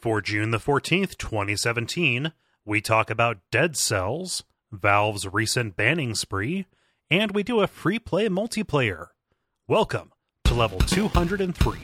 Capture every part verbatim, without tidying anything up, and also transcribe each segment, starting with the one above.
For June the fourteenth, twenty seventeen, we talk about Dead Cells, Valve's recent banning spree, and we do a free play multiplayer. Welcome to level two hundred three.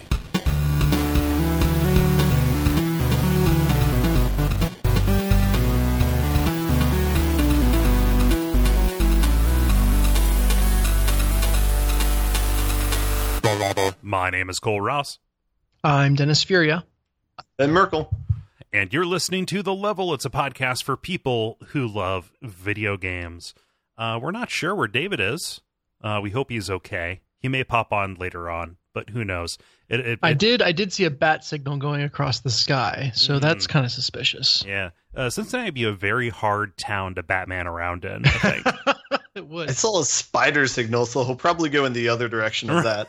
My name is Cole Ross. I'm Dennis Furia. And Merkel. And you're listening to The Level. It's a podcast for people who love video games. Uh, we're not sure where David is. Uh, we hope he's okay. He may pop on later on, but who knows? It, it, I it, did I did see a bat signal going across the sky, so mm, that's kind of suspicious. Yeah. Uh, Cincinnati would be a very hard town to Batman around in, I think. It would. I saw a spider signal, so he'll probably go in the other direction of that.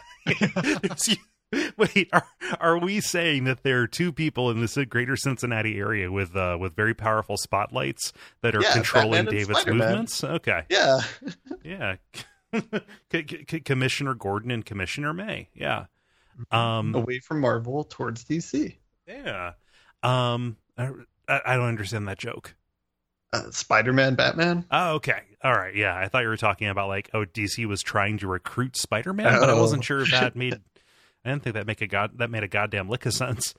Wait, are, are we saying that there are two people in this greater Cincinnati area with uh, with very powerful spotlights that are yeah, controlling Batman David's movements? Okay. Yeah. Yeah. C- C- Commissioner Gordon and Commissioner May. Yeah. Um, Away from Marvel towards D C. Yeah. Um, I, I don't understand that joke. Uh, Spider-Man, Batman? Oh, okay. All right. Yeah. I thought you were talking about like, oh, D C was trying to recruit Spider-Man, but I wasn't sure if that made... I didn't think that make a god that made a goddamn lick of sense.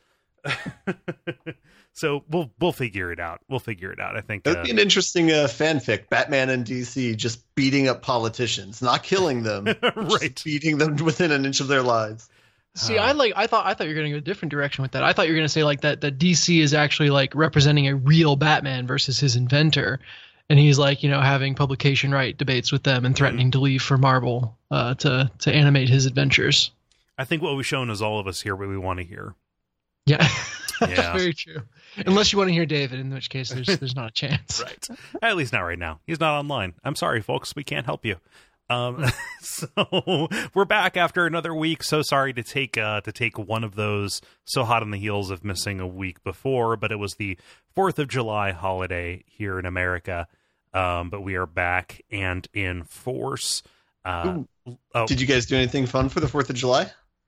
So we'll we'll figure it out. We'll figure it out. I think that'd uh, be an interesting uh, fanfic. Batman and D C just beating up politicians, not killing them, right? Beating them within an inch of their lives. See, uh, I like. I thought. I thought you were going to go a different direction with that. I thought you were going to say like that. That D C is actually like representing a real Batman versus his inventor, and he's like you know having publication right debates with them and threatening mm-hmm. to leave for Marvel uh, to to animate his adventures. I think what we've shown is all of us hear what we want to hear. Yeah, yeah. Very true. Unless you want to hear David, in which case there's there's not a chance. Right. At least not right now. He's not online. I'm sorry, folks. We can't help you. Um, so we're back after another week. So sorry to take uh, to take one of those so hot on the heels of missing a week before, but it was the fourth of July holiday here in America. Um, but we are back and in force. Uh, oh. Did you guys do anything fun for the fourth of July?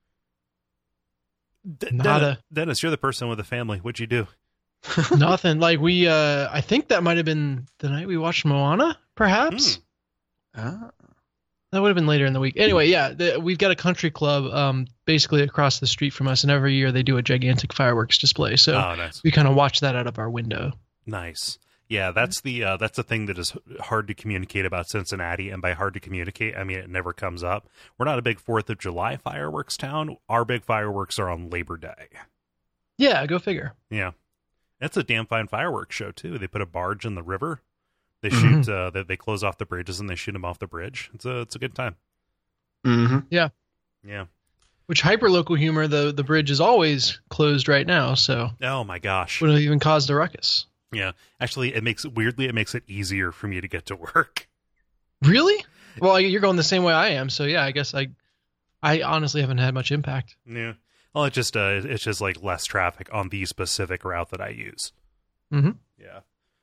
D- Dennis, Dennis, you're the person with the family. What'd you do? Nothing. Like we, uh, I think that might have been the night we watched Moana, perhaps. Hmm. Ah. That would have been later in the week. Anyway, yeah, the, we've got a country club um, basically across the street from us, and every year they do a gigantic fireworks display. So oh, nice. We kind of watch that out of our window. Nice. Yeah, that's the uh, that's the thing that is hard to communicate about Cincinnati, and by hard to communicate, I mean it never comes up. We're not a big fourth of July fireworks town. Our big fireworks are on Labor Day. Yeah, go figure. Yeah, that's a damn fine fireworks show too. They put a barge in the river. They shoot. Mm-hmm. Uh, they, they close off the bridges and they shoot them off the bridge. It's a it's a good time. Mm-hmm. Yeah, yeah. Which hyper local humor, the the bridge is always closed right now. So oh my gosh, would have even caused a ruckus. Yeah, actually, it makes weirdly it makes it easier for me to get to work. Really? Well, you're going the same way I am, so yeah, I guess I, I honestly haven't had much impact. Yeah. Well, it just uh, it's just like less traffic on the specific route that I use. Mm-hmm. Yeah.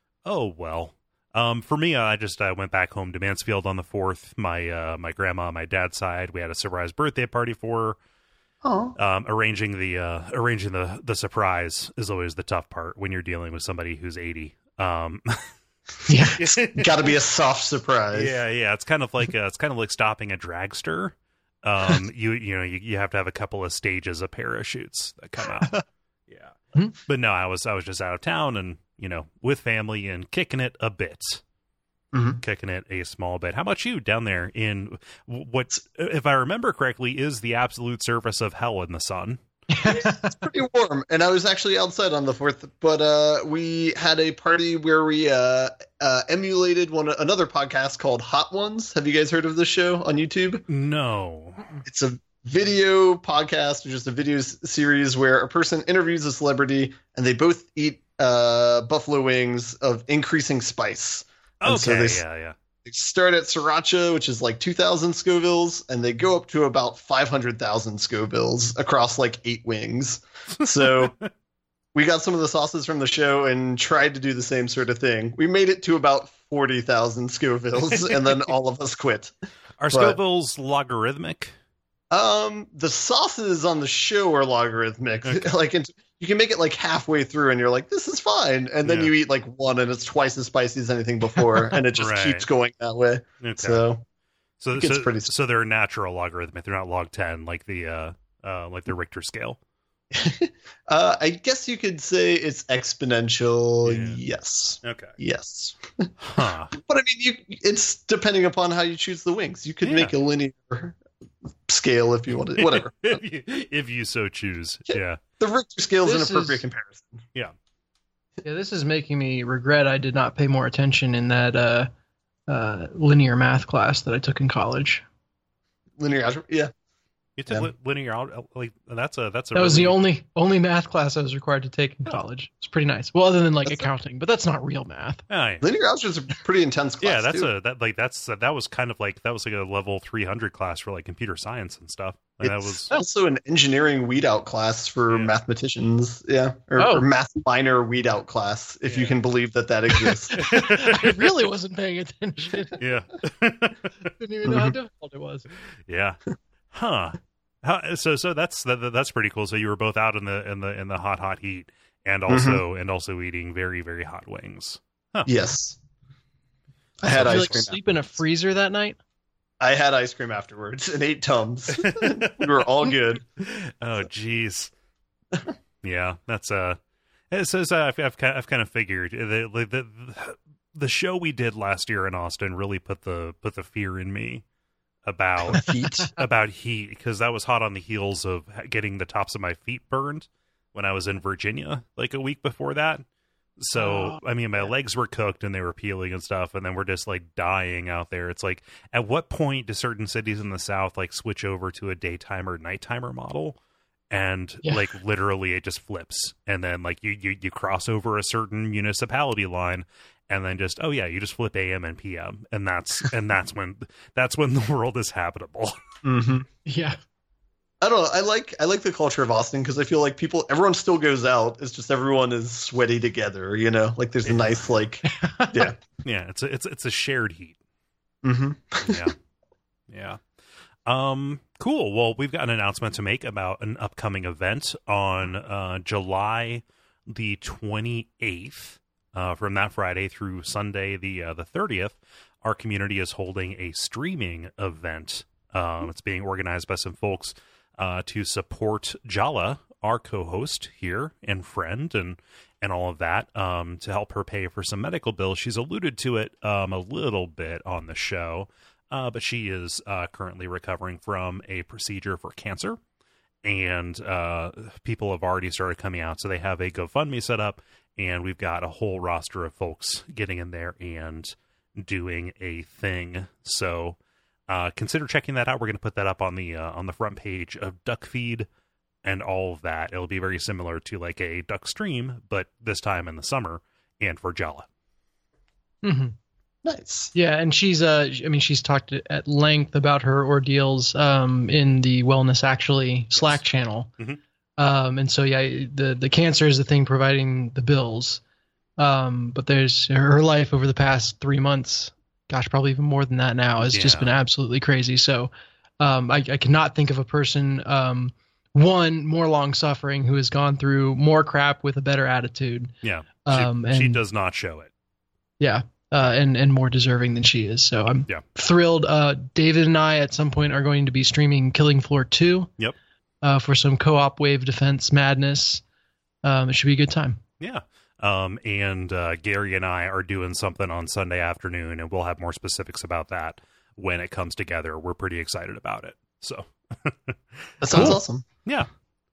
Oh well. Um, for me, uh, I just uh, went back home to Mansfield on the fourth. My uh, my grandma on my dad's side, we had a surprise birthday party for her. Oh. Um, arranging the uh, arranging the, the surprise is always the tough part when you're dealing with somebody who's eighty. Um, yeah, got to be a soft surprise. Yeah, yeah. It's kind of like uh, it's kind of like stopping a dragster. Um, you you know you, you have to have a couple of stages of parachutes that come out. Yeah, mm-hmm. But no, I was I was just out of town and you know with family and kicking it a bit. Mm-hmm. Kicking it a small bit. How about you down there in what, if I remember correctly, is the absolute surface of hell in the sun? It's pretty warm, and I was actually outside on the fourth. But uh, we had a party where we uh, uh, emulated one another podcast called Hot Ones. Have you guys heard of this show on YouTube? No. It's a video podcast, or just a video s- series where a person interviews a celebrity, and they both eat uh, buffalo wings of increasing spice. Okay, so they, yeah, yeah. They start at sriracha, which is like two thousand Scovilles, and they go up to about five hundred thousand Scovilles across like eight wings. So we got some of the sauces from the show and tried to do the same sort of thing. We made it to about forty thousand Scovilles, and then all of us quit. Are but, Scovilles logarithmic? Um, the sauces on the show are logarithmic. Okay. Like, in, you can make it like halfway through and you're like, this is fine. And then Yeah. you eat like one and it's twice as spicy as anything before. And it just Right. keeps going that way. Okay. So So, it gets so, pretty- so they're natural logarithmic. They're not log ten like the uh, uh, like the Richter scale. uh, I guess you could say it's exponential. Yeah. Yes. Okay. Yes. Huh. But I mean, you it's depending upon how you choose the wings. You could Yeah. make a linear scale if you wanted. Whatever. if, you, if you so choose. Yeah. The Richter scale is an This appropriate is- comparison. Yeah, this is making me regret I did not pay more attention in that uh, uh, linear math class that I took in college. Linear algebra. Yeah. You took Yeah. li- linear al- like that's a that's a That was the really- only only math class I was required to take in college. It's pretty nice. Well, other than like That's a- accounting, but that's not real math. Oh, yeah. Linear algebra is a pretty intense class. Yeah, that's too. a that like that's that was kind of like that was like a level three hundred class for like computer science and stuff. Like that It's was also an engineering weed out class for Yeah. mathematicians. Yeah. Or, Oh. or math minor weed out class, if you Yeah. can believe that that exists. I really wasn't paying attention. yeah. Didn't even know how difficult it was. Yeah. Huh. How, so so that's that, that's pretty cool. So you were both out in the in the in the hot hot heat and also and also eating very very hot wings. Yes. I had Did you ice like cream. sleep in a freezer that night? I had ice cream afterwards and ate Tums. We were all good. Oh geez. Yeah, that's uh it says uh, I've I've kind of, I've kind of figured the, the the the show we did last year in Austin really put the put the fear in me about Heat. about heat because that was hot on the heels of getting the tops of my feet burned when I was in Virginia like a week before that. So, I mean, my legs were cooked and they were peeling and stuff, and then we're just like dying out there. It's like, at what point do certain cities in the South like switch over to a daytime or nighttime model? And Yeah. like literally it just flips. And then like you, you, you cross over a certain municipality line and then just, oh yeah, you just flip A M and P M. And that's, and that's when, that's when the world is habitable. Mm-hmm. Yeah. I don't know. I like I like the culture of Austin because I feel like people, everyone still goes out. It's just everyone is sweaty together. You know, like there's a nice like, yeah. Yeah. It's a, it's, it's a shared heat. Mm-hmm. Yeah. Yeah. Um, cool. Well, we've got an announcement to make about an upcoming event on uh, July the twenty-eighth. Uh, from that Friday through Sunday the uh, the thirtieth, our community is holding a streaming event. Um, it's being organized by some folks uh, to support Jala, our co-host here and friend, and and all of that, um, to help her pay for some medical bills. She's alluded to it um, a little bit on the show, uh, but she is uh, currently recovering from a procedure for cancer. And uh, people have already started coming out, so they have a GoFundMe set up, and we've got a whole roster of folks getting in there and doing a thing. So uh, consider checking that out. We're going to put that up on the uh, on the front page of Duckfeed and all of that. It'll be very similar to like a Duck Stream, but this time in the summer and for Jala. Mm-hmm. Nice. Yeah, and she's uh I mean she's talked at length about her ordeals um in the Wellness Actually Slack channel. Mhm. Um and so yeah, the the cancer is the thing providing the bills. Um but there's her life over the past three months, gosh, probably even more than that now, has just Yeah. been absolutely crazy. So um I, I cannot think of a person um one more long suffering who has gone through more crap with a better attitude. Yeah, she, Um, she and- does not show it. Yeah. Uh, and and more deserving than she is. So I'm Yeah. thrilled. Uh, David and I at some point are going to be streaming Killing Floor two. Yep. Uh, for some co-op wave defense madness. Um, it should be a good time. Yeah. Um, and uh, Gary and I are doing something on Sunday afternoon, and we'll have more specifics about that when it comes together. We're pretty excited about it. So, That sounds Cool. awesome. yeah.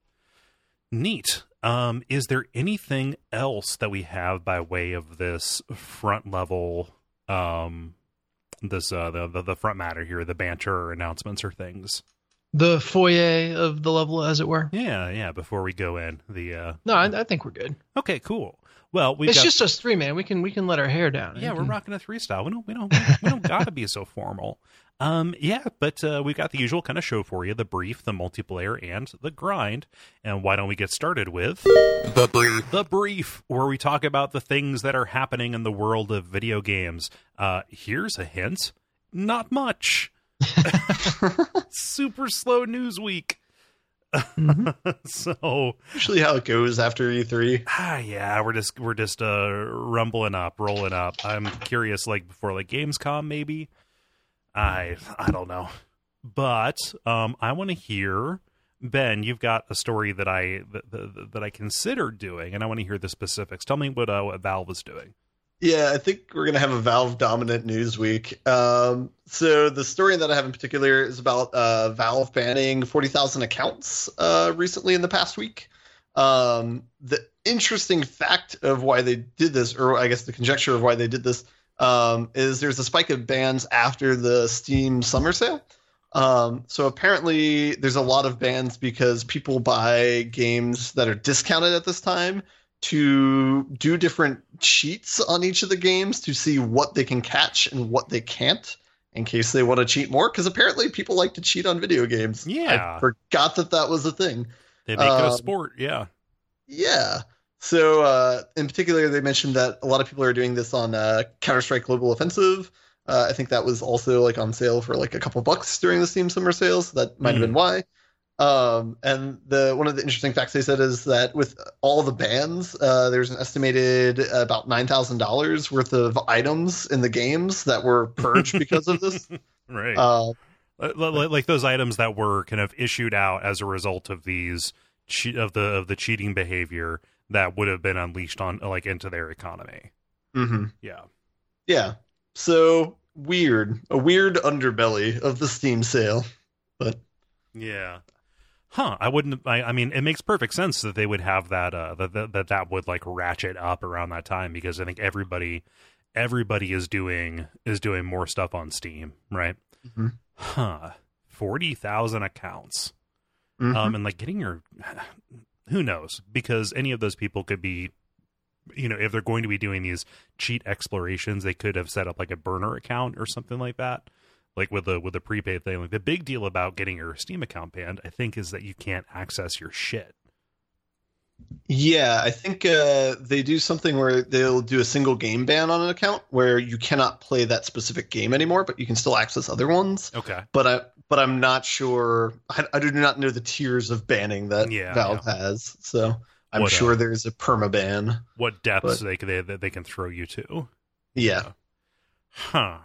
Neat. Um, is there anything else that we have by way of this front level, um, this uh, the, the the front matter here, the banter or announcements or things? The foyer of the level, as it were. Yeah, yeah. Before we go in, the uh, No, I, I think we're good. okay, cool. Well, we've it's got just us three, man. We can we can let our hair down. yeah, We we're can- rocking a three style. We don't we don't we don't gotta be so formal. Um, yeah, but uh, we've got the usual kind of show for you: the brief, the multiplayer, and the grind. And why don't we get started with The brief. the brief, where we talk about the things that are happening in the world of video games. Uh, here's a hint: not much. Super slow news week. Mm-hmm. So Usually how it goes after E three. ah, yeah, we're just we're just uh rumbling up, rolling up. I'm curious, like before like Gamescom, maybe. I I don't know, but um, I want to hear. Ben, you've got a story that I that, that, that I considered doing, and I want to hear the specifics. Tell me what uh, what Valve is doing. Yeah, I think we're going to have a Valve dominant news week. Um, so the story that I have in particular is about uh, Valve banning forty thousand accounts uh, recently in the past week. Um, the interesting fact of why they did this, or I guess the conjecture of why they did this, um, is there's a spike of bans after the Steam summer sale. Um, so apparently there's a lot of bans because people buy games that are discounted at this time to do different cheats on each of the games to see what they can catch and what they can't in case they want to cheat more. Because apparently people like to cheat on video games. Yeah. I forgot that that was a thing. They make it a Um, sport, yeah. Yeah. So uh, in particular, they mentioned that a lot of people are doing this on uh, Counter-Strike Global Offensive. Uh, I think that was also like on sale for like a couple bucks during the Steam summer sales. So that might have been why. Um, and the one of the interesting facts they said is that with all the bans, uh, there's an estimated about nine thousand dollars worth of items in the games that were purged because of this. Right. Uh, like, like those items that were kind of issued out as a result of these che- of the of the cheating behavior that would have been unleashed on like into their economy. mm-hmm. Yeah. Yeah. So weird, a weird underbelly of the Steam sale, but Yeah. Huh. I wouldn't. I, I mean, it makes perfect sense that they would have that. Uh, that, that that that would like ratchet up around that time because I think everybody, everybody is doing is doing more stuff on Steam, right? Mm-hmm. Huh. Forty thousand accounts. Mm-hmm. Um, and like getting your, who knows? Because any of those people could be, you know, if they're going to be doing these cheat explorations, they could have set up like a burner account or something like that. Like with the with the prepaid thing, like the big deal about getting your Steam account banned, I think, is that you can't access your shit. Yeah, I think uh, they do something where they'll do a single game ban on an account where you cannot play that specific game anymore, but you can still access other ones. Okay, But I but I'm not sure. I, I do not know the tiers of banning that Yeah, Valve yeah. has, so I'm What, sure uh, there's a perma ban. what depths But- they they they they can throw you to? Yeah. Huh.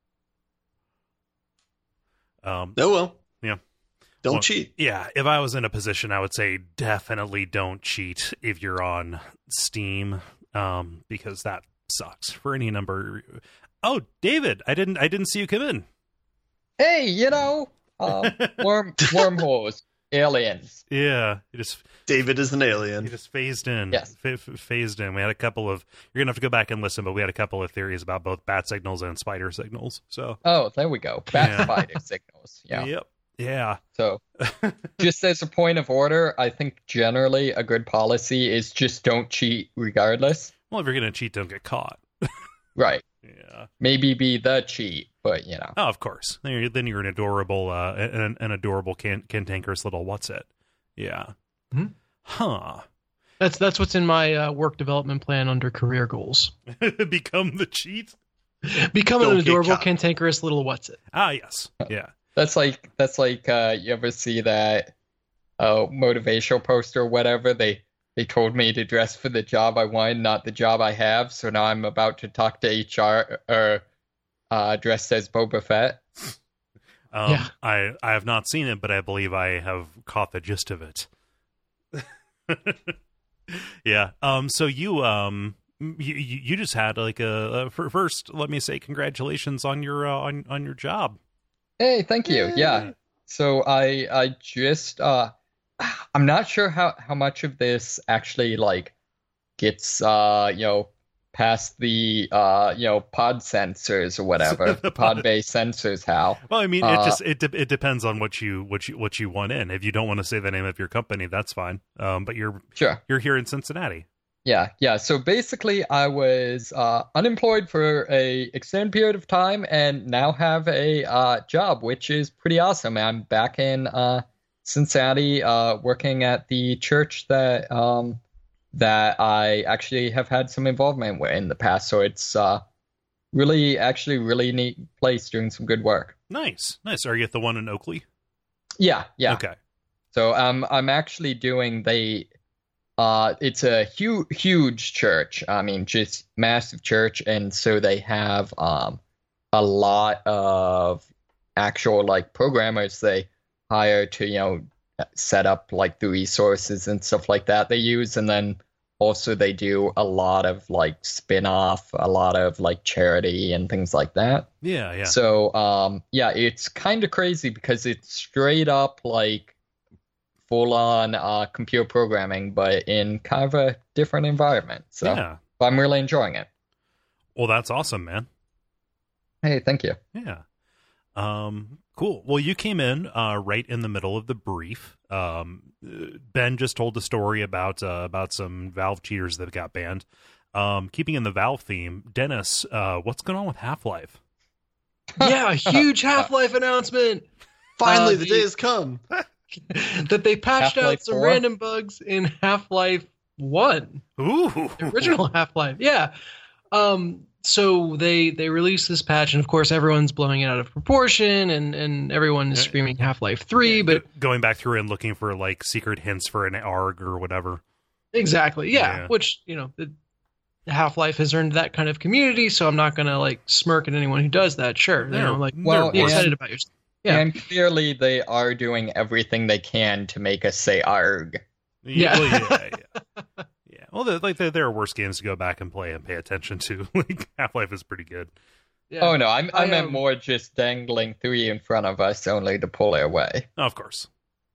Um. Oh well. Yeah. Don't Well, cheat. Yeah, if I was in a position, I would say definitely don't cheat if you're on Steam, um, because that sucks for any number. Oh, David, I didn't, I didn't see you come in. Hey, you know, uh, worm wormholes, aliens. Yeah, you just David is an you alien. just phased in. Yes. F- f- phased in. We had a couple of. You're gonna have to go back and listen, but we had a couple of theories about both bat signals and spider signals. So. Oh, there we go. Bat Yeah. spider signals. Yeah. Yep. Yeah. So, just as a point of order, I think generally a good policy is just don't cheat regardless. Well, if you're gonna cheat, don't get caught. Right. Yeah. Maybe be the cheat, but you know. Oh, of course. Then you're, then you're an adorable, uh, an, an adorable can, cantankerous little what's it? Yeah. Mhm. Huh. That's that's what's in my uh, work development plan under career goals. Become the cheat. Become an Don't get adorable, caught. cantankerous little what's it. Ah, yes. Yeah. That's like that's like uh you ever see that uh motivational poster or whatever? They they told me to dress for the job I wanted, not the job I have, so now I'm about to talk to H R or uh dressed as Boba Fett. Um, Yeah. I I have not seen it, but I believe I have caught the gist of it. Yeah. Um. So you um you you you just had like a, a fir- first. Let me say congratulations on your uh, on on your job. Hey, thank you. Yeah. So I I just uh I'm not sure how how much of this actually like gets uh you know past the uh you know pod sensors or whatever, The pod pod- based sensors. How? Well, I mean, it Uh, just it de- it depends on what you what you what you want in. If you don't want to say the name of your company, that's fine. Um, but you're Sure. you're here in Cincinnati. Yeah, yeah. So basically, I was uh, unemployed for a extended period of time, and now have a uh, job, which is pretty awesome. I'm back in uh, Cincinnati, uh, working at the church that um, that I actually have had some involvement with in the past. So it's uh, really, actually, really neat place, doing some good work. Nice, nice. Are you at the one in Oakley? Yeah, yeah. Okay. So um, I'm actually doing they. Uh, it's a huge, huge church. I mean, just massive church, and so they have um a lot of actual like programmers they hire to you know set up like the resources and stuff like that they use, and then also they do a lot of like spin-off, a lot of like charity and things like that. Yeah, yeah. So um, yeah, it's kind of crazy because it's straight up like full-on uh, computer programming, but in kind of a different environment. So yeah. I'm really enjoying it. Well, that's awesome, man. Hey, thank you. Yeah. Um, cool. Well, you came in uh, right in the middle of the brief. Um, Ben just told the story about uh, about some Valve cheaters that got banned. Um, keeping in the Valve theme, Dennis, uh, what's going on with Half-Life? Yeah, a huge Half-Life announcement. Finally, Uh, the the- day has come. that they patched Half-Life out some four? random bugs in Half-Life one, Ooh. the original Half-Life. Yeah. Um, so they they released this patch, and of course everyone's blowing it out of proportion, and, and everyone is Yeah. screaming Half-Life three, but Go- going back through and looking for like secret hints for an A R G or whatever. exactly, yeah, Yeah. which, you know, the Half-Life has earned that kind of community, so I'm not going to like smirk at anyone who does that. Sure, you They're- know, like Well, be and- excited about yourself. Yeah. And clearly they are doing everything they can to make us say arg. Yeah. Yeah. Well, yeah, yeah. Yeah. Well, the- like there there are worse games to go back and play and pay attention to. Like Half-Life is pretty good. Yeah. Oh no, I, I, I, meant um, more just dangling three in front of us only to pull it away. Oh, of course.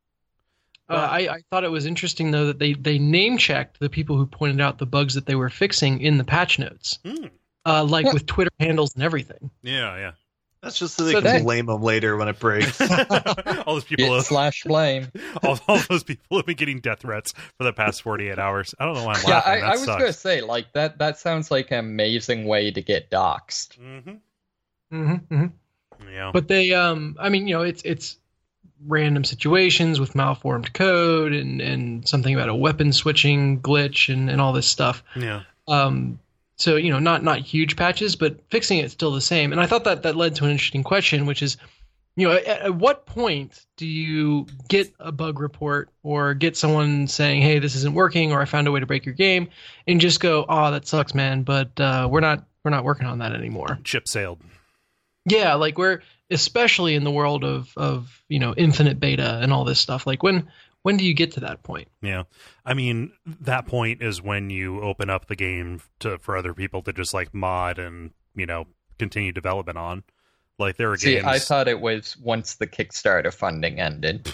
Uh, I, I thought it was interesting though that they they name checked the people who pointed out the bugs that they were fixing in the patch notes, Mm. uh, like with Twitter handles and everything. Yeah, yeah. That's just so they So can that- blame them later when it breaks. all those people, Hit slash blame. all, all those people have been getting death threats for the past forty-eight hours. I don't know why I'm Yeah, laughing. I, that I was sucks. gonna say like that. That sounds like an amazing way to get doxxed. Mm-hmm. Mm-hmm, mm-hmm. Yeah. But they, um, I mean, you know, it's it's random situations with malformed code and and something about a weapon switching glitch and and all this stuff. yeah. Um, so, you know, not not huge patches, but fixing it's still the same. And I thought that that led to an interesting question, which is, you know, at, at what point do you get a bug report or get someone saying, hey, this isn't working, or I found a way to break your game, and just go, oh, that sucks, man, but uh, we're not we're not working on that anymore. Ship sailed. Yeah, like we're especially in the world of of you know infinite beta and all this stuff. Like when when do you get to that point? Yeah. I mean, that point is when you open up the game to for other people to just like mod and, you know, continue development on. Like there are See, games. I thought it was once the Kickstarter funding ended.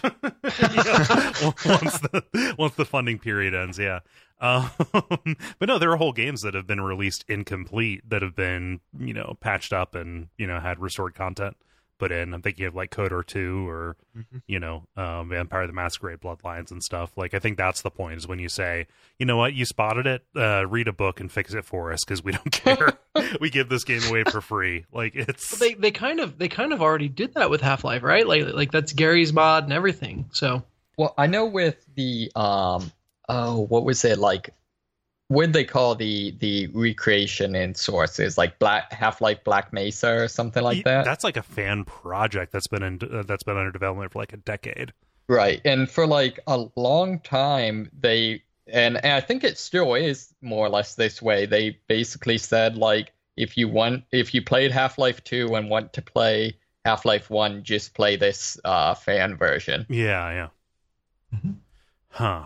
Yeah. once the once the funding period ends, yeah. Um, but no, there are whole games that have been released incomplete that have been, you know, patched up and, you know, had restored content put in. I'm thinking of like Kotor two or, Mhm. you know, um, Vampire the Masquerade Bloodlines and stuff. Like I think that's the point, is when you say, you know what, you spotted it, uh, read a book and fix it for us because we don't care. We give this game away for free. Like it's But they they kind of they kind of already did that with Half-Life, right? Like like that's Gary's mod and everything. So Well, I know with the um oh, what was it like? What did they call the the recreation in sources, like Black Half-Life Black Mesa or something like that? That's like a fan project that's been in uh, that's been under development for like a decade. Right. And for like a long time, they, and, and I think it still is more or less this way. They basically said, like, if you want, if you played Half-Life two and want to play Half-Life one, just play this uh, fan version. Yeah, yeah. Mhm. Huh.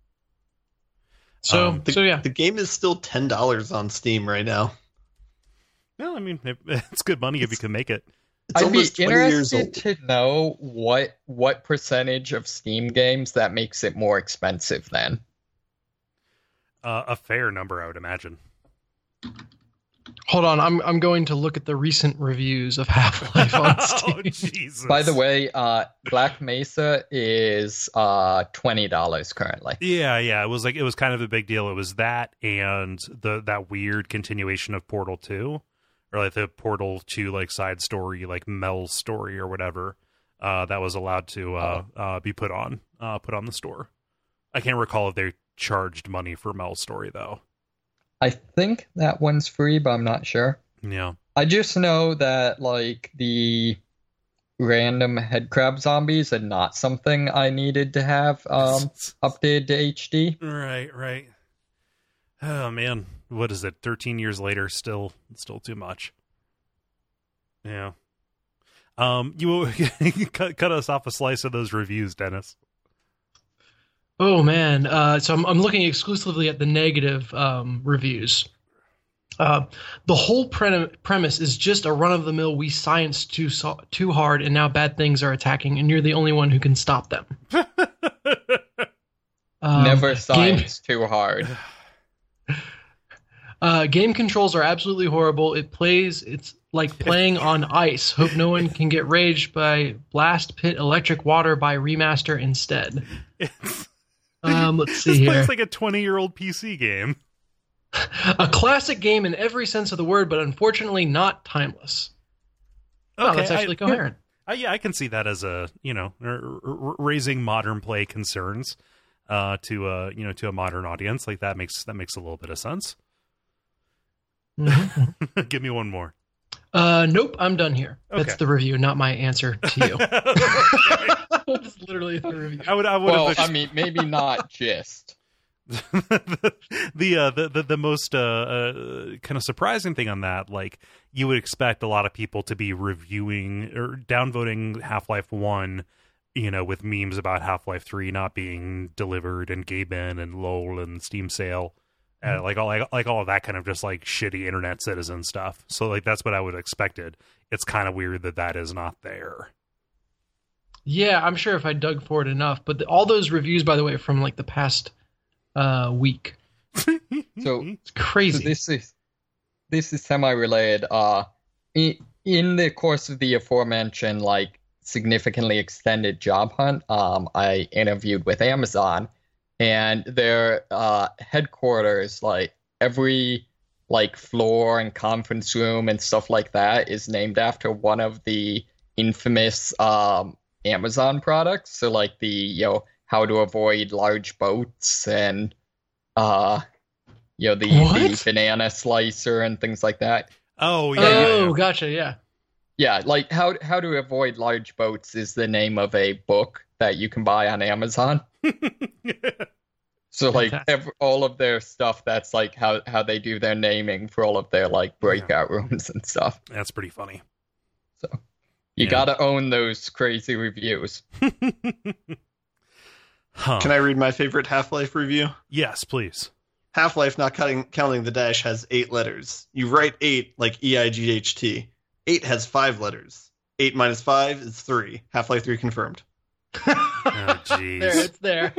so Um, The, so yeah. the game is still ten dollars on Steam right now. Well, I mean, it, it's good money if you can make it. It's I'd be almost twenty years interested old. to know what what percentage of Steam games that makes it more expensive then. Uh, a fair number, I would imagine. Hold on, I'm I'm going to look at the recent reviews of Half-Life on Oh, Steam. Jesus. By the way, uh, Black Mesa is uh, twenty dollars currently. Yeah, yeah. It was like it was kind of a big deal. It was that and the that weird continuation of Portal two, or like the Portal two like side story, like Mel's story or whatever. Uh, that was allowed to uh, uh, be put on uh, put on the store. I can't recall if they charged money for Mel's story though. I think that one's free, but I'm not sure. Yeah. I just know that like the random headcrab zombies and not something I needed to have um, updated to H D. Right, right. Oh man, what is it? Thirteen years later, still, still too much. Yeah. Um, you cut, cut us off a slice of those reviews, Dennis. Oh man, uh, so I'm, I'm looking exclusively at the negative um, reviews. Uh, the whole pre- premise is just a run-of-the-mill. We science too so- too hard, and now bad things are attacking, and you're the only one who can stop them. um, Never science game- too hard. Uh, game controls are absolutely horrible. It plays, it's like playing on ice. Hope no one can get raged by Blast Pit Electric Water by Remaster instead. It's, um, let's see this here. plays like a twenty-year-old P C game. A classic game in every sense of the word, but unfortunately not timeless. Okay, oh, that's actually I, coherent. Yeah, yeah, I can see that as a, you know, r- r- raising modern play concerns uh, to a, you know, to a modern audience. Like that makes that makes a little bit of sense. Mm-hmm. Give me one more. Uh, nope, I'm done here. Okay. That's the review, not my answer to you. That's literally the review. I would. I would. Well, have I mean, maybe not just. the the, uh, the the the most uh, uh, kind of surprising thing on that, like you would expect a lot of people to be reviewing or downvoting Half-Life One, you know, with memes about Half-Life Three not being delivered and Gay Ben and LOL and Steam sale. Uh, like all like, like all of that kind of just like shitty internet citizen stuff. So like that's what I would have expected. It's kind of weird that that is not there. Yeah, I'm sure if I dug for it enough. But the, all those reviews, by the way, from like the past uh, week. So it's crazy. So this is this is semi-related. Uh, in, in the course of the aforementioned like significantly extended job hunt, um, I interviewed with Amazon. And their uh, headquarters, like every like floor and conference room and stuff like that, is named after one of the infamous um, Amazon products. So like the you know how to avoid large boats and uh, you know the, the banana slicer and things like that. Oh yeah. Oh, yeah, yeah. Gotcha. Yeah. Yeah, like how how to avoid large boats is the name of a book that you can buy on Amazon. So like every, all of their stuff, that's like how, how they do their naming for all of their like breakout yeah. rooms and stuff. That's pretty funny. So you yeah. gotta own those crazy reviews. Huh. Can I read my favorite Half-Life review? Yes, please. Half-Life, not counting, counting the dash, has eight letters. You write eight like E I G H T. Eight has five letters. Eight minus five is three. Half-Life three confirmed. Oh, jeez. There, it's there.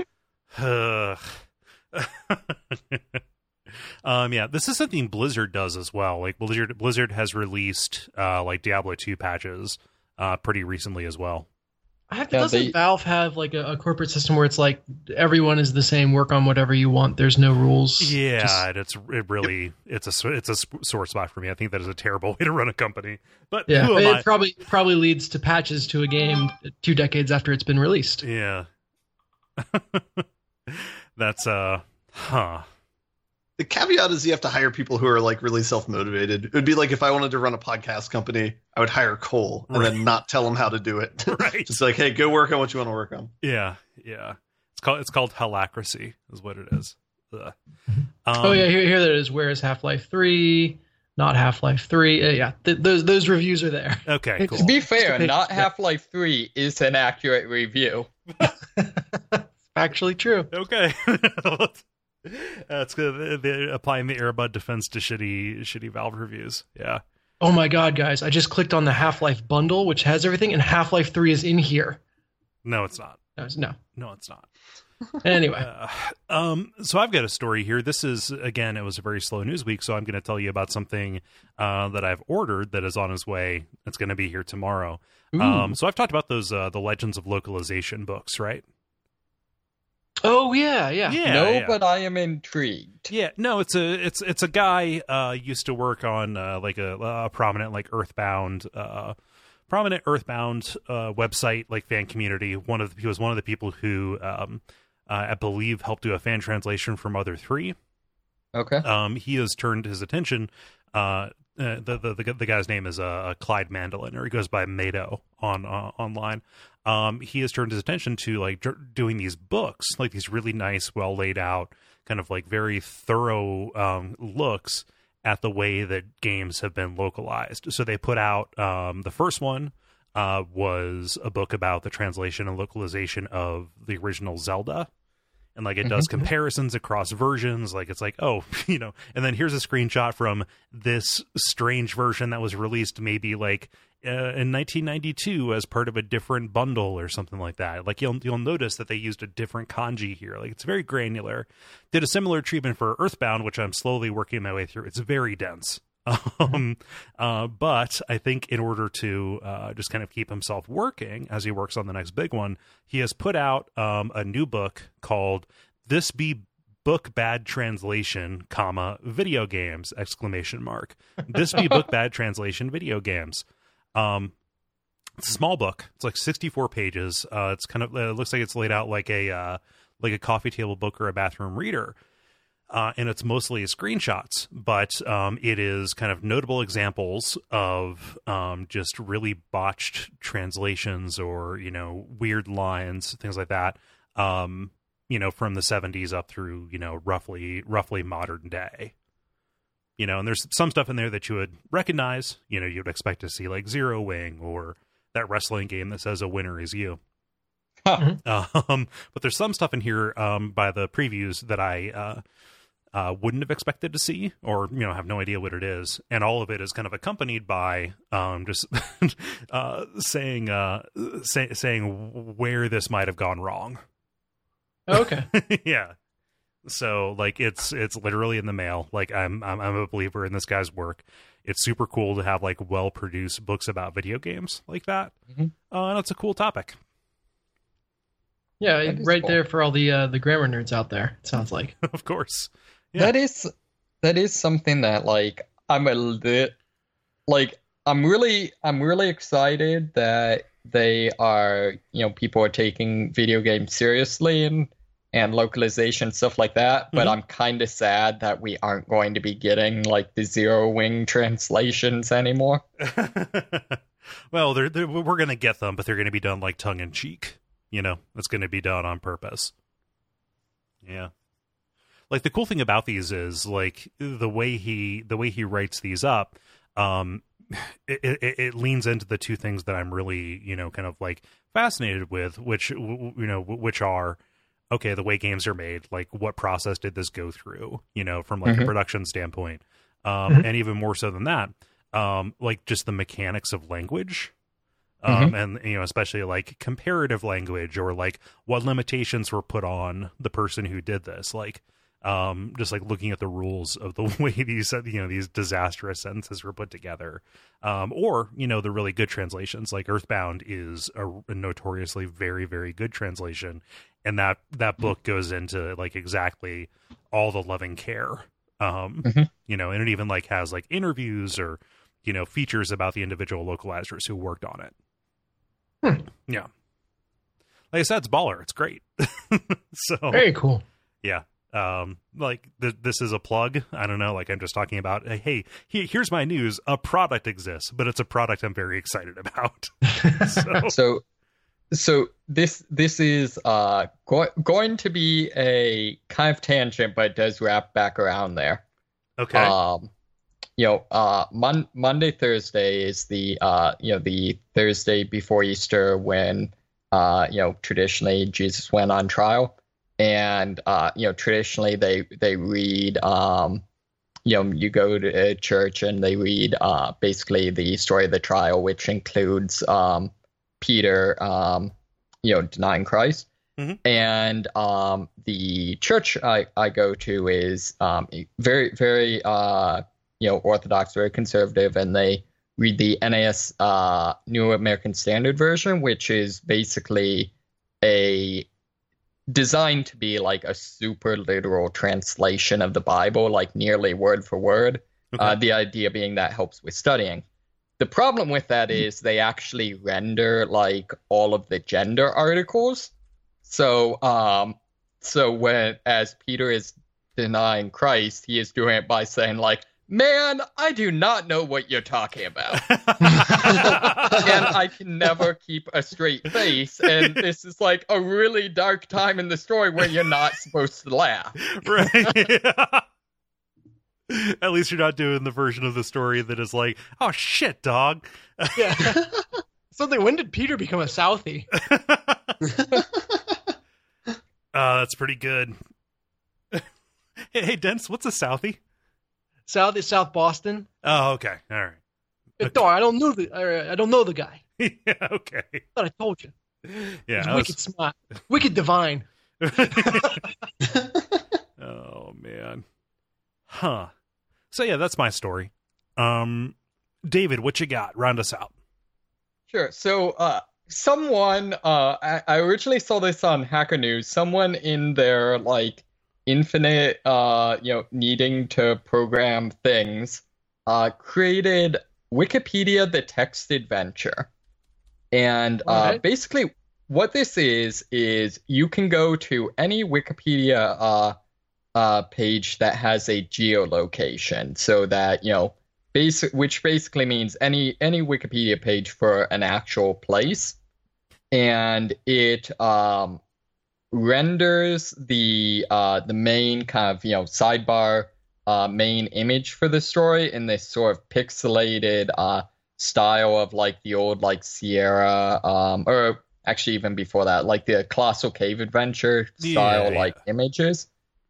um, yeah, this is something Blizzard does as well. Like Blizzard, Blizzard has released uh, like Diablo two patches uh, pretty recently as well. I have, Yeah, doesn't they- Valve have like a, a corporate system where it's like everyone is the same, work on whatever you want, there's no rules? Yeah, Just- and it's it really it's a it's a sore spot for me. I think that is a terrible way to run a company. But yeah, who am it I? probably probably leads to patches to a game two decades after it's been released. Yeah. That's uh huh. The caveat is you have to hire people who are like really self-motivated. It would be like if I wanted to run a podcast company, I would hire Cole and Right. then not tell him how to do it. Right. Just like, hey, go work on what you want to work on. Yeah, yeah. It's called it's called Halacracy is what it is. Ugh. Um, oh yeah, here here that is. Where is Half-Life three? Not Half-Life three. Uh, yeah, th- those those reviews are there. Okay, cool. To be fair, Just a not picture. Half-Life three is an accurate review. Actually true. Okay. That's good. They're applying the Airbud defense to shitty shitty Valve reviews. Yeah. Oh my god, guys! I just clicked on the Half-Life bundle, which has everything, and Half-Life three is in here. No, it's not. No, it's- no. No, it's not. Anyway, Uh, um, so I've got a story here. This is, again, it was a very slow news week, so I'm going to tell you about something uh, that I've ordered that is on its way. It's going to be here tomorrow. Ooh. Um, so I've talked about those uh, the Legends of Localization books, right? oh yeah, yeah. Yeah. no, yeah. but I am intrigued. Yeah, no, it's a it's it's a guy uh used to work on uh, like a, a prominent like Earthbound uh prominent Earthbound uh website like fan community. One of the, he was one of the people who um uh, I believe helped do a fan translation for Mother three. Okay. Um, he has turned his attention uh uh, the, the the the guy's name is uh, Clyde Mandolin, or he goes by Mado on uh, online. Um, he has turned his attention to like dr- doing these books, like these really nice, well laid out, kind of like very thorough um, looks at the way that games have been localized. So they put out um, the first one uh, was a book about the translation and localization of the original Zelda. And like it does mm-hmm. comparisons across versions. Like it's like, oh, you know, and then here's a screenshot from this strange version that was released maybe like uh, in nineteen ninety-two as part of a different bundle or something like that. Like you'll you'll notice that they used a different kanji here. Like it's very granular. Did a similar treatment for Earthbound, which I'm slowly working my way through. It's very dense. Um, uh, but I think in order to uh, just kind of keep himself working as he works on the next big one, he has put out um, a new book called "This Be Book Bad Translation, comma Video Games!" exclamation mark. This be book bad translation video games. Um, it's a small book. It's like sixty-four pages. Uh, it's kind of it looks like it's laid out like a uh, like a coffee table book or a bathroom reader. Uh, and it's mostly screenshots, but um, it is kind of notable examples of um, just really botched translations or, you know, weird lines, things like that, um, you know, from the seventies up through, you know, roughly roughly modern day. You know, and there's some stuff in there that you would recognize, you know, you'd expect to see like Zero Wing or that wrestling game that says a winner is you. Huh. Um, but there's some stuff in here um, by the previews that I... Uh, Uh, wouldn't have expected to see, or you know, have no idea what it is, and all of it is kind of accompanied by um, just uh, saying uh, say, saying where this might have gone wrong. Okay, yeah. So like it's it's literally in the mail. Like I'm I'm I'm a believer in this guy's work. It's super cool to have like well produced books about video games like that. Mm-hmm. Uh, and it's a cool topic. Yeah, right cool. there for all the uh, the grammar nerds out there. It sounds like, of course. Yeah. That is that is something that like I'm a little like I'm really I'm really excited that they are, you know, people are taking video games seriously and and localization stuff like that, but mm-hmm. I'm kind of sad that we aren't going to be getting like the Zero Wing translations anymore. Well, they're, they're, we're going to get them, but they're going to be done like tongue in cheek. You know, it's going to be done on purpose. Yeah. Like the cool thing about these is like the way he the way he writes these up, um, it, it, it leans into the two things that I'm really, you know, kind of like fascinated with, which, you know, which are, okay, the way games are made, like what process did this go through, you know, from like mm-hmm. a production standpoint, um, mm-hmm. and even more so than that, um, like just the mechanics of language. Um, mm-hmm. and, you know, especially like comparative language or like what limitations were put on the person who did this. Like, um, just like looking at the rules of the way these, you know, these disastrous sentences were put together. Um, or, you know, the really good translations, like Earthbound is a, a notoriously very, very good translation. And that, that book goes into like exactly all the loving care, um, mm-hmm. you know, and it even like has like interviews or, you know, features about the individual localizers who worked on it. Hmm. Yeah. Like I said, it's baller. It's great. So very cool. Yeah. Um, like th- this is a plug. I don't know. Like I'm just talking about, hey, he- here's my news. A product exists, but it's a product I'm very excited about. so. so, so this, this is, uh, go- going to be a kind of tangent, but it does wrap back around there. Okay. Um, you know, uh, Mon- Monday, Thursday is the, uh, you know, the Thursday before Easter when, uh, you know, traditionally Jesus went on trial. And, uh, you know, traditionally they, they read, um, you know, you go to a church and they read uh, basically the story of the trial, which includes um, Peter, um, you know, denying Christ. Mm-hmm. And um, the church I, I go to is um, very, very, uh, you know, Orthodox, very conservative, and they read the N A S uh, New American Standard Version, which is basically a designed to be like a super literal translation of the Bible, like nearly word for word. Okay. Uh, the idea being that helps with studying. The problem with that is they actually render like all of the gender articles. So, um, so when as Peter is denying Christ, he is doing it by saying like, man, I do not know what you're talking about. And I can never keep a straight face. And this is like a really dark time in the story where you're not supposed to laugh. Right. At least you're not doing the version of the story that is like, oh shit, dog. Yeah. Something. When did Peter become a Southie? Uh, that's pretty good. hey, hey, Dents, what's a Southie? South is South Boston. Oh, okay. All right. Okay. Don't, I don't know the. I don't know the guy. Yeah, okay. I thought I told you. Yeah, He's I wicked was... smart, wicked divine. Oh man. Huh. So yeah, that's my story. Um, David, what you got? Round us out. Sure. So, uh, someone, uh, I, I originally saw this on Hacker News. Someone in their like infinite, uh, you know, needing to program things, uh, created Wikipedia the Text Adventure, and uh, right. basically what this is is you can go to any Wikipedia uh, uh, page that has a geolocation, so that you know. Basic, which basically means any any Wikipedia page for an actual place, and it um, renders the uh, the main kind of you know sidebar uh, main image for the story in this sort of pixelated uh, style of like the old like Sierra um, or actually even before that like the Colossal Cave Adventure style yeah, like yeah. images.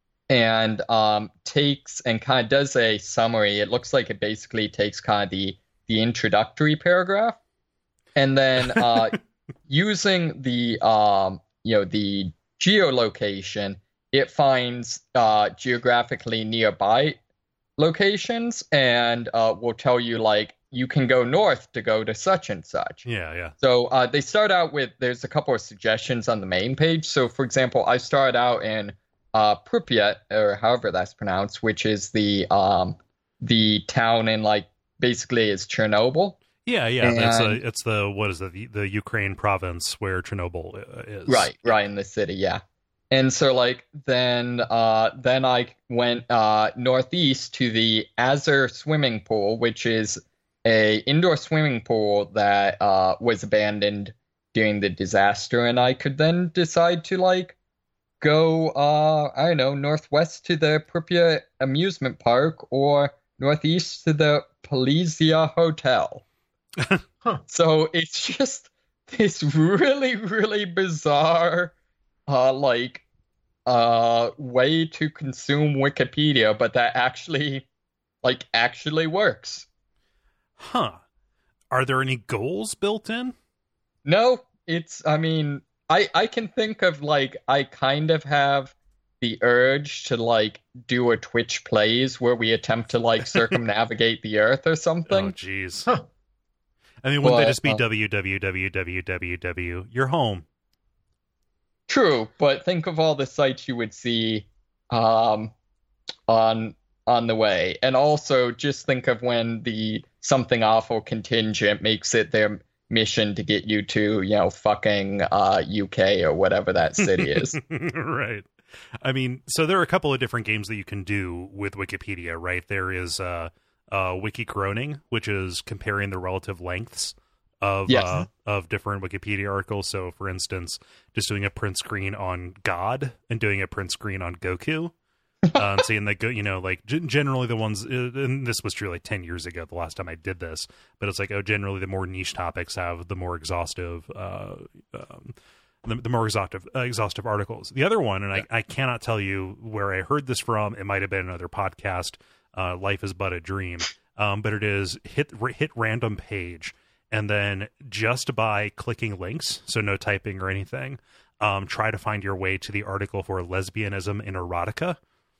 And um, takes and kind of does a summary. It looks like it basically takes kind of the the introductory paragraph, and then uh, using the um, you know the geolocation, it finds uh, geographically nearby locations, and uh, will tell you like you can go north to go to such and such. Yeah, yeah. So uh, they start out with there's a couple of suggestions on the main page. So for example, I started out in Uh, Pripyat, or however that's pronounced, which is the um the town in like basically is Chernobyl. Yeah, yeah. And, That's a, it's the what is it? The, the Ukraine province where Chernobyl is. Right, right in the city, yeah. And so like then uh then I went uh northeast to the Azur swimming pool, which is a indoor swimming pool that uh was abandoned during the disaster, and I could then decide to like go, uh, I don't know, northwest to the Pripyat amusement park or northeast to the Polizia Hotel. Huh. So it's just this really, really bizarre, uh, like, uh, way to consume Wikipedia, but that actually, like, actually works. Huh. Are there any goals built in? No, it's, I mean... I, I can think of, like, I kind of have the urge to, like, do a Twitch plays where we attempt to, like, circumnavigate the Earth or something. Oh, jeez. Huh. I mean, wouldn't But, they just be uh, www. You're home? True, but think of all the sites you would see um, on on the way. And also, just think of when the Something Awful contingent makes it their mission to get you to, you know, fucking uh, U K or whatever that city is. Right. I mean, so there are a couple of different games that you can do with Wikipedia, right? There is uh, uh, Wiki Croning, which is comparing the relative lengths of Yes. uh, of different Wikipedia articles. So, for instance, just doing a print screen on God and doing a print screen on Goku. uh, and seeing that, you know, like g- generally the ones, and this was true like ten years ago, the last time I did this, but it's like, oh, generally the more niche topics have the more exhaustive, uh, um, the, the more exhaustive, uh, exhaustive articles. The other one, and I, I cannot tell you where I heard this from. It might have been another podcast, uh, Life is But a Dream. Um, but it is hit, hit random page. And then just by clicking links, so no typing or anything, um, try to find your way to the article for lesbianism in erotica.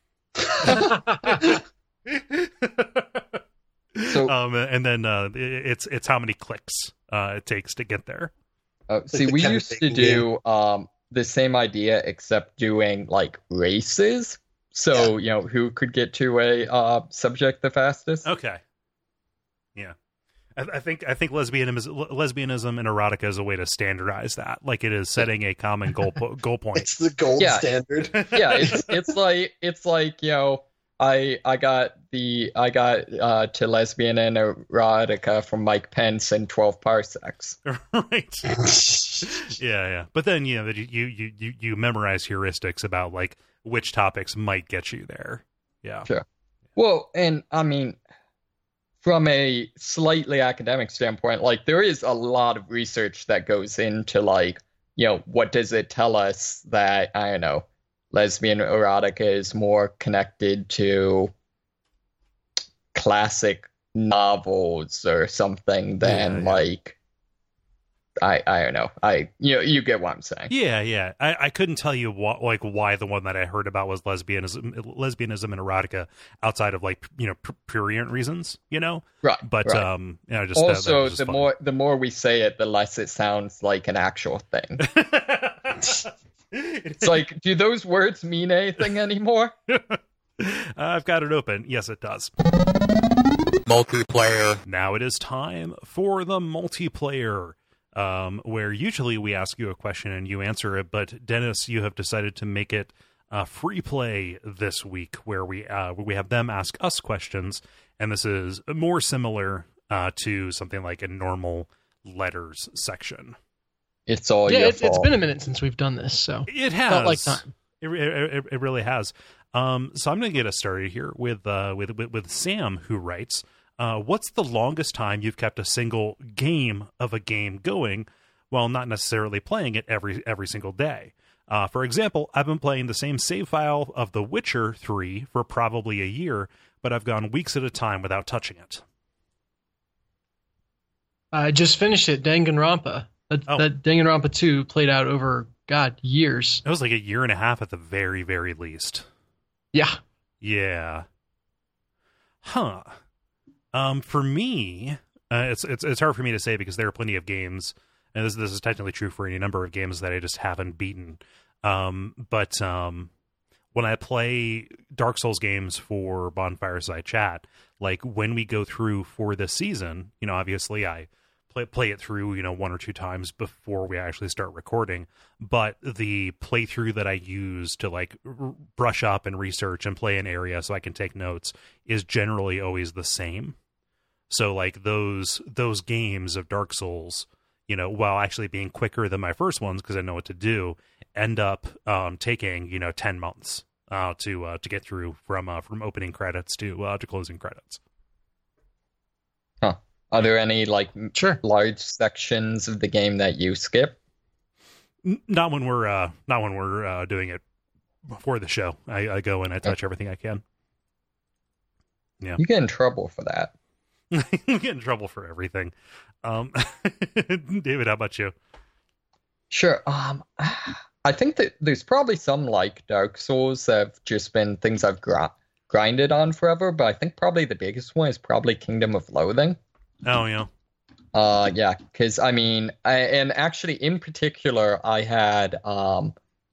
So, um, and then uh, it's it's how many clicks uh, it takes to get there. uh, see, the we kind of used to thing, do um, the same idea, except doing like races. So, you know, who could get to a uh, subject the fastest? Okay, yeah, I, I think I think lesbianism is, lesbianism and erotica is a way to standardize that, like it is setting a common goal po- goal point. It's the gold Yeah. standard. Yeah, it's it's like it's like you know I I got the I got uh, to lesbian and erotica from Mike Pence in twelve parsecs. Right. yeah, yeah. But then you know you you you you memorize heuristics about like which topics might get you there. Yeah. Sure. Well, and I mean, from a slightly academic standpoint, like there is a lot of research that goes into like, you know, what does it tell us that, I don't know, lesbian erotica is more connected to classic novels or something than Yeah, yeah. like, I I don't know. I you know, you get what I'm saying. Yeah, yeah. I, I couldn't tell you what, like why the one that I heard about was lesbianism, lesbianism and erotica outside of like you know pr- prurient reasons, you know. Right. But right. um, you know, just that- that also was just the fun. more the more we say it, the less it sounds like an actual thing. It's like, do those words mean anything anymore? I've got it open. Yes, it does. Multiplayer. Now it is time for the multiplayer, um, where usually we ask you a question and you answer it. But Dennis, you have decided to make it uh, free play this week, where we uh, where we have them ask us questions, and this is more similar uh, to something like a normal letters section. It's all yeah, your it's, it's fault. been a minute since we've done this, so It has felt like time. It, it, it really has. Um, so I'm going to get us started here with, uh, with with with Sam, who writes, uh, "What's the longest time you've kept a single game of a game going, while not necessarily playing it every every single day? Uh, for example, I've been playing the same save file of The Witcher three for probably a year, but I've gone weeks at a time without touching it." I just finished it, Danganronpa. That, Oh. that Danganronpa two played out over, God, years. It was like a year and a half at the very very least. Yeah. Yeah. Huh. Um, for me, uh, it's it's it's hard for me to say because there are plenty of games, and this this is technically true for any number of games that I just haven't beaten. Um, but um, when I play Dark Souls games for Bonfireside Chat, like when we go through for this season, you know, obviously I play play it through, you know, one or two times before we actually start recording. But the playthrough that I use to like r- brush up and research and play an area so I can take notes is generally always the same. So like those those games of Dark Souls, you know, while actually being quicker than my first ones because I know what to do, end up um, taking you know ten months uh, to uh, to get through from uh, from opening credits to uh, to closing credits. Huh. Are there any like m- Sure. large sections of the game that you skip? N- Not when we're uh, not when we're uh, doing it before the show. I, I go and I touch everything I can. Yeah, You get in trouble for that. I get in trouble for everything. Um, David, how about you? Sure. Um, I think that there's probably some like Dark Souls that have just been things I've gr- grinded on forever, but I think probably the biggest one is probably Kingdom of Loathing. Oh yeah, Uh, yeah, because I mean, I, and actually in particular, I had um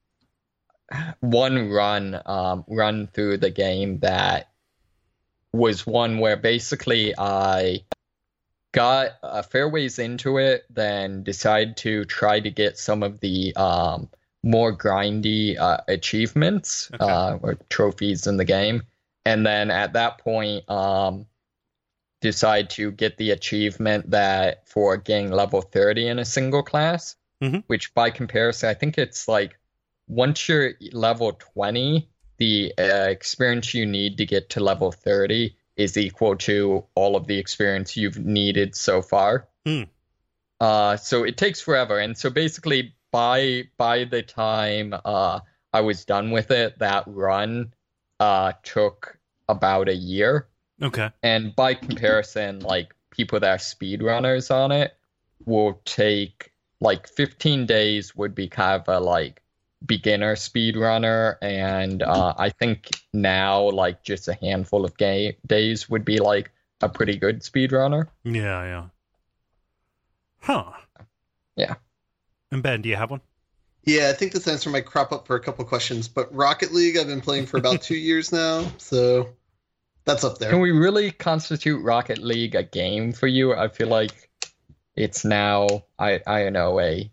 one run um run through the game that was one where basically I got a fair ways into it, then decided to try to get some of the um more grindy uh, achievements Okay. uh, or trophies in the game, and then at that point um. decide to get the achievement that for getting level thirty in a single class, Mhm. which by comparison, I think it's like once you're level twenty, the uh, experience you need to get to level thirty is equal to all of the experience you've needed so far. Hmm. Uh, so it takes forever. And so basically by by the time uh, I was done with it, that run uh, took about a year. okay. And by comparison, like people that are speedrunners on it will take like fifteen days would be kind of a like beginner speedrunner. And uh, I think now like just a handful of ga- days would be like a pretty good speedrunner. Yeah, yeah. Huh. Yeah. And Ben, do you have one? Yeah, I think this answer might crop up for a couple questions, but Rocket League I've been playing for about two years now, so that's up there. Can we really constitute Rocket League a game for you? I feel like it's now, I, I don't know, a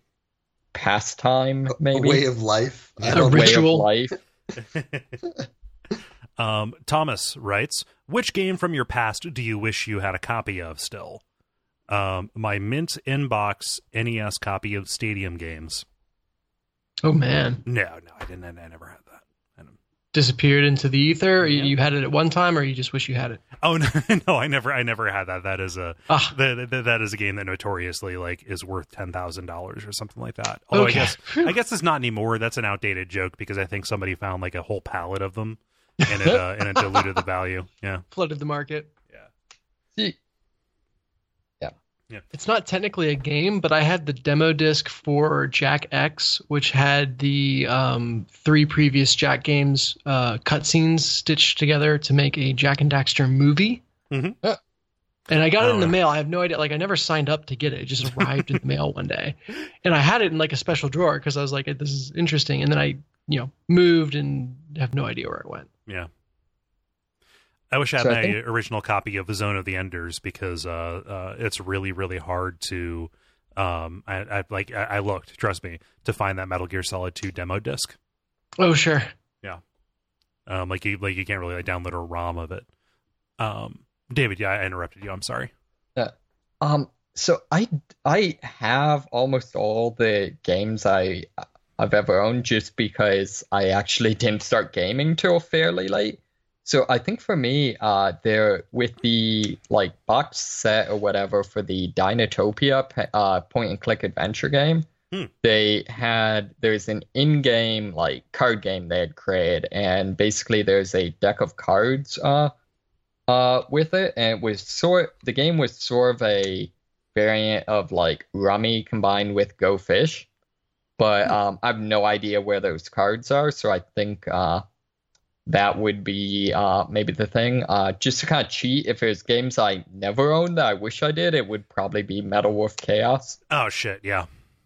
pastime, A maybe? way of life. I A don't way ritual. of life. Um, Thomas writes, which game from your past do you wish you had a copy of still? Um, my mint inbox N E S copy of Stadium Games. Oh man, No, no, I didn't. I never had that. I don't- disappeared into the ether. Or Yeah. you, you had it at one time, or you just wish you had it. Oh no, no, I never, I never had that. That is a Ah, that, that, that is a game that notoriously like is worth ten thousand dollars or something like that. Although okay. I guess I guess it's not anymore. That's an outdated joke because I think somebody found like a whole pallet of them and it uh, and it diluted the value. Yeah, flooded the market. See, It's not technically a game, but I had the demo disc for Jack X, which had the um, three previous Jack games uh, cutscenes stitched together to make a Jack and Daxter movie. Mhm. Uh, And I got it Oh, in the yeah. mail. I have no idea. Like, I never signed up to get it. It just arrived in the mail one day. And I had it in like a special drawer because I was like, this is interesting. And then I, you know, moved and have no idea where it went. yeah. I wish I had So I my think- original copy of the Zone of the Enders because uh, uh, it's really, really hard to. Um, I, I like I, I looked, trust me, to find that Metal Gear Solid two demo disc. Oh, sure. Um, like you, like you can't really like download a ROM of it. Um, David, yeah, I interrupted you. I'm sorry. Um, so I I have almost all the games I I've ever owned just because I actually didn't start gaming till fairly late. So I think for me, uh, there with the like box set or whatever for the Dinotopia pe- uh point and click adventure game, Hmm. they had there's an in-game like card game they had created, and basically there's a deck of cards uh uh with it, and it was sort the game was sort of a variant of like Rummy combined with Go Fish, but um I have no idea where those cards are, so I think uh that would be uh maybe the thing. Uh just to kind of cheat, if there's games I never owned that I wish I did, it would probably be Metal Wolf Chaos. Oh shit, yeah.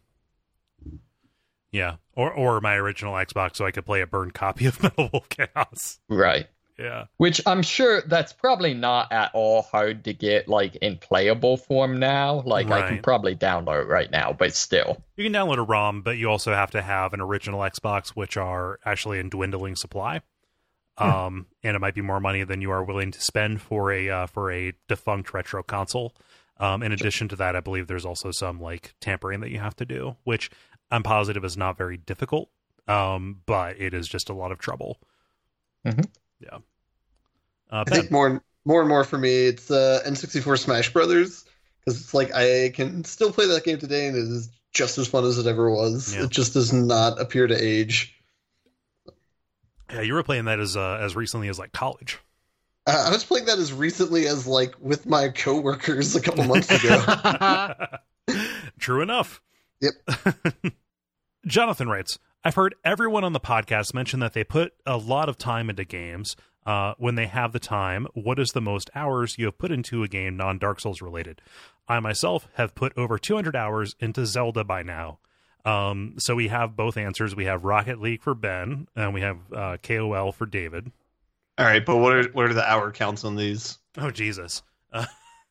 Yeah. Or or my original Xbox so I could play a burned copy of Metal Wolf Chaos. Right. Yeah. Which I'm sure that's probably not at all hard to get like in playable form now. Like I can Right. probably download it right now, but still. You can download a ROM, but you also have to have an original Xbox, which are actually in dwindling supply. Um, and it might be more money than you are willing to spend for a uh, for a defunct retro console. Um, in addition to that, I believe there's also some like tampering that you have to do, which I'm positive is not very difficult. Um, but it is just a lot of trouble. Mhm. Yeah. Uh, I Ben. think more more and more for me, it's uh, N sixty-four Smash Brothers, because it's like I can still play that game today, and it is just as fun as it ever was. Yeah. It just does not appear to age. Yeah, you were playing that as uh, as recently as like college. Uh, I was playing that as recently as like with my coworkers a couple months ago. True enough. Yep. Jonathan writes, I've heard everyone on the podcast mention that they put a lot of time into games. Uh, when they have the time, what is the most hours you have put into a game non-Dark Souls related? I myself have put over two hundred hours into Zelda by now. Um, so we have both answers. We have Rocket League for Ben, and we have uh, K O L for David. All right, but what are what are the hour counts on these? Oh, Jesus. Uh,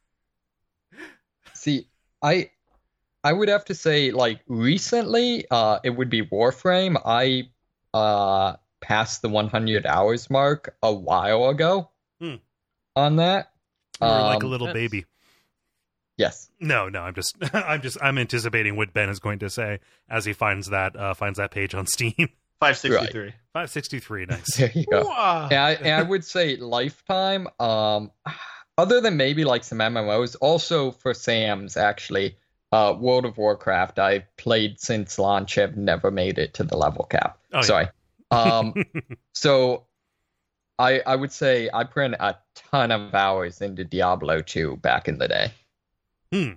See, I I would have to say like recently, uh, it would be Warframe. I uh passed the one hundred hours mark a while ago Hmm. on that. you were like a Um, little that's- baby. Yes. No, no, I'm just, I'm just, I'm anticipating what Ben is going to say as he finds that, uh, finds that page on Steam. five sixty-three. five sixty-three, nice. There you go. Wah. and, I, and I would say lifetime, um, other than maybe like some M M Os, also for Sam's actually, uh, World of Warcraft, I've played since launch, have never made it to the level cap. Oh, yeah. Sorry. Um, so I I would say I put in a ton of hours into Diablo two back in the day. Hmm.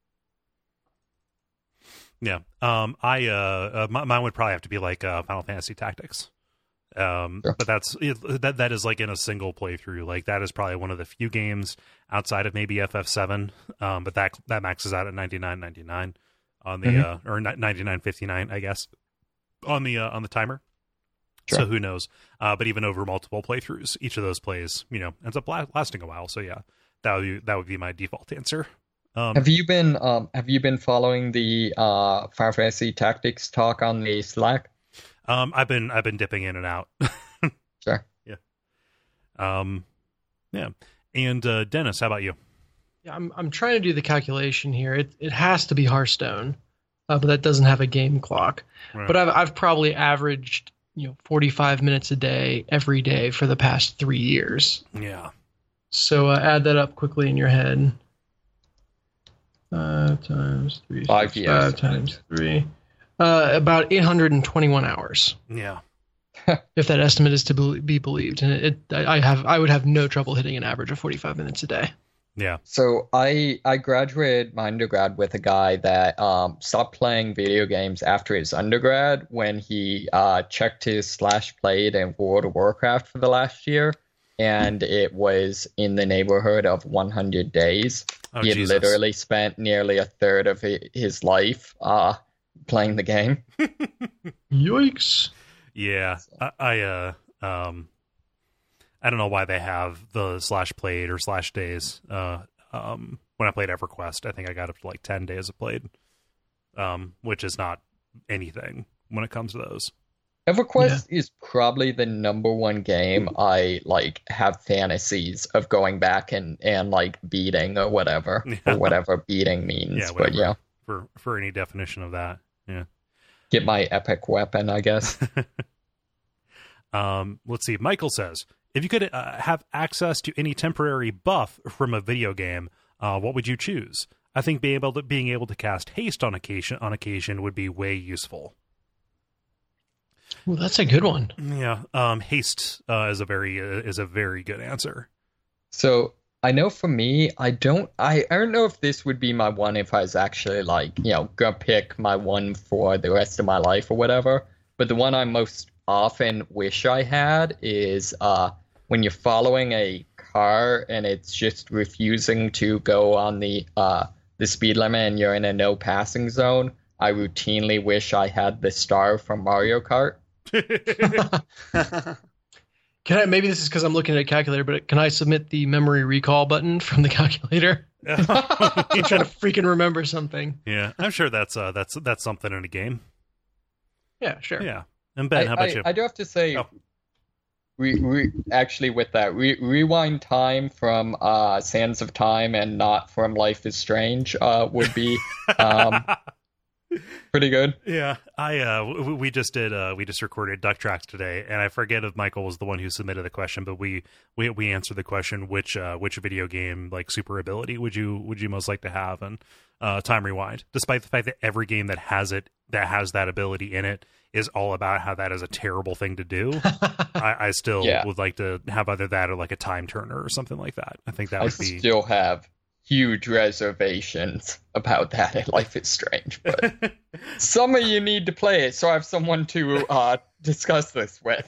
Yeah. Um. I. Uh. uh my, mine would probably have to be like uh, Final Fantasy Tactics. Um. Sure. But that's it, that. That is like in a single playthrough. Like that is probably one of the few games outside of maybe F F seven. Um. But that that maxes out at ninety-nine ninety-nine on the Mhm. uh or ninety-nine fifty-nine, I guess, on the uh, on the timer. Sure. So who knows? Uh. But even over multiple playthroughs, each of those plays, you know, ends up la- lasting a while. So yeah, that would be that would be my default answer. Um. Have you been um have you been following the uh Final Fantasy Tactics talk on the Slack? Um, I've been I've been dipping in and out. Sure. Yeah. Um, yeah. And uh, Dennis, how about you? Yeah, I'm I'm trying to do the calculation here. It it has to be Hearthstone, uh, but that doesn't have a game clock. Right. But I've I've probably averaged you know forty-five minutes a day every day for the past three years. Yeah. So uh, add that up quickly in your head. Five times three. Five six, years. Five times three. Uh, about eight hundred twenty-one hours. Yeah. If that estimate is to be, be believed, and it, I have, I would have no trouble hitting an average of forty-five minutes a day. Yeah. So I I graduated my undergrad with a guy that um, stopped playing video games after his undergrad when he uh, checked his slash played in World of Warcraft for the last year, and it was in the neighborhood of one hundred days. Oh, he had Jesus. literally spent nearly a third of hi- his life uh, playing the game. Yikes! Yeah. I, I uh um I don't know why they have the slash played or slash days. Uh um when I played EverQuest, I think I got up to like ten days of played. Um, which is not anything when it comes to those. EverQuest yeah. is probably the number one game I like have fantasies of going back and, and like beating or whatever yeah. or whatever beating means. Yeah, but yeah, for for any definition of that, yeah. Get my epic weapon, I guess. um, let's see. Michael says, if you could uh, have access to any temporary buff from a video game, uh, what would you choose? I think being able to being able to cast haste on occasion on occasion would be way useful. Well, that's a good one. Yeah, um, haste uh, is a very uh, is a very good answer. So I know for me, I don't I, I don't know if this would be my one if I was actually like, you know, gonna pick my one for the rest of my life or whatever. But the one I most often wish I had is uh, when you're following a car and it's just refusing to go on the uh, the speed limit and you're in a no passing zone. I routinely wish I had the star from Mario Kart. Can I? Maybe this is because I'm looking at a calculator, but can I submit the memory recall button from the calculator? I'm trying to freaking remember something. Yeah, I'm sure that's uh, that's that's something in a game. Yeah, sure. Yeah, and Ben, I, how about I, you? I do have to say, oh. re, re, actually, with that, re, rewind time from uh, Sands of Time and not from Life is Strange uh, would be um, pretty good. Yeah, I uh, we, we just did uh, we just recorded Duck Tracks today, and I forget if Michael was the one who submitted the question, but we we, we answered the question: which uh, which video game like super ability would you would you most like to have? And uh, time rewind, despite the fact that every game that has it that has that ability in it is all about how that is a terrible thing to do. I, I still yeah. would like to have either that or like a time turner or something like that. I think that I would be still have huge reservations about that in Life is Strange, but some of you need to play it, so I have someone to uh, discuss this with.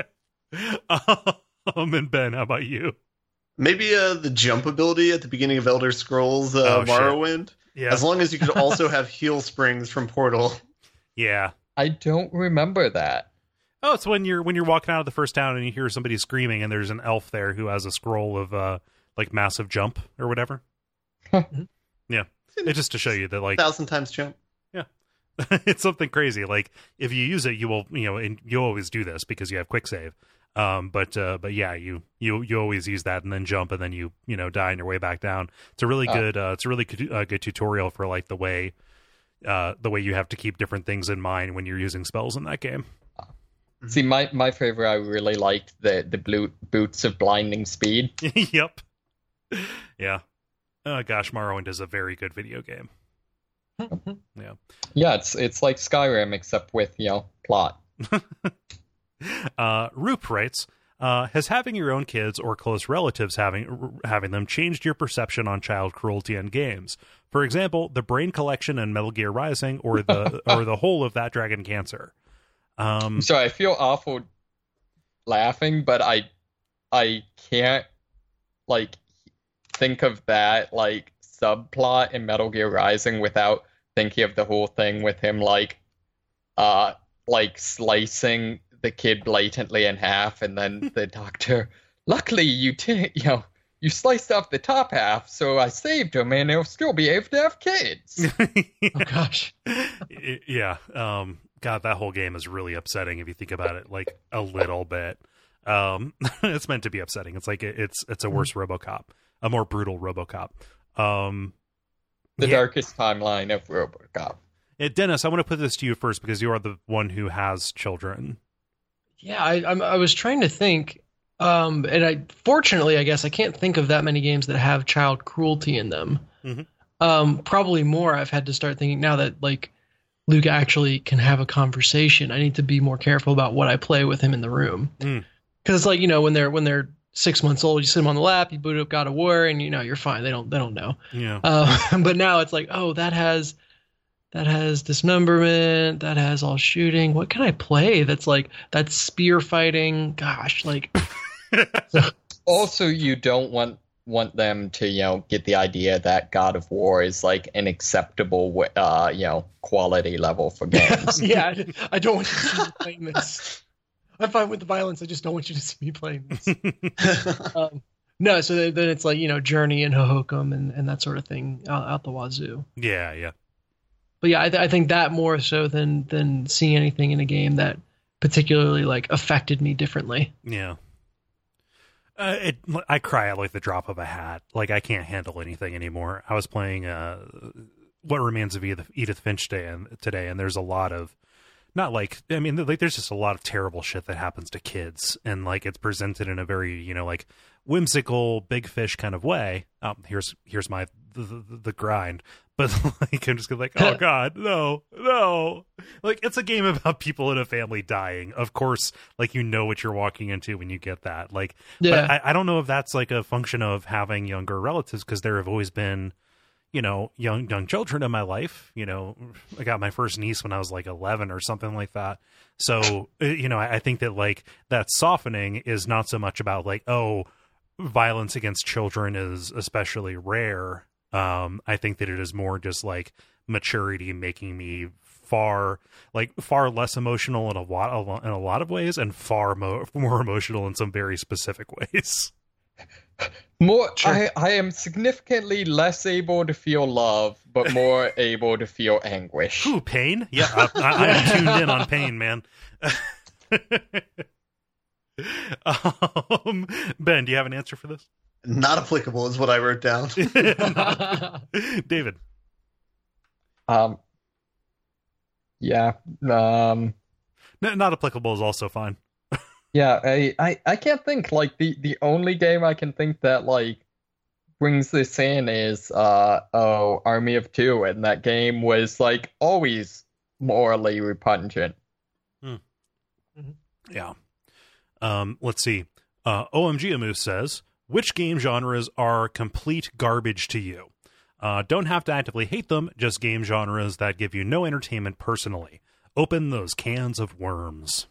um, and Ben, how about you? Maybe uh, the jump ability at the beginning of Elder Scrolls uh, Oh, shit. Morrowind. Yeah, As long as you could also have heal springs from Portal. yeah. I don't remember that. Oh, it's when you're when you're walking out of the first town and you hear somebody screaming, and there's an elf there who has a scroll of uh like massive jump or whatever. Yeah, it's just to show you that like Thousand times jump. yeah, it's something crazy. Like if you use it, you will you know, and you always do this because you have quick save. Um, but uh, but yeah, you you you always use that and then jump and then you you know die on your way back down. It's a really Oh. good uh, it's a really good, uh, good tutorial for like the way uh the way you have to keep different things in mind when you're using spells in that game. See, my, my favorite, I really liked the, the blue boots of blinding speed. Yep. Yeah. Oh gosh, Morrowind is a very good video game. Yeah. Yeah, it's it's like Skyrim, except with, you know, plot. uh, Roop writes, uh, has having your own kids or close relatives having having them changed your perception on child cruelty in games? For example, the Brain Collection in Metal Gear Rising, or the or the whole of That Dragon Cancer. Um, So I feel awful laughing, but I I can't like think of that like subplot in Metal Gear Rising without thinking of the whole thing with him like uh like slicing the kid blatantly in half, and then the doctor, luckily you t- you know you sliced off the top half, so I saved him, and he'll still be able to have kids. Oh gosh. yeah. Um, God, that whole game is really upsetting if you think about it, like a little bit. Um, it's meant to be upsetting. It's like it, it's it's a worse RoboCop, a more brutal RoboCop. Um, the yeah. darkest timeline of RoboCop. Yeah, Dennis, I want to put this to you first because you are the one who has children. Yeah, I, I'm, I was trying to think, um, and I fortunately, I guess I can't think of that many games that have child cruelty in them. Mm-hmm. Um, probably more. I've had to start thinking now that like Luke actually can have a conversation. I need to be more careful about what I play with him in the room. Mm. Because it's like, you know, when they're when they're six months old, you sit them on the lap, you boot up God of War, and you know you're fine. They don't they don't know. Yeah. Uh, but now it's like, oh, that has that has dismemberment, that has all shooting. What can I play? That's like that's spear fighting. Gosh, like. so, Also, you don't want want them to you know get the idea that God of War is like an acceptable uh you know quality level for games. yeah, I, I don't want you to see me playing this. I'm fine with the violence. I just don't want you to see me playing this. um, no, so then, then it's like, you know, Journey and Hohokum and, and that sort of thing out, out the wazoo. Yeah, yeah. But yeah, I, th- I think that more so than than seeing anything in a game that particularly like affected me differently. Yeah. Uh, it, I cry at like the drop of a hat. Like I can't handle anything anymore. I was playing uh, What Remains of Edith, Edith Finch Day and, today, and there's a lot of not like I mean like there's just a lot of terrible shit that happens to kids, and like it's presented in a very you know like whimsical big fish kind of way. Um, here's here's my the, the, the grind, but like I'm just gonna like oh god no no like it's a game about people in a family dying. Of course, like you know what you're walking into when you get that. Like, yeah. But I, I don't know if that's like a function of having younger relatives because there have always been. You know, young young children in my life. You know, I got my first niece when I was like eleven or something like that. So, you know, I, I think that like that softening is not so much about like, oh, violence against children is especially rare. Um, I think that it is more just like maturity making me far like far less emotional in a lot in a lot of ways and far mo- more emotional in some very specific ways. More, Sure. I, I am significantly less able to feel love, but more able to feel anguish. Ooh, pain? Yeah, I, I, I am tuned in on pain, man. um, Ben, do you have an answer for this? Not applicable is what I wrote down. David. Um. Yeah. Um. No, not applicable is also fine. Yeah, I, I, I can't think, like, the, the only game I can think that, like, brings this in is, uh, oh, Army of Two, and that game was, like, always morally repugnant. Hmm. Yeah. Um, let's see. Uh, O M G Amu says, which game genres are complete garbage to you? Uh, don't have to actively hate them, just game genres that give you no entertainment personally. Open those cans of worms.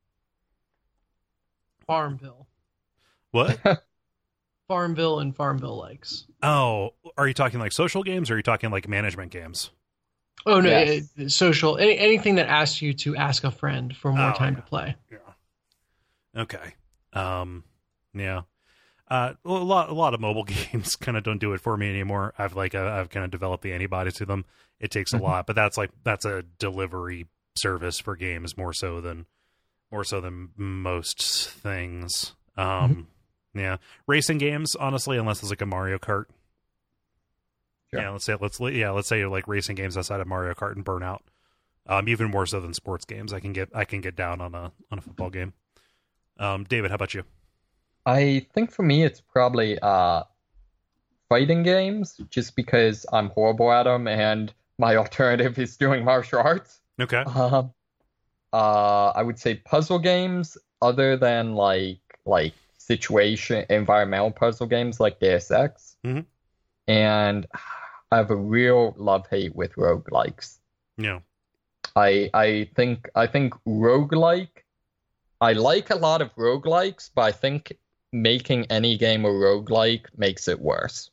Farmville. What? Farmville and Farmville likes. Oh, are you talking like social games or are you talking like management games? Oh, no, Yes. it, social, any, anything that asks you to ask a friend for more Oh, time yeah. to play. Yeah. Okay. Um, yeah. Uh, a lot, a lot of mobile games kind of don't do it for me anymore. I've like, uh, I've kind of developed the antibody to them. It takes a Mhm. lot, but that's like, that's a delivery service for games more so than, more so than most things. Um, yeah. Racing games, honestly, unless it's like a Mario Kart. Sure. Yeah. Let's say, let's, yeah, let's say like racing games outside of Mario Kart and Burnout. Um, even more so than sports games. I can get, I can get down on a, on a football game. Um, David, how about you? I think for me it's probably uh, fighting games, just because I'm horrible at them, and my alternative is doing martial arts. Okay. Um, uh, I would say puzzle games, other than like like situation environmental puzzle games like Deus Ex. Mhm. And I have a real love hate with roguelikes. Yeah. I I think I think roguelike. I like a lot of roguelikes, but I think making any game a roguelike makes it worse.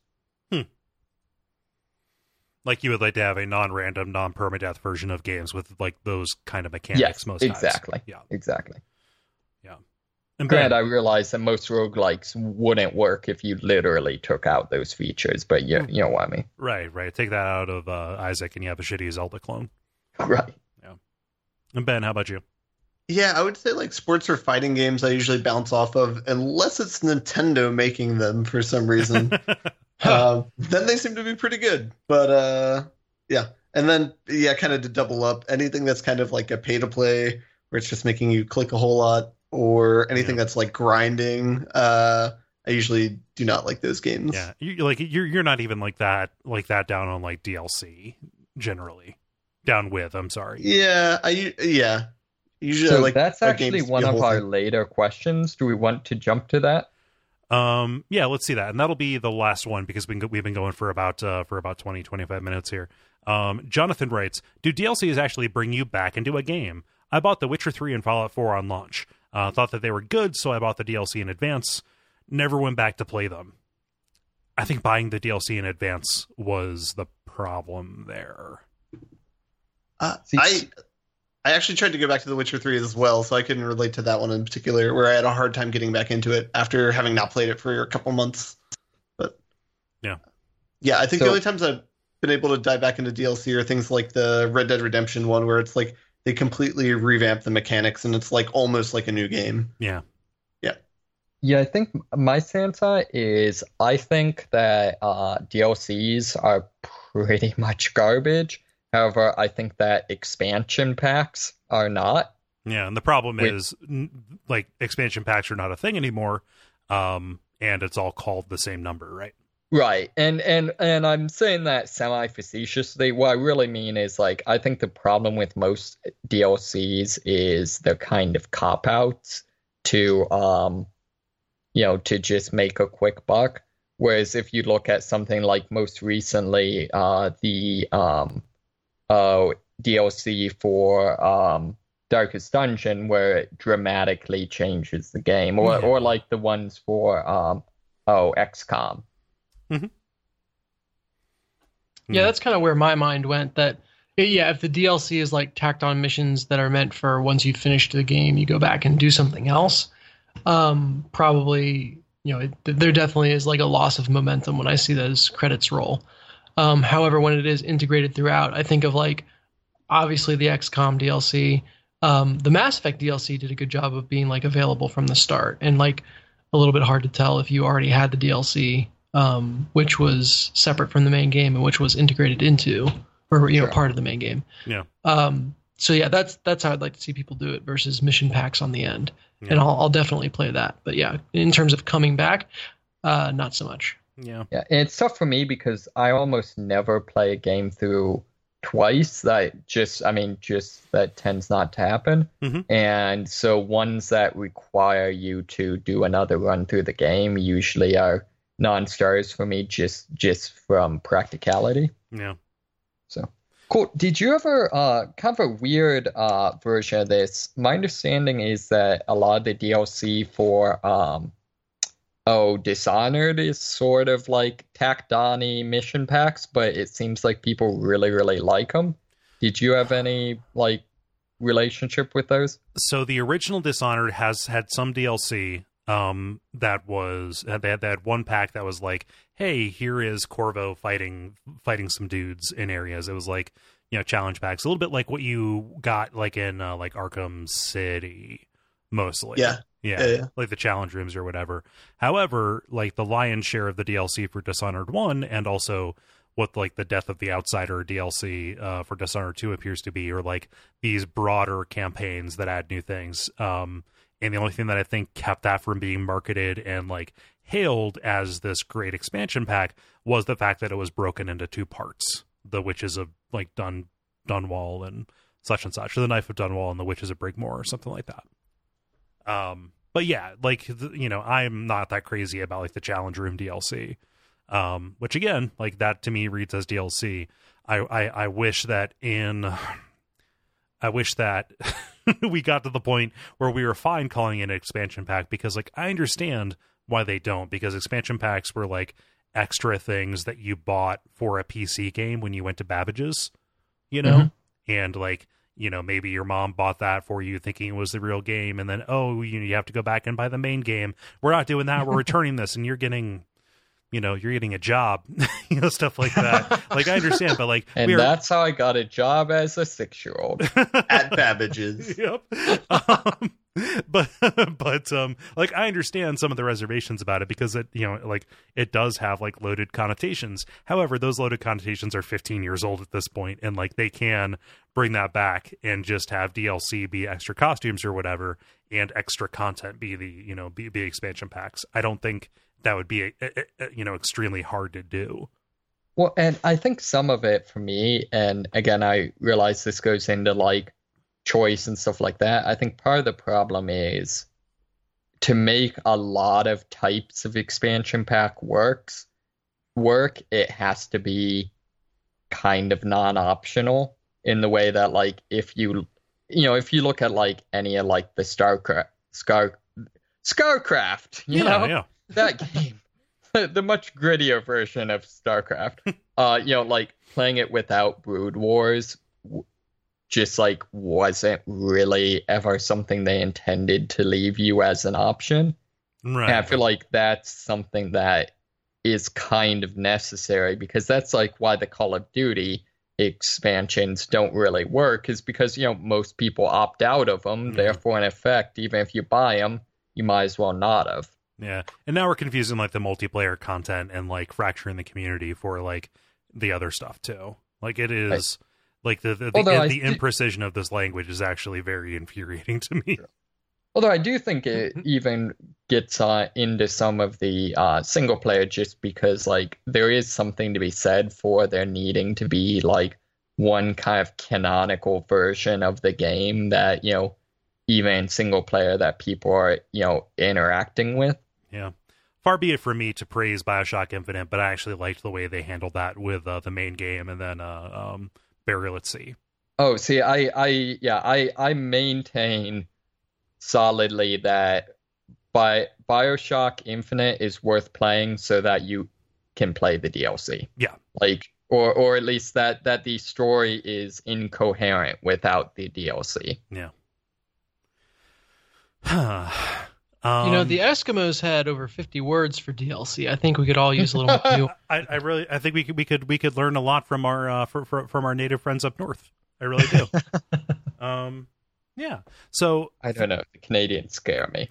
Like you would like to have a non-random, non-permadeath version of games with like those kind of mechanics Yes, most exactly. times. Yeah. Exactly. And Granted, Ben, I realize that most roguelikes wouldn't work if you literally took out those features, but you, you know what I mean. right, right. Take that out of uh, Isaac and you have a shitty Zelda clone. Right. And Ben, how about you? Yeah, I would say like sports or fighting games I usually bounce off of, unless it's Nintendo making them for some reason. uh, then they seem to be pretty good. But uh, yeah. And then, yeah, kind of to double up, anything that's kind of like a pay to play, where it's just making you click a whole lot, or anything yeah. that's like grinding, uh, I usually do not like those games. Yeah, you like you're you're not even like that like that down on like D L C generally. Down with, I'm sorry. Yeah, I yeah. Usually, so like that's actually one of our thing. later questions. Do we want to jump to that? Um, yeah, let's see that, and that'll be the last one because we we've been going for about uh, for about twenty, twenty-five minutes here. Um, Jonathan writes, "Do D L Cs actually bring you back into a game? I bought The Witcher three and Fallout four on launch. Uh, thought that they were good, so I bought the D L C in advance. Never went back to play them. I think buying the D L C in advance was the problem there." Uh, I I actually tried to go back to The Witcher three as well, so I couldn't relate to that one in particular, where I had a hard time getting back into it after having not played it for a couple months. But yeah, yeah, I think so, the only times I've been able to dive back into D L C are things like the Red Dead Redemption one, where it's like they completely revamp the mechanics and it's like almost like a new game. Yeah. Yeah. Yeah, I think my Santa is I think that uh, D L Cs are pretty much garbage. However, I think that expansion packs are not. Yeah, and the problem Wait. is, like, expansion packs are not a thing anymore, um, and it's all called the same number, right? Right, and and and I'm saying that semi-facetiously. What I really mean is, like, I think the problem with most D L Cs is they're kind of cop-outs to, um, you know, to just make a quick buck. Whereas if you look at something like most recently, uh, the um. Uh, D L C for um, Darkest Dungeon, where it dramatically changes the game, or yeah. or like the ones for um, oh X COM. Mm-hmm. Yeah, that's kind of where my mind went. That yeah, if the D L C is like tacked on missions that are meant for once you've finished the game, you go back and do something else. Um, probably, you know, it, there definitely is like a loss of momentum when I see those credits roll. Um, however, when it is integrated throughout, I think of like obviously the X COM D L C. Um, the Mass Effect D L C did a good job of being like available from the start, and like a little bit hard to tell if you already had the D L C, um, which was separate from the main game and which was integrated into, or you know, Sure. part of the main game. Yeah. Um, so yeah, that's that's how I'd like to see people do it versus mission packs on the end, Yeah. and I'll, I'll definitely play that. But yeah, in terms of coming back, uh, not so much. Yeah. Yeah, and it's tough for me because I almost never play a game through twice. That just, I mean, just that tends not to happen. Mhm. And so ones that require you to do another run through the game usually are non-stars for me, just just from practicality. Yeah. So cool. Did you ever uh kind of a weird uh version of this? My understanding is that a lot of the D L C for um. Oh, Dishonored is sort of like tacked on mission packs, but it seems like people really, really like them. Did you have any like relationship with those? So the original Dishonored has had some D L C um, that was they had, they had one pack that was like, hey, here is Corvo fighting fighting some dudes in areas. It was like, you know, challenge packs, a little bit like what you got like in uh, like Arkham City, mostly. Yeah. Yeah, Yeah, yeah. like the challenge rooms or whatever. However, like the lion's share of the D L C for Dishonored one, and also what like the Death of the Outsider D L C uh, for Dishonored two appears to be, or like these broader campaigns that add new things. Um, and the only thing that I think kept that from being marketed and like hailed as this great expansion pack was the fact that it was broken into two parts: the Witches of like Dun Dunwall and such and such, or the Knife of Dunwall and the Witches of Brigmore, or something like that. Um, but yeah, like, the, you know, I'm not that crazy about like the challenge room D L C, um, which again, like that to me reads as D L C. I, I, I wish that in, I wish that we got to the point where we were fine calling it an expansion pack, because like, I understand why they don't, because expansion packs were like extra things that you bought for a P C game when you went to Babbage's, you know, mm-hmm. and like, you know, maybe your mom bought that for you thinking it was the real game, and then, oh, you know, you have to go back and buy the main game. We're not doing that. We're returning this, and you're getting you know, you're getting a job, you know, stuff like that. Like, I understand, but like, and we are... that's how I got a job as a six-year-old at Babbage's. Yep. Um, but but um, like, I understand some of the reservations about it because it, you know, like, it does have like loaded connotations. However, those loaded connotations are fifteen years old at this point, and like, they can bring that back and just have D L C be extra costumes or whatever, and extra content be the, you know, be, be expansion packs. I don't think that would be, a, a, a, you know, extremely hard to do. Well, and I think some of it for me, and again, I realize this goes into like choice and stuff like that. I think part of the problem is to make a lot of types of expansion pack works work, it has to be kind of non-optional in the way that, like, if you, you know, if you look at like any of like the StarCraft, Scar, StarCraft, you yeah, know, yeah. that game, the much grittier version of StarCraft, uh, you know, like playing it without Brood Wars just like wasn't really ever something they intended to leave you as an option. Right. And I feel like that's something that is kind of necessary, because that's like why the Call of Duty expansions don't really work, is because, you know, most people opt out of them. Mm. Therefore, in effect, even if you buy them, you might as well not have. Yeah. And now we're confusing like the multiplayer content and like fracturing the community for like the other stuff too. Like, it is right. like the the, the, the, the imprecision of this language is actually very infuriating to me. Sure. Although I do think it even gets uh, into some of the uh, single player, just because like there is something to be said for there needing to be like one kind of canonical version of the game that, you know, even single player that people are, you know, interacting with. Yeah. Far be it for me to praise BioShock Infinite, but I actually liked the way they handled that with uh, the main game and then uh, um, Burial at Sea. Oh, see, I, I, yeah, I, I maintain solidly that Bi- BioShock Infinite is worth playing so that you can play the D L C. Yeah. Like, or, or at least that, that the story is incoherent without the D L C. Yeah. Um, you know, the Eskimos had over fifty words for D L C. I think we could all use a little more. New. I, I really, I think we could, we could, we could learn a lot from our, uh, for, for, from our native friends up north. I really do. um, yeah. So I don't know. The Canadians scare me.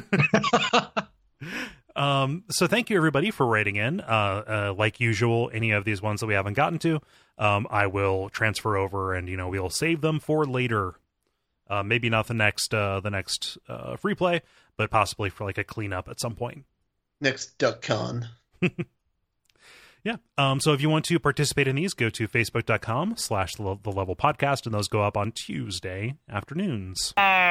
um, so thank you everybody for writing in. Uh, uh, like usual, any of these ones that we haven't gotten to, um, I will transfer over, and you know, we'll save them for later. Uh, maybe not the next, uh, the next uh, free play, but possibly for like a cleanup at some point. Next DuckCon. Yeah. Um, so if you want to participate in these, go to facebook.com slash the level podcast, and those go up on Tuesday afternoons.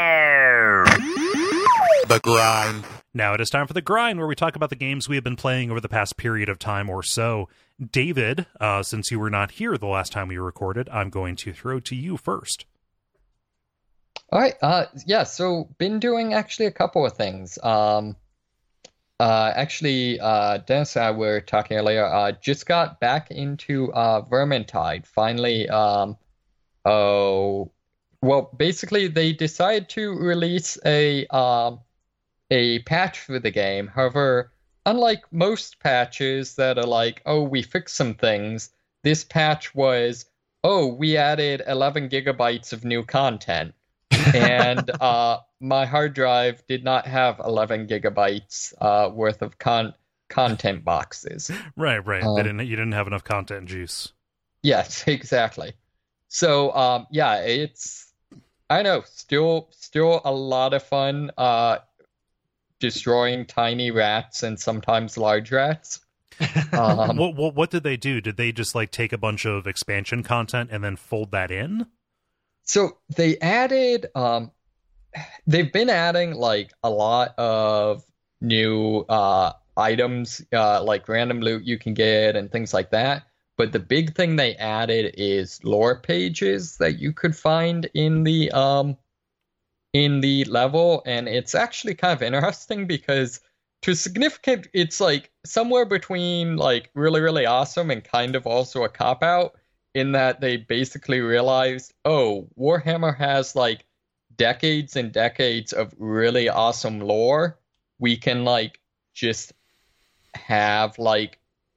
The grind. Now it is time for the grind, where we talk about the games we have been playing over the past period of time or so. David, uh, since you were not here the last time we recorded, I'm going to throw to you first. All right. Uh, yeah. So been doing actually a couple of things. Um, uh, actually, uh, Dennis and I were talking earlier. Uh, just got back into uh, Vermintide. Finally. Um, oh, well, basically they decided to release a um a patch for the game. However, unlike most patches that are like, oh, we fixed some things, this patch was, oh, we added eleven gigabytes of new content. and uh, my hard drive did not have eleven gigabytes uh, worth of con- content boxes. Right, right. Um, they didn't. You didn't have enough content juice. Yes, exactly. So, um, yeah, it's, I know, still, still a lot of fun uh, destroying tiny rats and sometimes large rats. Um, what, what what did they do? Did they just like take a bunch of expansion content and then fold that in? So they added, um, they've been adding like a lot of new uh, items, uh, like random loot you can get and things like that. But the big thing they added is lore pages that you could find in the um, in the level, and it's actually kind of interesting because to significant, it's like somewhere between like really really awesome and kind of also a cop out. In that they basically realized, oh, Warhammer has like decades and decades of really awesome lore. We can like just have like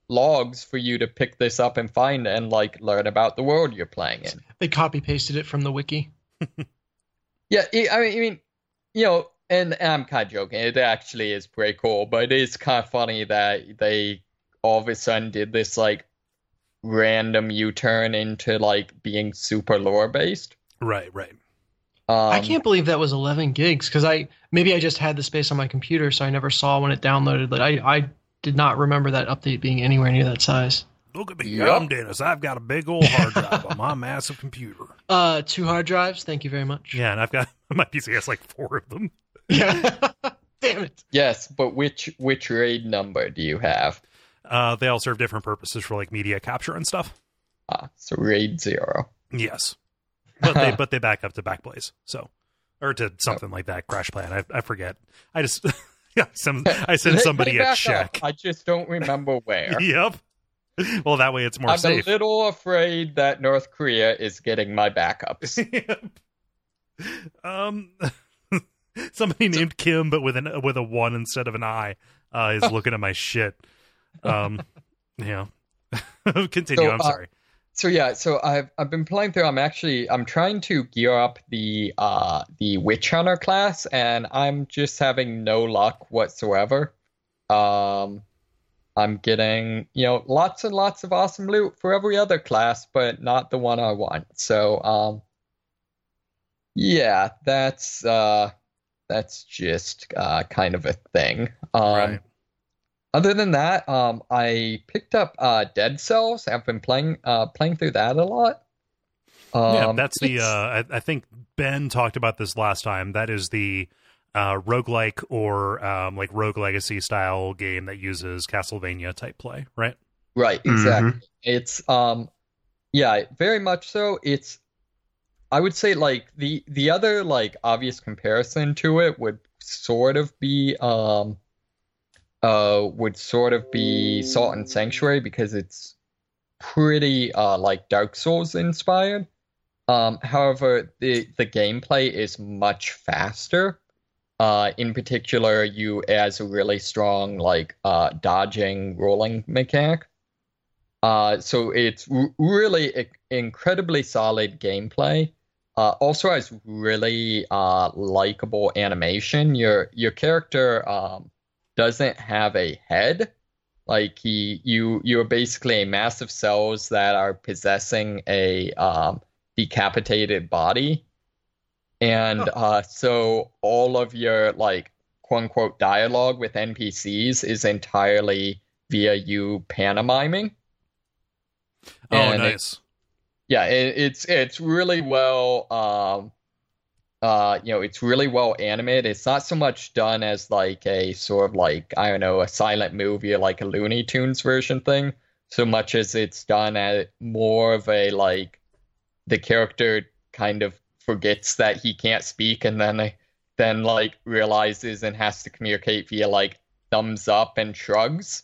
logs for you to pick this up and find and like learn about the world you're playing in. They copy pasted it from the wiki. Yeah, it, I mean, I mean, you know, and, and I'm kind of joking. It actually is pretty cool, but it is kind of funny that they all of a sudden did this like random U-turn into like being super lore based. Right, right. Um, I can't believe that was eleven gigs because I maybe I just had the space on my computer, so I never saw when it downloaded. But I I did not remember that update being anywhere near that size. Look at me, Yep. I'm Dennis. I've got a big old hard drive on my massive computer. Uh, two hard drives. Thank you very much. Yeah, and I've got my P C has like four of them. Yeah. Damn it. Yes, but which which raid number do you have? Uh, they all serve different purposes for like media capture and stuff. Ah, so raid zero. Yes, but they but they back up to Backblaze, so or to something like that. Crash Plan. I I forget. I just yeah. Some I send They- somebody they a back check. up. I just don't remember where. Yep. Well, that way it's more I'm safe. a little afraid that North Korea is getting my backups. Yep. Um, somebody named Kim, but with an with a one instead of an I, uh, is looking at my shit. Um, yeah. Continue. So, I'm uh, sorry. So yeah, so I've I've been playing through. I'm actually I'm trying to gear up the uh the Witch Hunter class, and I'm just having no luck whatsoever. Um, I'm getting you know lots and lots of awesome loot for every other class, but not the one I want. So um, yeah, that's uh that's just uh kind of a thing. Um. Right. Other than that, um, I picked up uh, Dead Cells. I've been playing uh, playing through that a lot. Um, Yeah, that's the. it's- Uh, I, I think Ben talked about this last time. That is the uh, roguelike or um, like Rogue Legacy style game that uses Castlevania type play, right? Right, exactly. It's um, yeah, very much so. It's I would say like the the other like obvious comparison to it would sort of be um. Uh, would sort of be Salt and Sanctuary because it's pretty uh like Dark Souls inspired. Um, however, the the gameplay is much faster. Uh, in particular, you as a really strong like uh dodging rolling mechanic. Uh, so it's r- really i- incredibly solid gameplay. Uh, also has really uh likable animation. Your your character um. doesn't have a head. Like he, you, you're basically a mass of cells that are possessing a um, decapitated body, and uh, so all of your like quote unquote dialogue with N P Cs is entirely via you pantomiming. Oh, And it- nice. yeah, it, it's it's really well. Um, Uh, you know, it's really well animated. It's not so much done as like a sort of like, I don't know, a silent movie or like a Looney Tunes version thing, so much as it's done at more of a like the character kind of forgets that he can't speak and then then like realizes and has to communicate via like thumbs up and shrugs.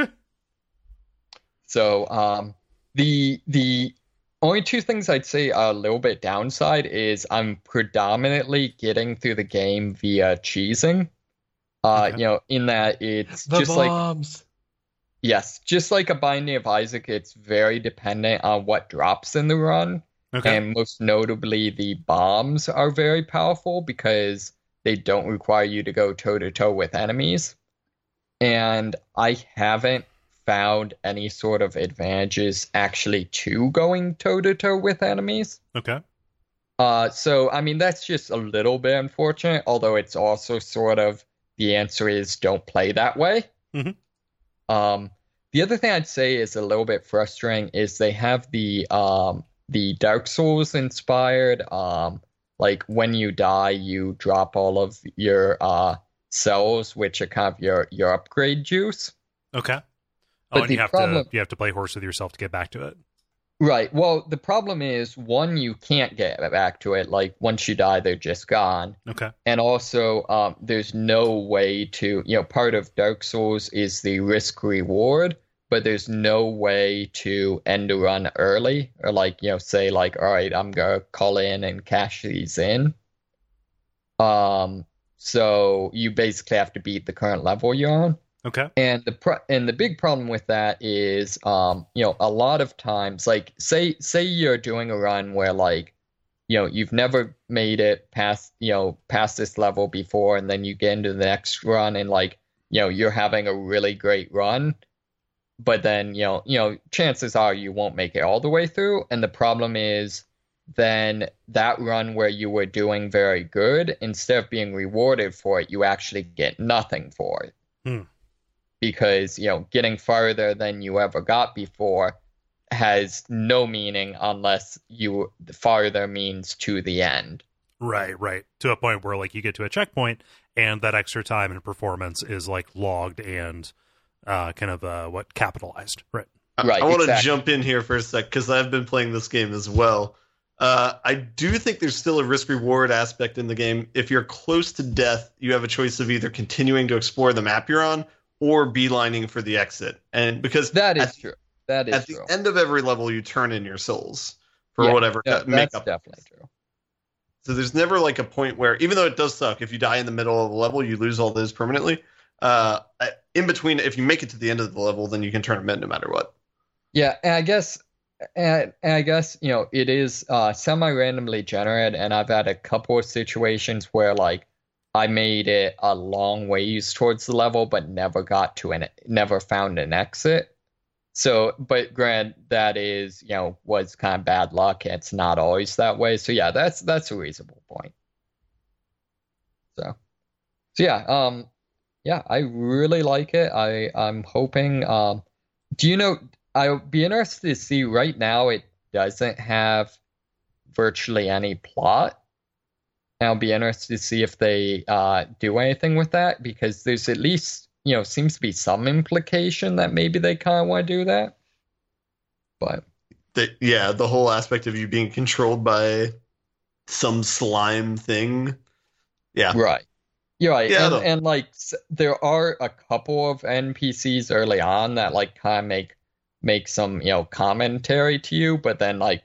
So um the the only two things I'd say are a little bit downside is I'm predominantly getting through the game via cheesing. Uh, Okay. you know, in that it's The just like bombs. yes, just like a Binding of Isaac, it's very dependent on what drops in the run. Okay. And most notably, the bombs are very powerful because they don't require you to go toe to toe with enemies. And I haven't found any sort of advantages actually to going toe to toe with enemies. Okay. Uh, so I mean that's just a little bit unfortunate. Although it's also sort of the answer is don't play that way. Mhm. Um, the other thing I'd say is a little bit frustrating is they have the um the Dark Souls inspired um like when you die you drop all of your uh cells which are kind of your your upgrade juice. Okay. Oh, But and the you have problem- to you have to play horse with yourself to get back to it. Right. Well, the problem is one, you can't get back to it. Like once you die, they're just gone. Okay. And also, um, there's no way to, you know, part of Dark Souls is the risk reward, but there's no way to end a run early or like, you know, say like, all right, I'm gonna call in and cash these in. Um, so you basically have to beat the current level you're on. Okay. And the pro- and the big problem with that is, um, you know, a lot of times, like say say you're doing a run where like, you know, you've never made it past, you know, past this level before, and then you get into the next run and like, you know, you're having a really great run, but then, you know, you know, chances are you won't make it all the way through. And the problem is then that run where you were doing very good, instead of being rewarded for it, you actually get nothing for it. Hmm. Because, you know, getting farther than you ever got before has no meaning unless you farther means to the end. Right, right. To a point where like you get to a checkpoint and that extra time and performance is like logged and uh, kind of uh, what capitalized. Right. Right. I, I want to exactly. jump in here for a sec because I've been playing this game as well. Uh, I do think there's still a risk reward aspect in the game. If you're close to death, you have a choice of either continuing to explore the map you're on or beelining for the exit. And because that is at, true. That is at true. the end of every level, you turn in your souls for Yeah, whatever yeah, to make that's up. definitely true. So there's never like a point where, even though it does suck, if you die in the middle of the level, you lose all those permanently. Uh, in between, if you make it to the end of the level, then you can turn them in no matter what. Yeah, and I guess, and, and I guess you know it is uh, semi-randomly generated, and I've had a couple of situations where like I made it a long ways towards the level, but never got to an, never found an exit. So, but grant that is, you know, was kind of bad luck. It's not always that way. So yeah, that's that's a reasonable point. So, so yeah, um, yeah, I really like it. I I'm hoping. Um, do you know? I'll be interested to see. Right now, it doesn't have virtually any plot. I'll be interested to see if they uh, do anything with that, because there's at least, you know, seems to be some implication that maybe they kind of want to do that. But The, yeah, the whole aspect of you being controlled by some slime thing. Yeah. right. You're right. Yeah, and, no. and like s- there are a couple of N P Cs early on that like kind of make make some, you know, commentary to you, but then like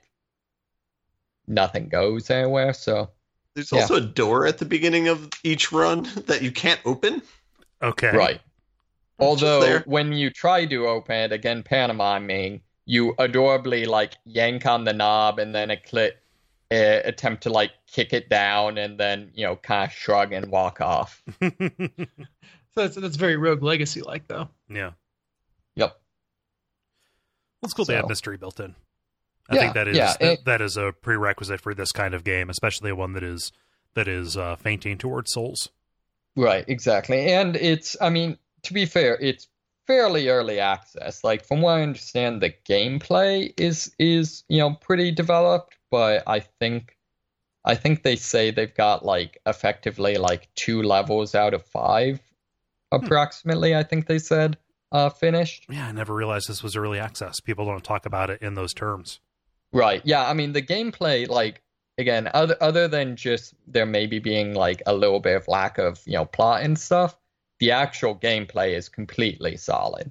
nothing goes anywhere. So There's Yeah. also a door at the beginning of each run that you can't open. Okay. right. It's just Although there. when you try to open it, again, pantomiming, you adorably like yank on the knob and then a click, uh, attempt to like kick it down and then, you know, kind of shrug and walk off. So that's that's very Rogue Legacy like though. Yeah. Yep. Well, it's cool they have So- mystery built in. I Yeah, think that is yeah, that, it- that is a prerequisite for this kind of game, especially one that is that is uh, fainting towards souls. Right, exactly. And it's, I mean, to be fair, it's fairly early access. Like from what I understand, the gameplay is is, you know, pretty developed, but I think I think they say they've got like effectively like two levels out of five approximately, I think they said, uh finished. Yeah, I never realized this was early access. People don't talk about it in those terms. Right. Yeah, I mean the gameplay, like again, other other than just there maybe being like a little bit of lack of, you know, plot and stuff, the actual gameplay is completely solid.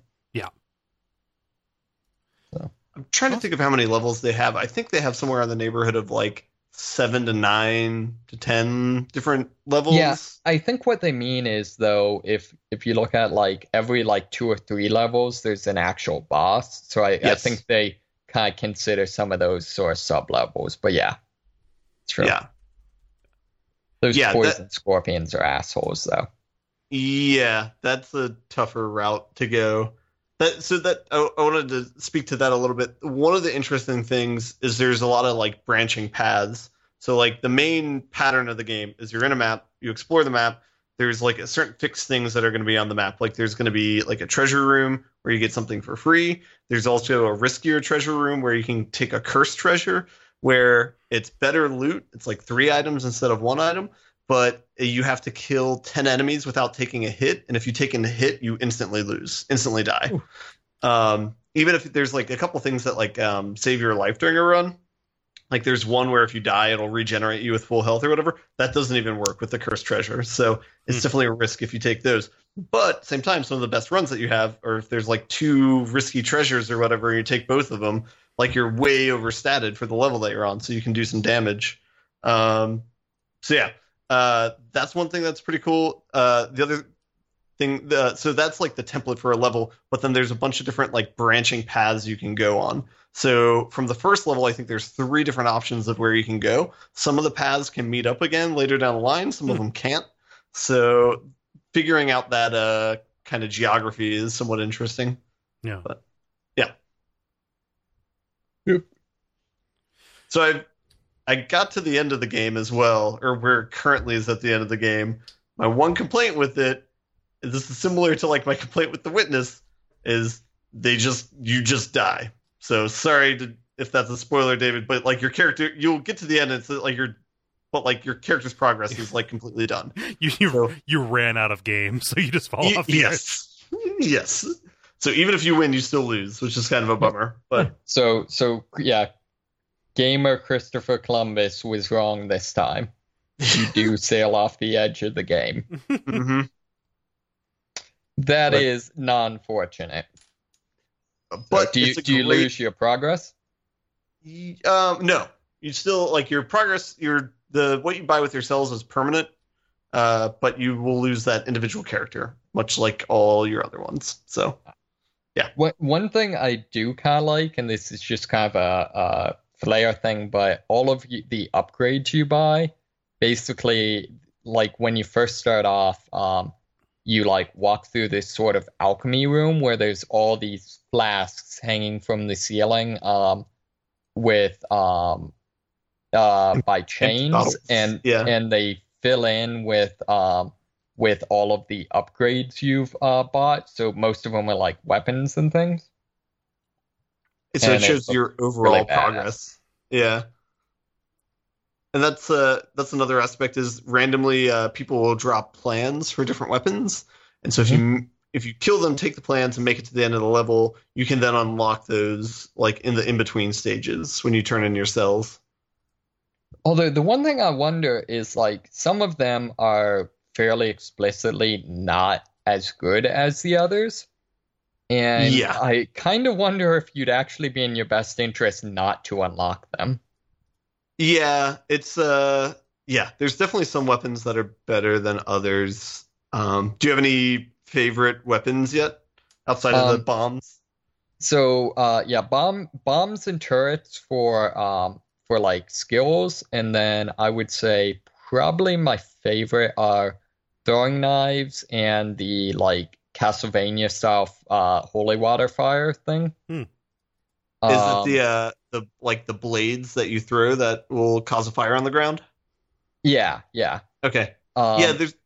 I'm trying to think of how many levels they have. I think they have somewhere in the neighborhood of like seven to nine to ten different levels. Yeah. I think what they mean is though, if if you look at like every like two or three levels, there's an actual boss. So I, I Yes. think they kind of consider some of those sort of sub levels. But yeah, true. Yeah. Those Yeah, that- poison scorpions are assholes though. Yeah, that's a tougher route to go. That so that I, I wanted to speak to that a little bit. One of the interesting things is there's a lot of like branching paths. So like the main pattern of the game is you're in a map, you explore the map. There's like a certain fixed things that are going to be on the map. Like there's going to be like a treasure room where you get something for free. There's also a riskier treasure room where you can take a cursed treasure where it's better loot. It's like three items instead of one item. But you have to kill ten enemies without taking a hit, and if you take a hit, you instantly lose, instantly die. Um, even if there's like a couple things that like um, save your life during a run, like there's one where if you die, it'll regenerate you with full health or whatever. That doesn't even work with the cursed treasure, so it's Hmm. definitely a risk if you take those. But at the same time, some of the best runs that you have, or if there's like two risky treasures or whatever, and you take both of them, like you're way overstated for the level that you're on, so you can do some damage. Um, so yeah. Uh, that's one thing that's pretty cool. Uh, the other thing. The, so that's like the template for a level, but then there's a bunch of different like branching paths you can go on. So from the first level, I think there's three different options of where you can go. Some of the paths can meet up again later down the line. Some of them can't. So figuring out that uh, kind of geography is somewhat interesting. Yeah. But yeah. Yep. So I I got to the end of the game as well, or where it currently is at the end of the game. My one complaint with it, and this is similar to like my complaint with The Witness, is they just you just die. So sorry to, if that's a spoiler, David, but like your character, you'll get to the end and it's like your, but like your character's progress is like completely done. You you, So- you ran out of games, so you just fall Y- off the edge. yes, yes. So even if you win, you still lose, which is kind of a bummer. But So, so yeah, gamer Christopher Columbus was wrong this time. You do sail off the edge of the game. mhm. That But- is non-fortunate. So but do you it's a do you great- lose your progress? Y- Um, no, you still like your progress. Your the what you buy with your cells is permanent, uh, but you will lose that individual character, much like all your other ones. So One one thing I do kind of like, and this is just kind of a, a flair thing, but all of you, the upgrades you buy, basically, like when you first start off, um, you like walk through this sort of alchemy room where there's all these flasks hanging from the ceiling, um, with um, uh, by chains, bottles. and Yeah. and they fill in with um with all of the upgrades you've uh bought. So most of them are like weapons and things. so And it shows it's your overall really badass. progress. Yeah. And that's uh that's another aspect is randomly uh, people will drop plans for different weapons, and so if you if you kill them, take the plans, and make it to the end of the level, you can then unlock those like in the in between stages when you turn in your cells. Although the one thing I wonder is like some of them are fairly explicitly not as good as the others. And Yeah. I kind of wonder if you'd actually be in your best interest not to unlock them. Yeah, it's uh yeah, there's definitely some weapons that are better than others. Um, do you have any favorite weapons yet outside of the Um, bombs? So uh yeah, bomb bombs and turrets for um for like skills, and then I would say probably my favorite are throwing knives and the like Castlevania style uh holy water fire thing. Hmm. Is Um, it the uh the like the blades that you throw that will cause a fire on the ground? yeah, yeah. Okay. Um, yeah, there's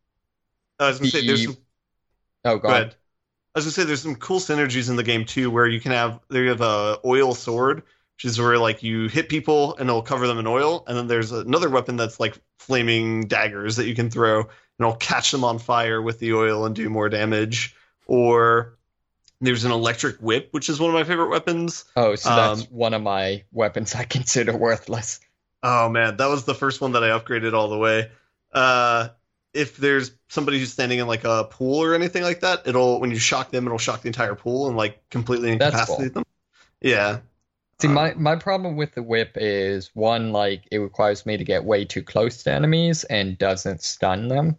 I was gonna say there's the- some oh go go ahead. ahead. I was gonna say there's some cool synergies in the game too, where you can have there you have a oil sword, which is where like you hit people and it'll cover them in oil, and then there's another weapon that's like flaming daggers that you can throw and it'll catch them on fire with the oil and do more damage. Or there's an electric whip, which is one of my favorite weapons. Oh, so that's um, one of my weapons I consider worthless. Oh man, that was the first one that I upgraded all the way. Uh, if there's somebody who's standing in like a pool or anything like that, it'll when you shock them, it'll shock the entire pool and like completely That's incapacitate cool. them. Yeah. See, Um, my, my problem with the whip is one, like it requires me to get way too close to enemies and doesn't stun them.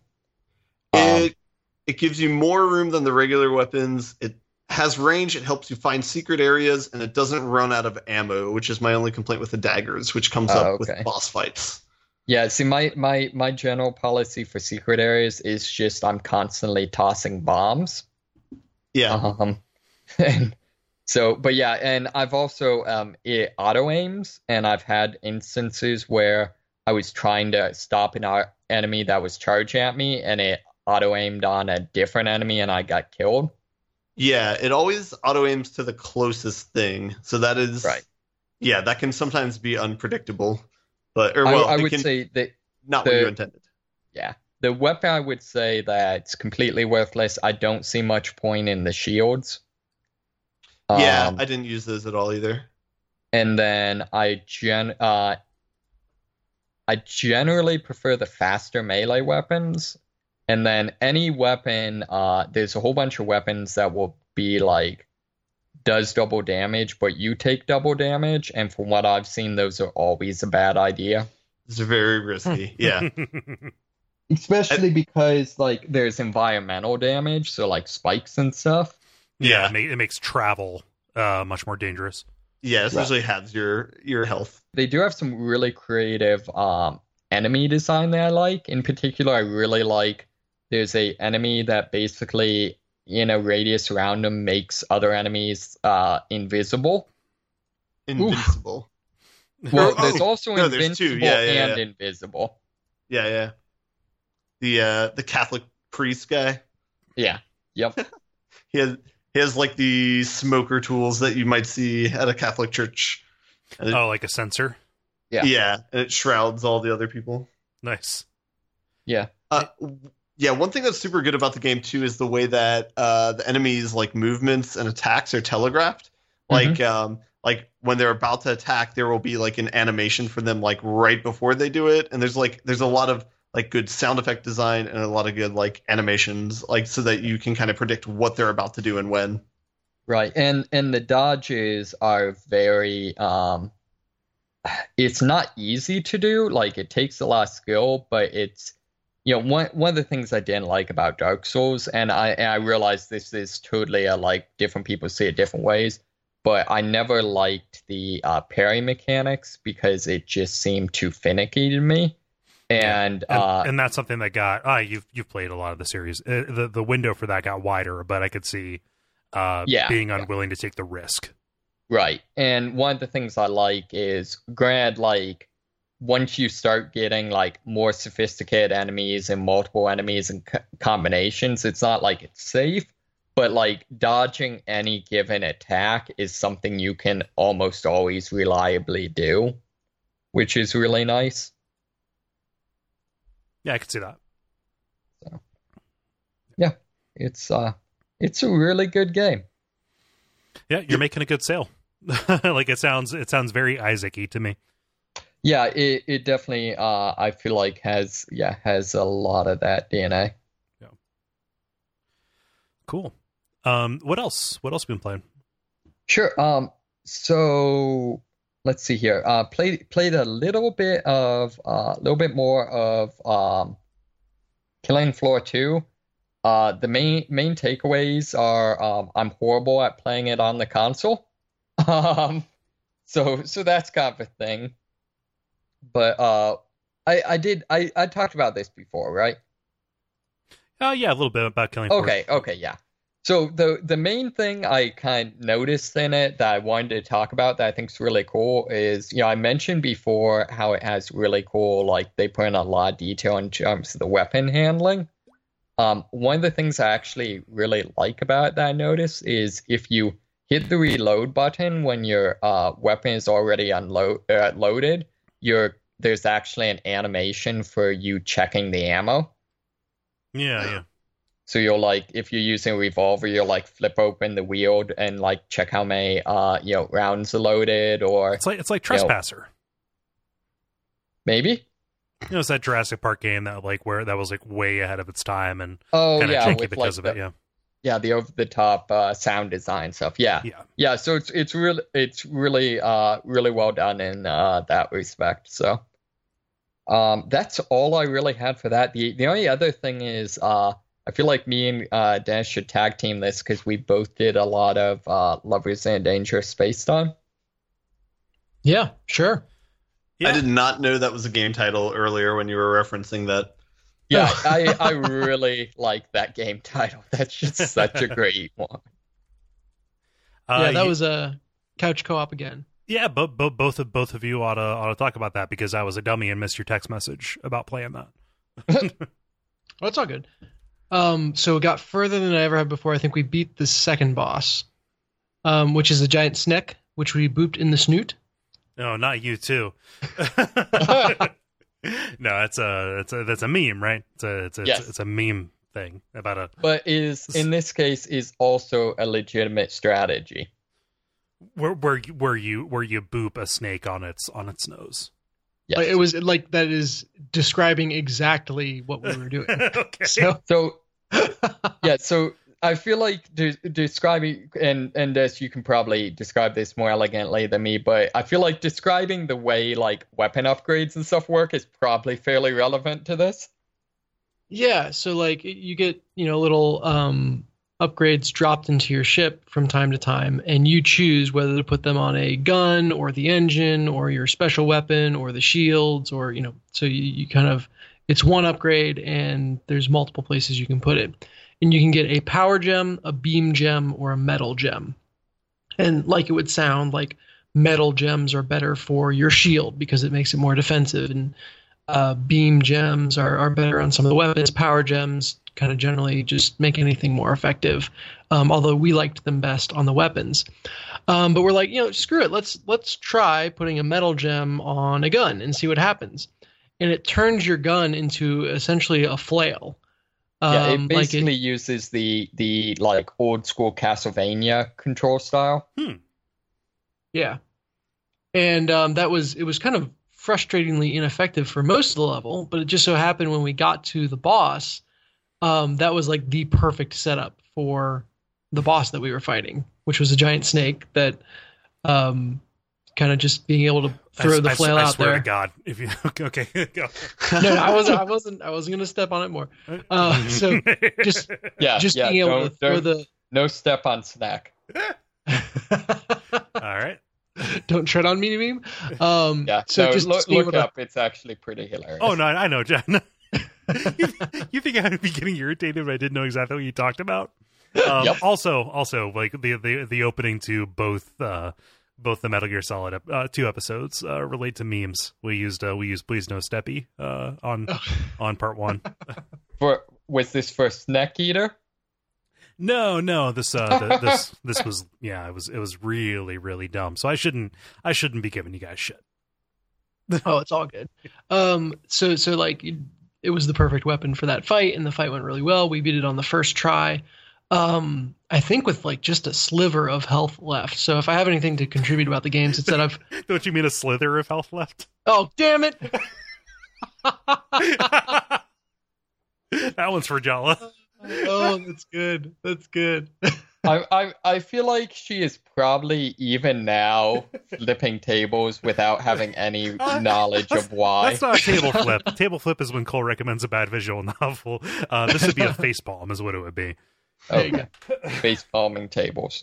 Um, It it gives you more room than the regular weapons. It has range. It helps you find secret areas, and it doesn't run out of ammo, which is my only complaint with the daggers, which comes Oh, up okay. with boss fights. Yeah, see, my, my, my general policy for secret areas is just I'm constantly tossing bombs. Yeah. Um, and so, but yeah, and I've also um, it auto aims, and I've had instances where I was trying to stop an ar- enemy that was charging at me, and it auto aimed on a different enemy, and I got killed. Yeah, it always auto aims to the closest thing. So that is Right. Yeah, that can sometimes be unpredictable. But or I, well, I it would can, say that not the- what you intended. yeah, the weapon I would say that's completely worthless. I don't see much point in the shields. Yeah, Um, I didn't use those at all either. and then I gen uh I generally prefer the faster melee weapons. And then any weapon, uh there's a whole bunch of weapons that will be like does double damage, but you take double damage, and from what I've seen, those are always a bad idea. It's very risky. Yeah. especially because like there's environmental damage, so like spikes and stuff. Yeah, Yeah. It, ma- it makes travel uh, much more dangerous. Yeah, essentially halves your your health. They do have some really creative um, enemy design that I like. In particular, I really like there's a enemy that basically in a radius around them makes other enemies uh, invisible. Invincible. Well, Oh, there's also no, there's two. invincible Yeah, yeah, and yeah. invisible. Yeah, yeah. The uh the Catholic priest guy. Yeah. Yep. He has he has like the smoker tools that you might see at a Catholic church. And it- Oh, like a sensor. Yeah. yeah, and it shrouds all the other people. Nice. Yeah. Uh, yeah, one thing that's super good about the game too is the way that uh, the enemies' like movements and attacks are telegraphed. Like, um, like when they're about to attack, there will be like an animation for them like right before they do it, and there's like there's a lot of like good sound effect design and a lot of good like animations, like so that you can kind of predict what they're about to do and when. Right. And and the dodges are very um it's not easy to do. Like it takes a lot of skill, but it's you know, one one of the things I didn't like about Dark Souls, and I and I realize this is totally a, like different people see it different ways, but I never liked the uh, parry mechanics because it just seemed too finicky to me. And And, uh, and that's something that got ah you've you've played a lot of the series. Uh, the the window for that got wider, but I could see uh Yeah, being yeah. unwilling to take the risk. right. And one of the things I like is, granted, like once you start getting like more sophisticated enemies and multiple enemies and co- combinations, it's not like it's safe, but like dodging any given attack is something you can almost always reliably do, which is really nice. Yeah, I could see that. It's uh, it's a really good game. Yeah, you're making a good sale. Like it sounds it sounds very Isaac-y to me. Yeah, it, it definitely uh, I feel like has yeah has a lot of that D N A. Cool. Um, what else? What else have you been playing? Sure. Um. So let's see here. Uh, played played a little bit of a uh, little bit more of um, Killing Floor two. Uh, the main main takeaways are um, I'm horrible at playing it on the console. Um, so so that's kind of a thing. But uh, I I did I I talked about this before, right? Oh yeah, a little bit about Killing Floor. Okay, okay, yeah. So the the main thing I kind of noticed in it that I wanted to talk about that I think is really cool is, you know, I mentioned before how it has really cool, like they put in a lot of detail in terms of the weapon handling. Um, one of the things I actually really like about it that I noticed is if you hit the reload button when your uh, weapon is already unload uh, loaded, you're there's actually an animation for you checking the ammo. Yeah, yeah. So you'll like, if you're using a revolver, you'll like flip open the wield and like check how many uh you know rounds are loaded, or It's like it's like you know, Trespasser. maybe. You know, it's that Jurassic Park game that like where that was like way ahead of its time and Oh kind of yeah, janky with because like of it. the, Yeah, yeah, the over the top uh, sound design stuff. Yeah. yeah. Yeah, so it's it's really it's really uh really well done in uh that respect. So um that's all I really had for that. The the only other thing is uh I feel like me and uh Dennis should tag team this because we both did a lot of uh Lovers in Dangerous Space Time. Yeah, sure. Yeah. I did not know that was a game title earlier when you were referencing that. Yeah, I I really like that game title. That's just such a great one. Uh, yeah, that you- was a couch co-op again. Yeah, but bo- both of both of you ought to ought to talk about that because I was a dummy and missed your text message about playing that. Well, it's all good. Um, so it got further than I ever had before. I think we beat the second boss, um, which is a giant snake, which we booped in the snoot. No, not you too. No, it's a it's a that's a meme, right? It's a it's a Yes. it's a meme thing about a But is in this case is also a legitimate strategy. where where you- where you where you boop a snake on its on its nose. Yes. Like, it was like that is describing exactly what we were doing. Okay. So So yeah, so I feel like de- describing and and as you can probably describe this more elegantly than me, but I feel like describing the way like weapon upgrades and stuff work is probably fairly relevant to this. Yeah, so like you get, you know, little um, upgrades dropped into your ship from time to time, and you choose whether to put them on a gun or the engine or your special weapon or the shields, or, you know, so you, you kind of, it's one upgrade and there's multiple places you can put it. And you can get a power gem, a beam gem, or a metal gem. And like it would sound, like metal gems are better for your shield because it makes it more defensive, and Uh, beam gems are, are better on some of the weapons. Power gems kind of generally just make anything more effective, um, although we liked them best on the weapons. Um, but we're like, you know, screw it. Let's let's try putting a metal gem on a gun and see what happens. And it turns your gun into essentially a flail. Um, Yeah, it basically like it, uses the the like old school Castlevania control style. Hmm. yeah, and um, that was it was kind of frustratingly ineffective for most of the level, but it just so happened when we got to the boss, um, that was like the perfect setup for the boss that we were fighting, which was a giant snake that um, kind of just being able to throw I, the I, flail I out swear there. to God, if you okay, go. No, no, I wasn't. I wasn't. I wasn't going to step on it more. Uh, so just, Yeah, just yeah, being able don't- to throw don't- the. No step on snack. All right. Don't tread on me, meme. Um, Yeah, so no, just look, being look able to- up. It's actually pretty hilarious. Oh no, I know, Jen. you, you think I would be getting irritated if I didn't know exactly what you talked about? Um, Yep. Also, also like the, the the opening to both uh, both the Metal Gear Solid ep- uh, two episodes uh, relate to memes. We used uh, we used Please No Steppy uh, on on part one. For was this for Snack Eater? No, no, this uh, the, this this was yeah, it was it was really really dumb. So I shouldn't I shouldn't be giving you guys shit. Oh, it's all good. Um, so so like it, it was the perfect weapon for that fight, and the fight went really well. We beat it on the first try. Um, I think with like just a sliver of health left. So if I have anything to contribute about the games, it's that I've. Don't you mean a slither of health left? Oh, damn it! That one's for Jala. Oh, that's good. That's good. I, I I feel like she is probably even now flipping tables without having any knowledge of why. That's not a table flip. Table flip is when Cole recommends a bad visual novel. Uh, this would be a face palm, is what it would be. There you go. Face palming tables.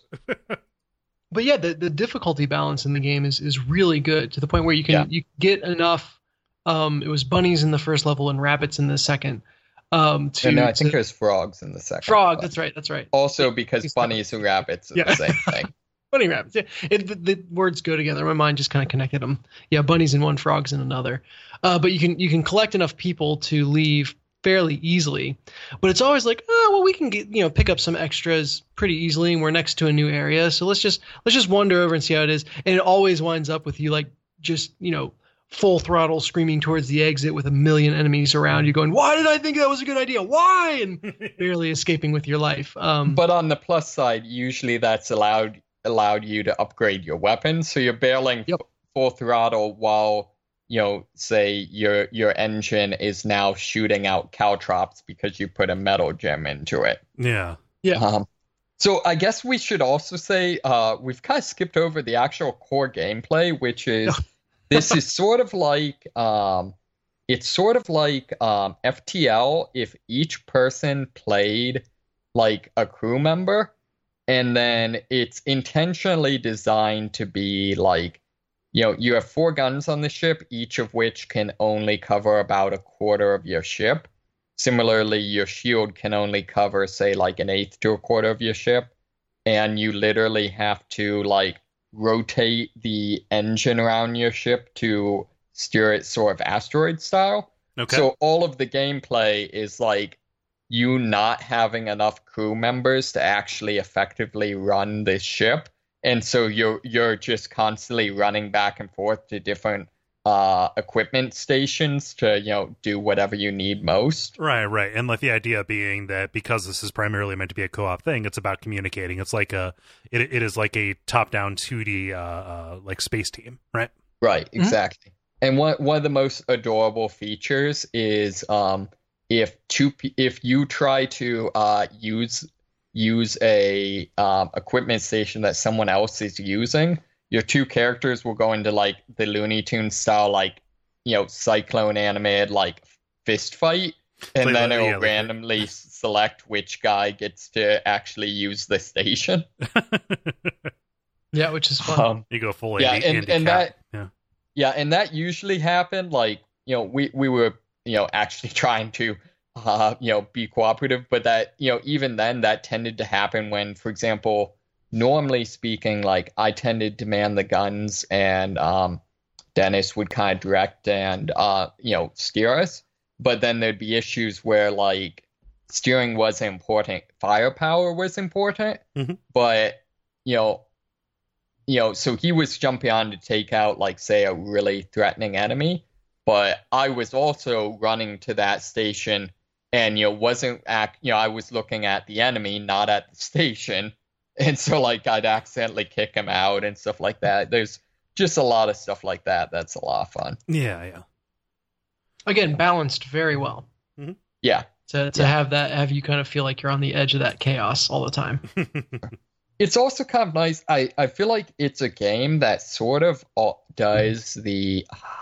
But yeah, the, the difficulty balance in the game is, is really good, to the point where you can Yeah. you get enough. Um, it was bunnies in the first level and rabbits in the second. Um, to, And I think to- there's frogs in the second. frog. but That's right. That's right. Also because He's- bunnies and rabbits are Yeah. the same thing. Bunny rabbits. Yeah, it, the, the words go together. My mind just kind of connected them. Yeah, bunnies in one, frogs in another. Uh, but you can you can collect enough people to leave fairly easily. But it's always like, oh well, we can get you know pick up some extras pretty easily, and we're next to a new area, so let's just let's just wander over and see how it is. And it always winds up with you like just you know full throttle screaming towards the exit with a million enemies around you, going, why did I think that was a good idea? Why? And barely escaping with your life. Um, But on the plus side, usually that's allowed allowed you to upgrade your weapon, so you're barreling Yep. f- full throttle while you know, say your your engine is now shooting out caltrops because you put a metal gem into it. Yeah. yeah. Um, so I guess we should also say uh, we've kind of skipped over the actual core gameplay, which is this is sort of like um, it's sort of like um, F T L if each person played like a crew member, and then it's intentionally designed to be like, you know, you have four guns on the ship, each of which can only cover about a quarter of your ship. Similarly, your shield can only cover, say, like an eighth to a quarter of your ship. And you literally have to, like, rotate the engine around your ship to steer it sort of asteroid style. Okay. So all of the gameplay is, like, you not having enough crew members to actually effectively run this ship. And so you're you're just constantly running back and forth to different uh, equipment stations to, you know, do whatever you need most. Right, right. And like the idea being that because this is primarily meant to be a co-op thing, it's about communicating. It's like a it it is like a top-down two D uh, uh like space team, right? Right, exactly. Mm-hmm. And one one of the most adorable features is um if two pe- if you try to uh use use a um, equipment station that someone else is using, your two characters will go into like the Looney Tunes style, like, you know, cyclone animated like fist fight, And like, then yeah, it'll like- randomly select which guy gets to actually use the station. Yeah, which is fun. Um, You go full Yeah, Andy, and- Andy and Cap. that- yeah. Yeah, and that usually happened, like, you know, we, we were, you know, actually trying to, uh, you know, be cooperative, but that, you know, even then that tended to happen when, for example, normally speaking, like, I tended to man the guns and um, Dennis would kind of direct and, uh, you know, steer us, but then there'd be issues where, like, steering wasn't important, firepower was important, Mhm. but, you know, you know, so he was jumping on to take out, like, say, a really threatening enemy, but I was also running to that station and, you know, wasn't act, you know, I was looking at the enemy, not at the station. And so, like, I'd accidentally kick him out and stuff like that. There's just a lot of stuff like that. That's a lot of fun. Yeah, yeah. Again, balanced very well. Yeah. To to Yeah. have that, have you kind of feel like you're on the edge of that chaos all the time. It's also kind of nice. I, I feel like it's a game that sort of all- does the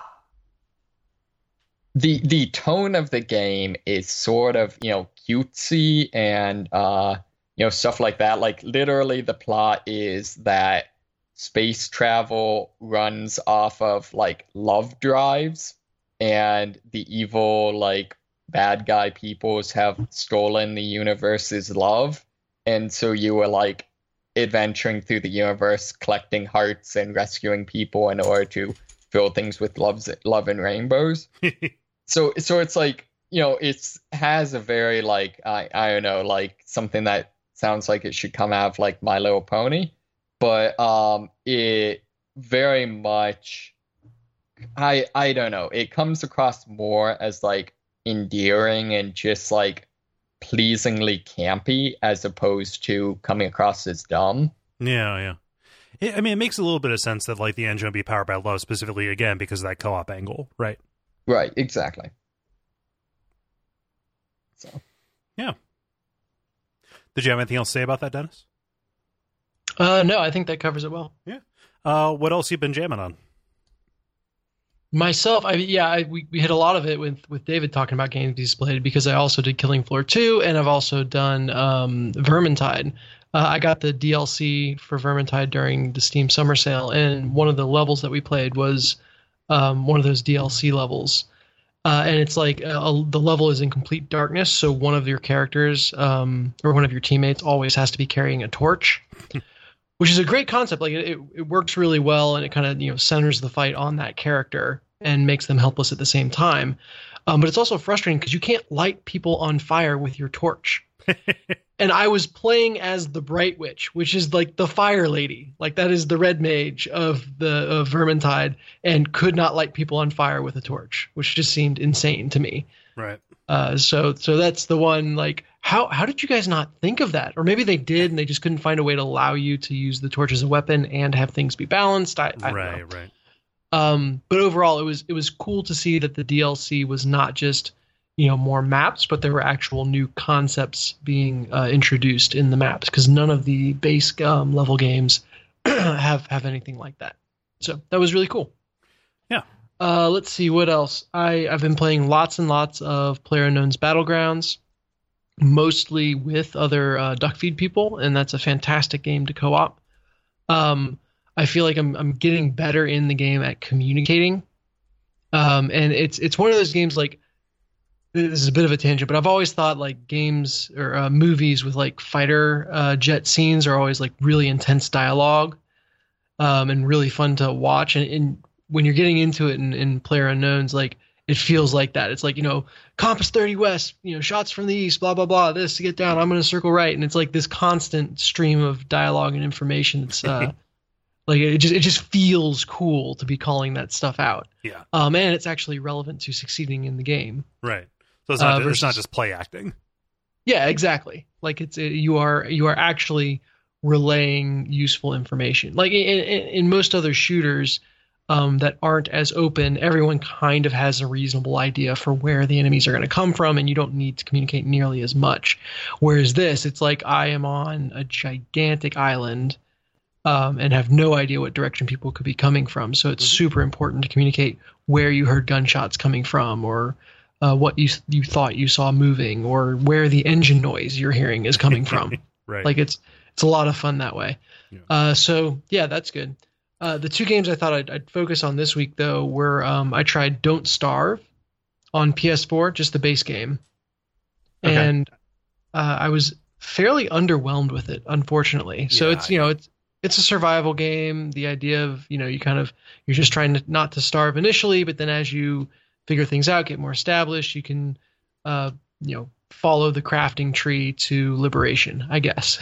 the the tone of the game is sort of, you know, cutesy and uh you know, stuff like that. Like, literally the plot is that space travel runs off of, like, love drives, and the evil, like, bad guy peoples have stolen the universe's love, and so you were, like, adventuring through the universe, collecting hearts and rescuing people in order to fill things with loves, love and rainbows. So, so it's like, you know, it's has a very, like, I, I don't know, like, something that sounds like it should come out of, like, My Little Pony, but um, it very much, I, I don't know, it comes across more as, like, endearing and just, like, pleasingly campy as opposed to coming across as dumb. Yeah, yeah. It, I mean, it makes a little bit of sense that, like, the engine would be powered by love, specifically, again, because of that co-op angle, right? Right, exactly. So, Did you have anything else to say about that, Dennis? Uh, no, I think that covers it well. Uh, what else you been jamming on? Myself, I yeah, I, we we hit a lot of it with with David talking about games he's played, because I also did Killing Floor two, and I've also done um, Vermintide. Uh, I got the D L C for Vermintide during the Steam Summer Sale, and one of the levels that we played was um, one of those D L C levels. Uh, and it's like uh, the level is in complete darkness, so one of your characters um, or one of your teammates always has to be carrying a torch, which is a great concept. Like it, it works really well, and it kind of, you know, centers the fight on that character and makes them helpless at the same time. Um, but it's also frustrating because you can't light people on fire with your torch. And I was playing as the Bright Witch, which is like the fire lady. Like that is the red mage of the of Vermintide, and could not light people on fire with a torch, which just seemed insane to me. Right. Uh, so so that's the one, like, how how did you guys not think of that? Or maybe they did and they just couldn't find a way to allow you to use the torch as a weapon and have things be balanced. I, I don't know. Right, right. Um, but overall, it was it was cool to see that the D L C was not just, you know, more maps, but there were actual new concepts being uh, introduced in the maps, because none of the base um, level games have have anything like that. So that was really cool. Yeah. Uh, let's see what else. I I've been playing lots and lots of PlayerUnknown's Battlegrounds, mostly with other uh, Duckfeed people, and that's a fantastic game to co-op. Um, I feel like I'm I'm getting better in the game at communicating, um, and it's it's one of those games, like, this is a bit of a tangent, but I've always thought like games or uh, movies with like fighter uh, jet scenes are always like really intense dialogue, um, and really fun to watch. And, and when you're getting into it in, in PlayerUnknown's, like, it feels like that. It's like, you know, compass thirty west, you know, shots from the east, blah, blah, blah, this to get down, I'm going to circle right. And it's like this constant stream of dialogue and information. It's uh, like, it just, it just feels cool to be calling that stuff out. Yeah. Um, and it's actually relevant to succeeding in the game. Right. So it's not, Uh, ju- it's not versus- just play acting. Yeah, exactly. Like it's it, you are you are actually relaying useful information. Like in, in, in most other shooters um, that aren't as open, everyone kind of has a reasonable idea for where the enemies are going to come from, and you don't need to communicate nearly as much. Whereas this, it's like I am on a gigantic island um, and have no idea what direction people could be coming from. So it's Mhm. super important to communicate where you heard gunshots coming from, or uh, what you you thought you saw moving or where the engine noise you're hearing is coming from. Right. Like it's it's a lot of fun that way. Yeah. Uh, so yeah, that's good. Uh, the two games I thought I'd, I'd focus on this week though were um, I tried Don't Starve on P S four, just the base game, Okay. and uh, I was fairly underwhelmed with it, unfortunately. So Yeah, it's you know it's it's a survival game. The idea of you know you kind of you're just trying to not to starve initially, but then as you figure things out, get more established, you can uh, you know follow the crafting tree to liberation, I guess.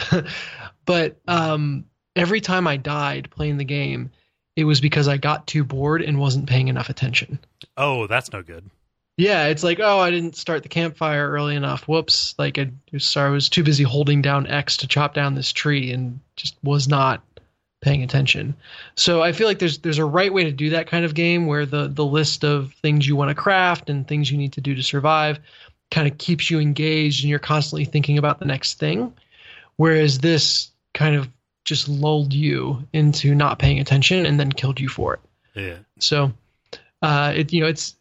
But um, every time I died playing the game, it was because I got too bored and wasn't paying enough attention. Oh, that's no good. Yeah, it's like, oh, I didn't start the campfire early enough. Whoops. Like, I, sorry, I was too busy holding down X to chop down this tree and just was not paying attention. So I feel like there's there's a right way to do that kind of game where the, the list of things you want to craft and things you need to do to survive kind of keeps you engaged and you're constantly thinking about the next thing. Whereas this kind of just lulled you into not paying attention and then killed you for it. Yeah. So, uh, it you know, it's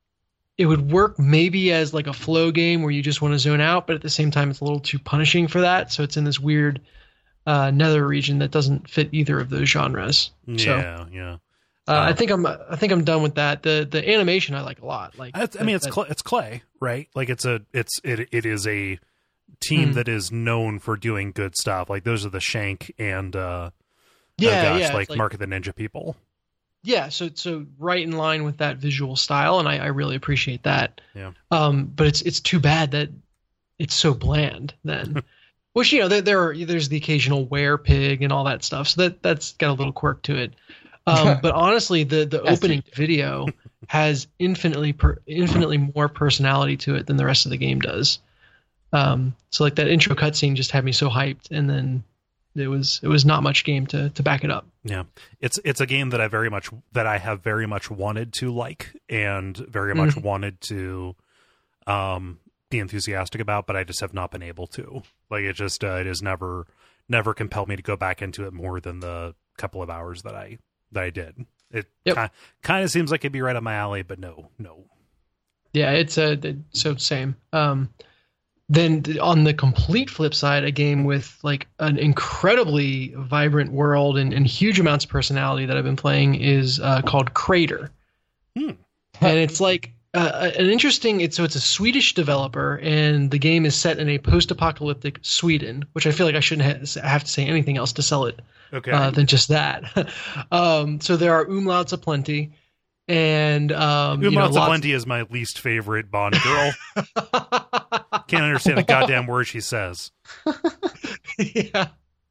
it would work maybe as like a flow game where you just want to zone out, but at the same time, it's a little too punishing for that. So it's in this weird uh, nether region that doesn't fit either of those genres. So, Yeah, yeah. uh, I Um, think I'm I think I'm done with that. The the animation I like a lot. Like That's, I mean, it's that- cl- it's Clay, right? Like it's a it's it it is a team Hmm. that is known for doing good stuff. Like those are the Shank and uh, yeah, oh gosh, yeah, it's like, like- Mark of the Ninja people. Yeah, so so right in line with that visual style, and I, I really appreciate that. Yeah. Um, but it's it's too bad that it's so bland then. Which you know there, there are, there's the occasional were pig and all that stuff, so that that's got a little quirk to it. Um, but honestly, the the Yes, opening video has infinitely per, infinitely more personality to it than the rest of the game does. Um, so like that intro cutscene just had me so hyped, and then it was it was not much game to to back it up. Yeah, it's it's a game that I very much that I have very much wanted to like and very much Mhm. wanted to um be enthusiastic about, but I just have not been able to. Like it just uh, it has never never compelled me to go back into it more than the couple of hours that I that I did. It Yep. kind kind of seems like it'd be right up my alley, but no, no. Yeah, it's a so same. Um, then th- on the complete flip side, a game with like an incredibly vibrant world and, and huge amounts of personality that I've been playing is uh, called Crater, Hmm. and it's like uh, an interesting. It's so it's a Swedish developer, and the game is set in a post-apocalyptic Sweden, which I feel like I shouldn't ha- have to say anything else to sell it Okay. uh, than just that. um, so there are umlauts aplenty. And um, you know, Uma lots- Wendy is my least favorite Bond girl. Can't understand a goddamn word she says. Yeah.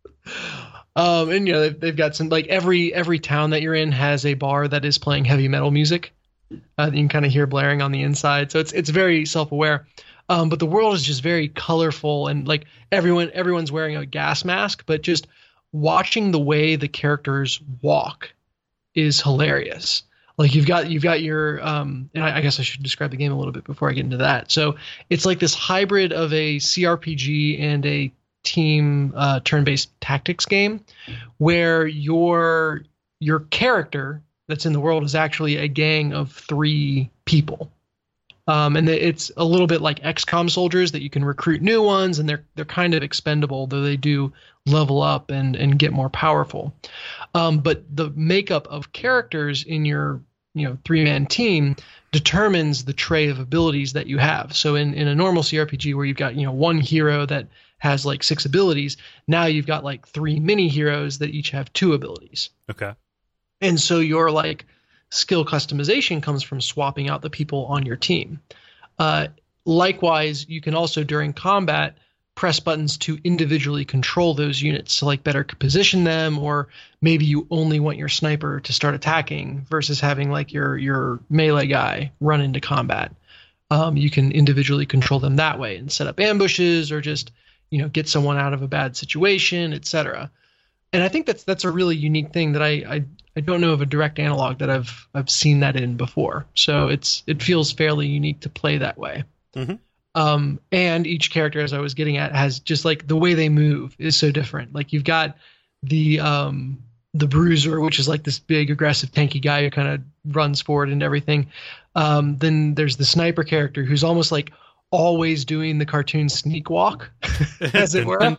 Um, and you know they've, they've got some like every every town that you're in has a bar that is playing heavy metal music. Uh, that you can kind of hear blaring on the inside, so it's it's very self-aware. Um, but the world is just very colorful and like everyone everyone's wearing a gas mask, but just watching the way the characters walk is hilarious. Like you've got you've got your um, and I, I guess I should describe the game a little bit before I get into that. So it's like this hybrid of a C R P G and a team uh, turn-based tactics game, where your your character that's in the world is actually a gang of three people, um, and it's a little bit like X COM soldiers that you can recruit new ones, and they're they're kind of expendable, though they do level up and and get more powerful. Um, but the makeup of characters in your you know three-man team determines the tray of abilities that you have. So in, in a normal C R P G where you've got you know one hero that has like six abilities, now you've got like three mini heroes that each have two abilities. Okay. And so your like skill customization comes from swapping out the people on your team. Uh, likewise, you can also during combat press buttons to individually control those units to like better position them, or maybe you only want your sniper to start attacking versus having like your your melee guy run into combat. Um, you can individually control them that way and set up ambushes or just you know get someone out of a bad situation, et cetera. And I think that's that's a really unique thing that I, I I don't know of a direct analog that I've I've seen that in before. So it's it feels fairly unique to play that way. Mm-hmm. Um, and each character, as I was getting at, has just like the way they move is so different. Like you've got the um, the Bruiser, which is like this big, aggressive, tanky guy who kind of runs forward and everything. Um, then there's the Sniper character who's almost like always doing the cartoon sneak walk, as it were.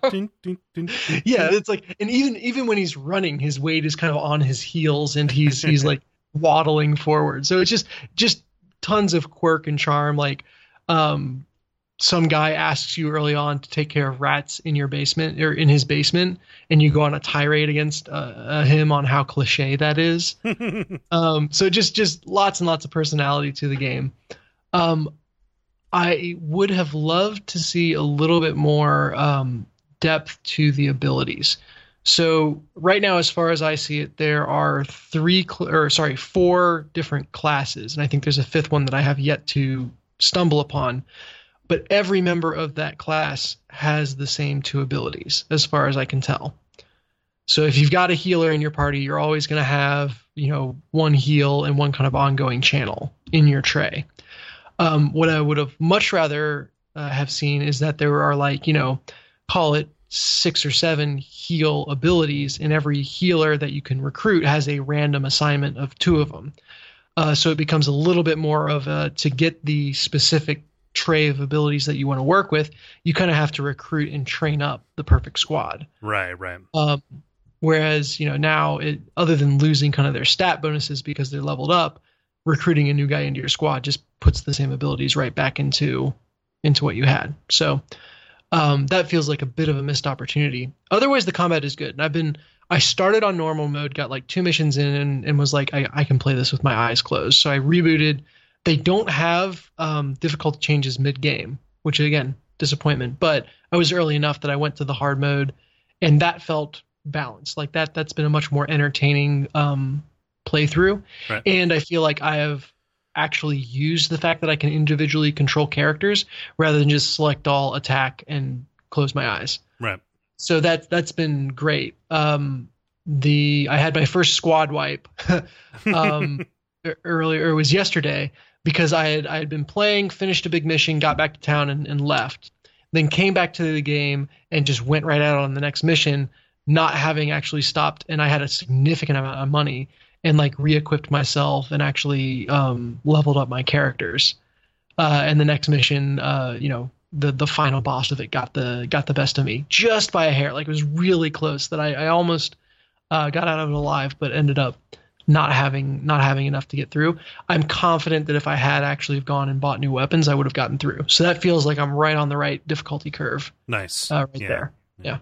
Yeah, it's like, and even even when he's running, his weight is kind of on his heels, and he's he's like waddling forward. So it's just just tons of quirk and charm. Like, um, some guy asks you early on to take care of rats in your basement or in his basement, and you go on a tirade against uh, uh, him on how cliche that is. um, so just just lots and lots of personality to the game. Um, I would have loved to see a little bit more um, depth to the abilities. So right now, as far as I see it, there are three cl- or sorry, four different classes, and I think there's a fifth one that I have yet to stumble upon. But every member of that class has the same two abilities, as far as I can tell. So if you've got a healer in your party, you're always going to have, you know, one heal and one kind of ongoing channel in your tray. Um, what I would have much rather uh, have seen is that there are, like, you know, call it six or seven heal abilities, and every healer that you can recruit has a random assignment of two of them. Uh, so it becomes a little bit more of a, to get the specific tray of abilities that you want to work with, you kind of have to recruit and train up the perfect squad. Right, right. Um, whereas, you know, now, it, other than losing kind of their stat bonuses because they're leveled up, recruiting a new guy into your squad just puts the same abilities right back into into what you had. So um, that feels like a bit of a missed opportunity. Otherwise, the combat is good. And I've been I started on normal mode, got like two missions in, and, and was like, I, I can play this with my eyes closed. So I rebooted. They don't have um, difficulty changes mid-game, which, again, disappointment. But I was early enough that I went to the hard mode, and that felt balanced. Like that, that's been a much more entertaining um, playthrough. Right. And I feel like I have actually used the fact that I can individually control characters rather than just select all, attack, and close my eyes. Right. So that, that's been great. Um, the I had my first squad wipe um, earlier, it was yesterday, because I had I had been playing, finished a big mission, got back to town, and, and left. Then came back to the game and just went right out on the next mission, not having actually stopped. And I had a significant amount of money and like re-equipped myself and actually um, leveled up my characters. Uh, and the next mission, uh, you know, the the final boss of it got the got the best of me just by a hair. Like, it was really close that I, I almost uh, got out of it alive, but ended up not having not having enough to get through. I'm confident that if I had actually gone and bought new weapons, I would have gotten through. So that feels like I'm right on the right difficulty curve. Nice. Uh, right yeah. there. Yeah.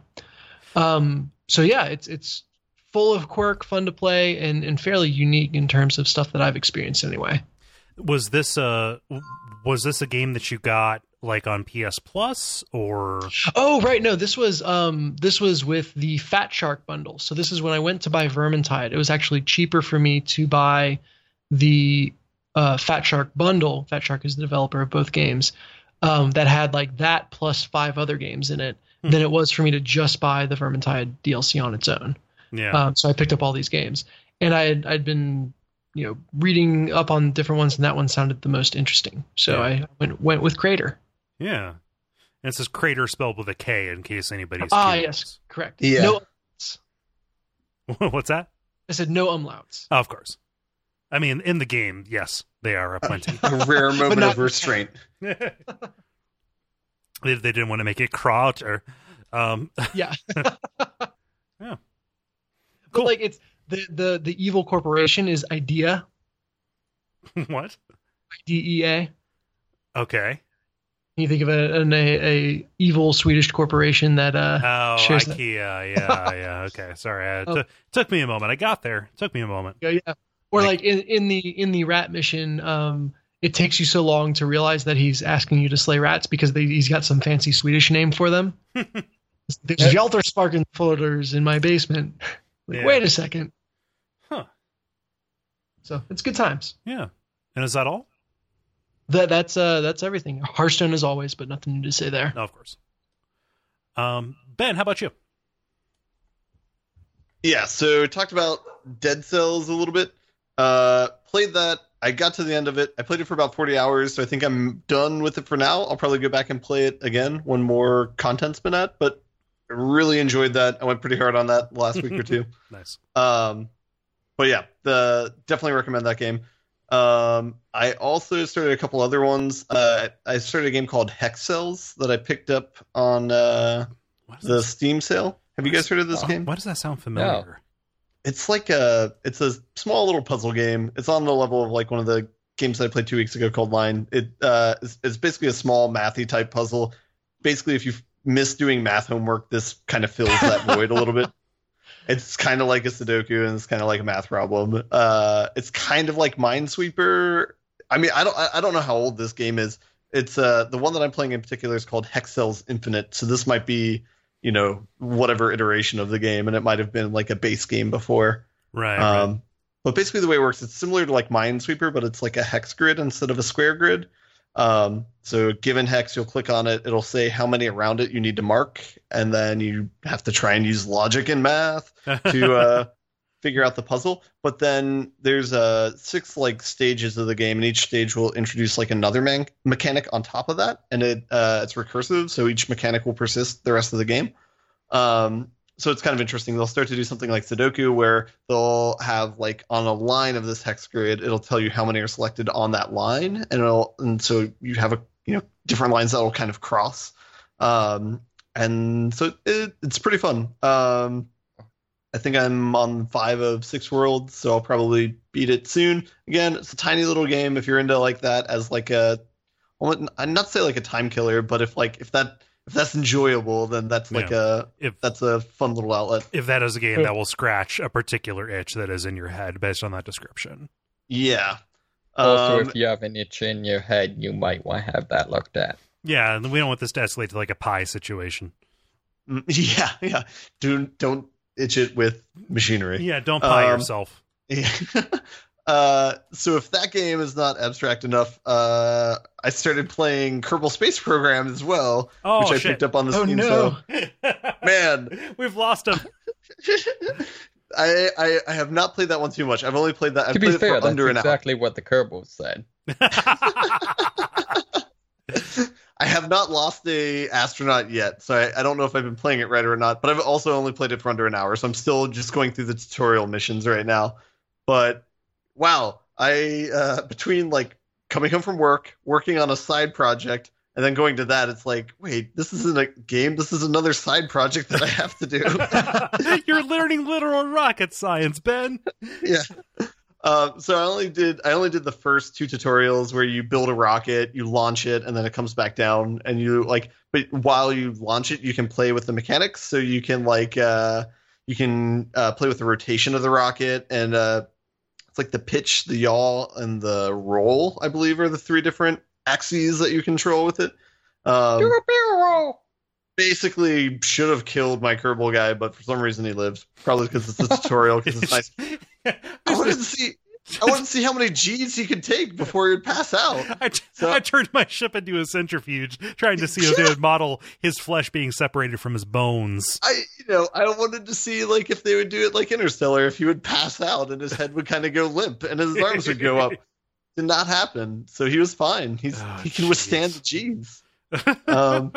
Um, so yeah, it's it's full of quirk, fun to play, and, and fairly unique in terms of stuff that I've experienced anyway. Was this a was this a game that you got like on P S Plus or? Oh, right. No, this was um this was with the Fat Shark bundle. So this is when I went to buy Vermintide. It was actually cheaper for me to buy the uh, Fat Shark bundle. Fat Shark is the developer of both games. Um, that had like that plus five other games in it. Hmm. Than it was for me to just buy the Vermintide D L C on its own. Yeah. Um, so I picked up all these games, and I had I'd been you know reading up on different ones, and that one sounded the most interesting. So yeah. I went went with Crater. Yeah. And it says Crater spelled with a K in case anybody's Ah, curious. yes, correct. Yeah. No umlauts. What's that? I said no umlauts. Oh, of course. I mean, in the game, yes, they are a plenty. A rare moment not- of restraint. they, they didn't want to make it Crouch or... Um, Yeah. yeah. But like it's the, the, the evil corporation is IDEA. What? I D E A. Okay. You think of a, an a, a evil Swedish corporation that uh Oh, shares IKEA. Yeah, yeah. Okay. Sorry. It Oh. t- took me a moment. I got there. Took me a moment. Yeah, yeah. Or Like- like in, in the in the rat mission, um, it takes you so long to realize that he's asking you to slay rats because they, he's got some fancy Swedish name for them. There's Hjaltarsparken folders in my basement. Like, Yeah. wait a second. Huh. So it's good times. Yeah. And is that all? That that's uh that's everything. Hearthstone as always, but nothing new to say there. No, of course. Um, Ben, how about you? Yeah, so talked about Dead Cells a little bit. Uh, played that. I got to the end of it. I played it for about forty hours, so I think I'm done with it for now. I'll probably go back and play it again when more content's been at, but really enjoyed that. I went pretty hard on that last week or two. Nice. Um, but yeah, the definitely recommend that game. Um, I also started a couple other ones. Uh, I started a game called Hex Cells that I picked up on uh, the this? Steam sale. Have you guys heard of this Oh, game? Why does that sound familiar? No. It's like a it's a small little puzzle game. It's on the level of like one of the games that I played two weeks ago called Line. It uh, is, it's basically a small mathy type puzzle. Basically, if you miss doing math homework, this kind of fills that void a little bit. It's kind of like a Sudoku and it's kind of like a math problem. Uh, it's kind of like Minesweeper. I mean, I don't I, I don't know how old this game is. It's uh, the one that I'm playing in particular is called Hex Cells Infinite. So this might be, you know, whatever iteration of the game, and it might have been like a base game before. Right. Um, right. But basically the way it works, it's similar to like Minesweeper, but it's like a hex grid instead of a square grid. Um, so given hex, you'll click on it. It'll say how many around it you need to mark. And then you have to try and use logic and math to uh, figure out the puzzle. But then there's uh, six like stages of the game, and each stage will introduce like another man- mechanic on top of that. And it uh, it's recursive, so each mechanic will persist the rest of the game. Um, So it's kind of interesting. They'll start to do something like Sudoku, where they'll have like on a line of this hex grid, it'll tell you how many are selected on that line, and it'll and so you have a you know different lines that will kind of cross, um, and so it, it's pretty fun. Um, I think I'm on five of six worlds, so I'll probably beat it soon. Again, it's a tiny little game. If you're into like that as like a, well, I'm not say like a time killer, but if like if that. If that's enjoyable, then that's like Yeah. a If- that's a fun little outlet. If that is a game that will scratch a particular itch that is in your head based on that description. Yeah. Also, Um, if you have an itch in your head, you might want to have that looked at. Yeah, and we don't want this to escalate to like a pie situation. mm, yeah, yeah. Do don't itch it with machinery. Yeah, don't pie Um, yourself. Yeah. uh, so if that game is not abstract enough, uh, I started playing Kerbal Space Program as well, Oh, which I shit. picked up on the Oh, Steam no. sale. Man. We've lost him. I, I I have not played that one too much. I've only played that. I've To be played it fair, for that's under an hour. exactly what the Kerbal said. I have not lost a astronaut yet, so I, I don't know if I've been playing it right or not. But I've also only played it for under an hour, so I'm still just going through the tutorial missions right now. But wow, I uh, between like coming home from work, working on a side project, and then going to that, it's like, wait, this isn't a game. This is another side project that I have to do. You're learning literal rocket science, Ben. Yeah. Uh, so I only did I only did the first two tutorials where you build a rocket, you launch it, and then it comes back down, and you like. But while you launch it, you can play with the mechanics. So you can like uh, you can uh, play with the rotation of the rocket, and uh, it's like the pitch, the yaw, and the roll. I believe are the three different axes that you control with it. Um, Do a barrel roll. basically, should have killed my Kerbal guy, but for some reason he lives. Probably because it's a tutorial. Because it's nice. I wanted to see. I wanted to see how many G's he could take before he'd pass out. I, t- So- I turned my ship into a centrifuge, trying to see if they would model his flesh being separated from his bones. I, you know, I wanted to see like if they would do it like Interstellar, if he would pass out and his head would kind of go limp and his arms would go up. Did not happen. So he was fine. He's Oh, he can withstand the G's. Um,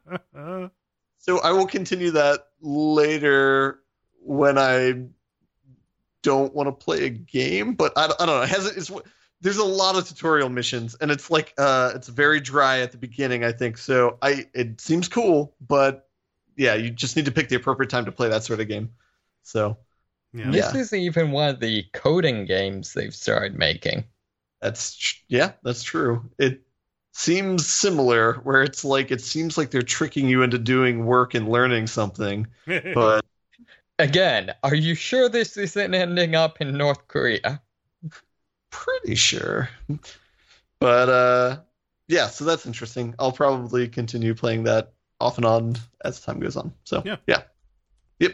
so I will continue that later when I don't want to play a game, but I, I don't know. It has it's there's a lot of tutorial missions, and it's like uh, it's very dry at the beginning, I think. So I it seems cool, but yeah, you just need to pick the appropriate time to play that sort of game. So yeah. Yeah. This is even one of the coding games they've started making. that's tr- yeah, that's true. It seems similar, where it's like it seems like they're tricking you into doing work and learning something, but Again, are you sure this isn't ending up in North Korea? pretty sure. But uh yeah, so that's interesting. I'll probably continue playing that off and on as time goes on. So Yeah. yeah. Yep.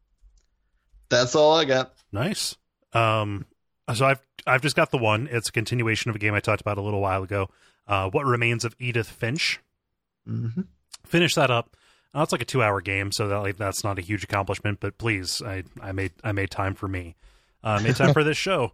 That's all I got. Nice. Um, so I've I've just got the one. It's a continuation of a game I talked about a little while ago. Uh, What Remains of Edith Finch. Mm-hmm. Finish that up. Uh, it's like a two-hour game, so that like that's not a huge accomplishment. But please, I, I made I made time for me. I uh, made time for this show.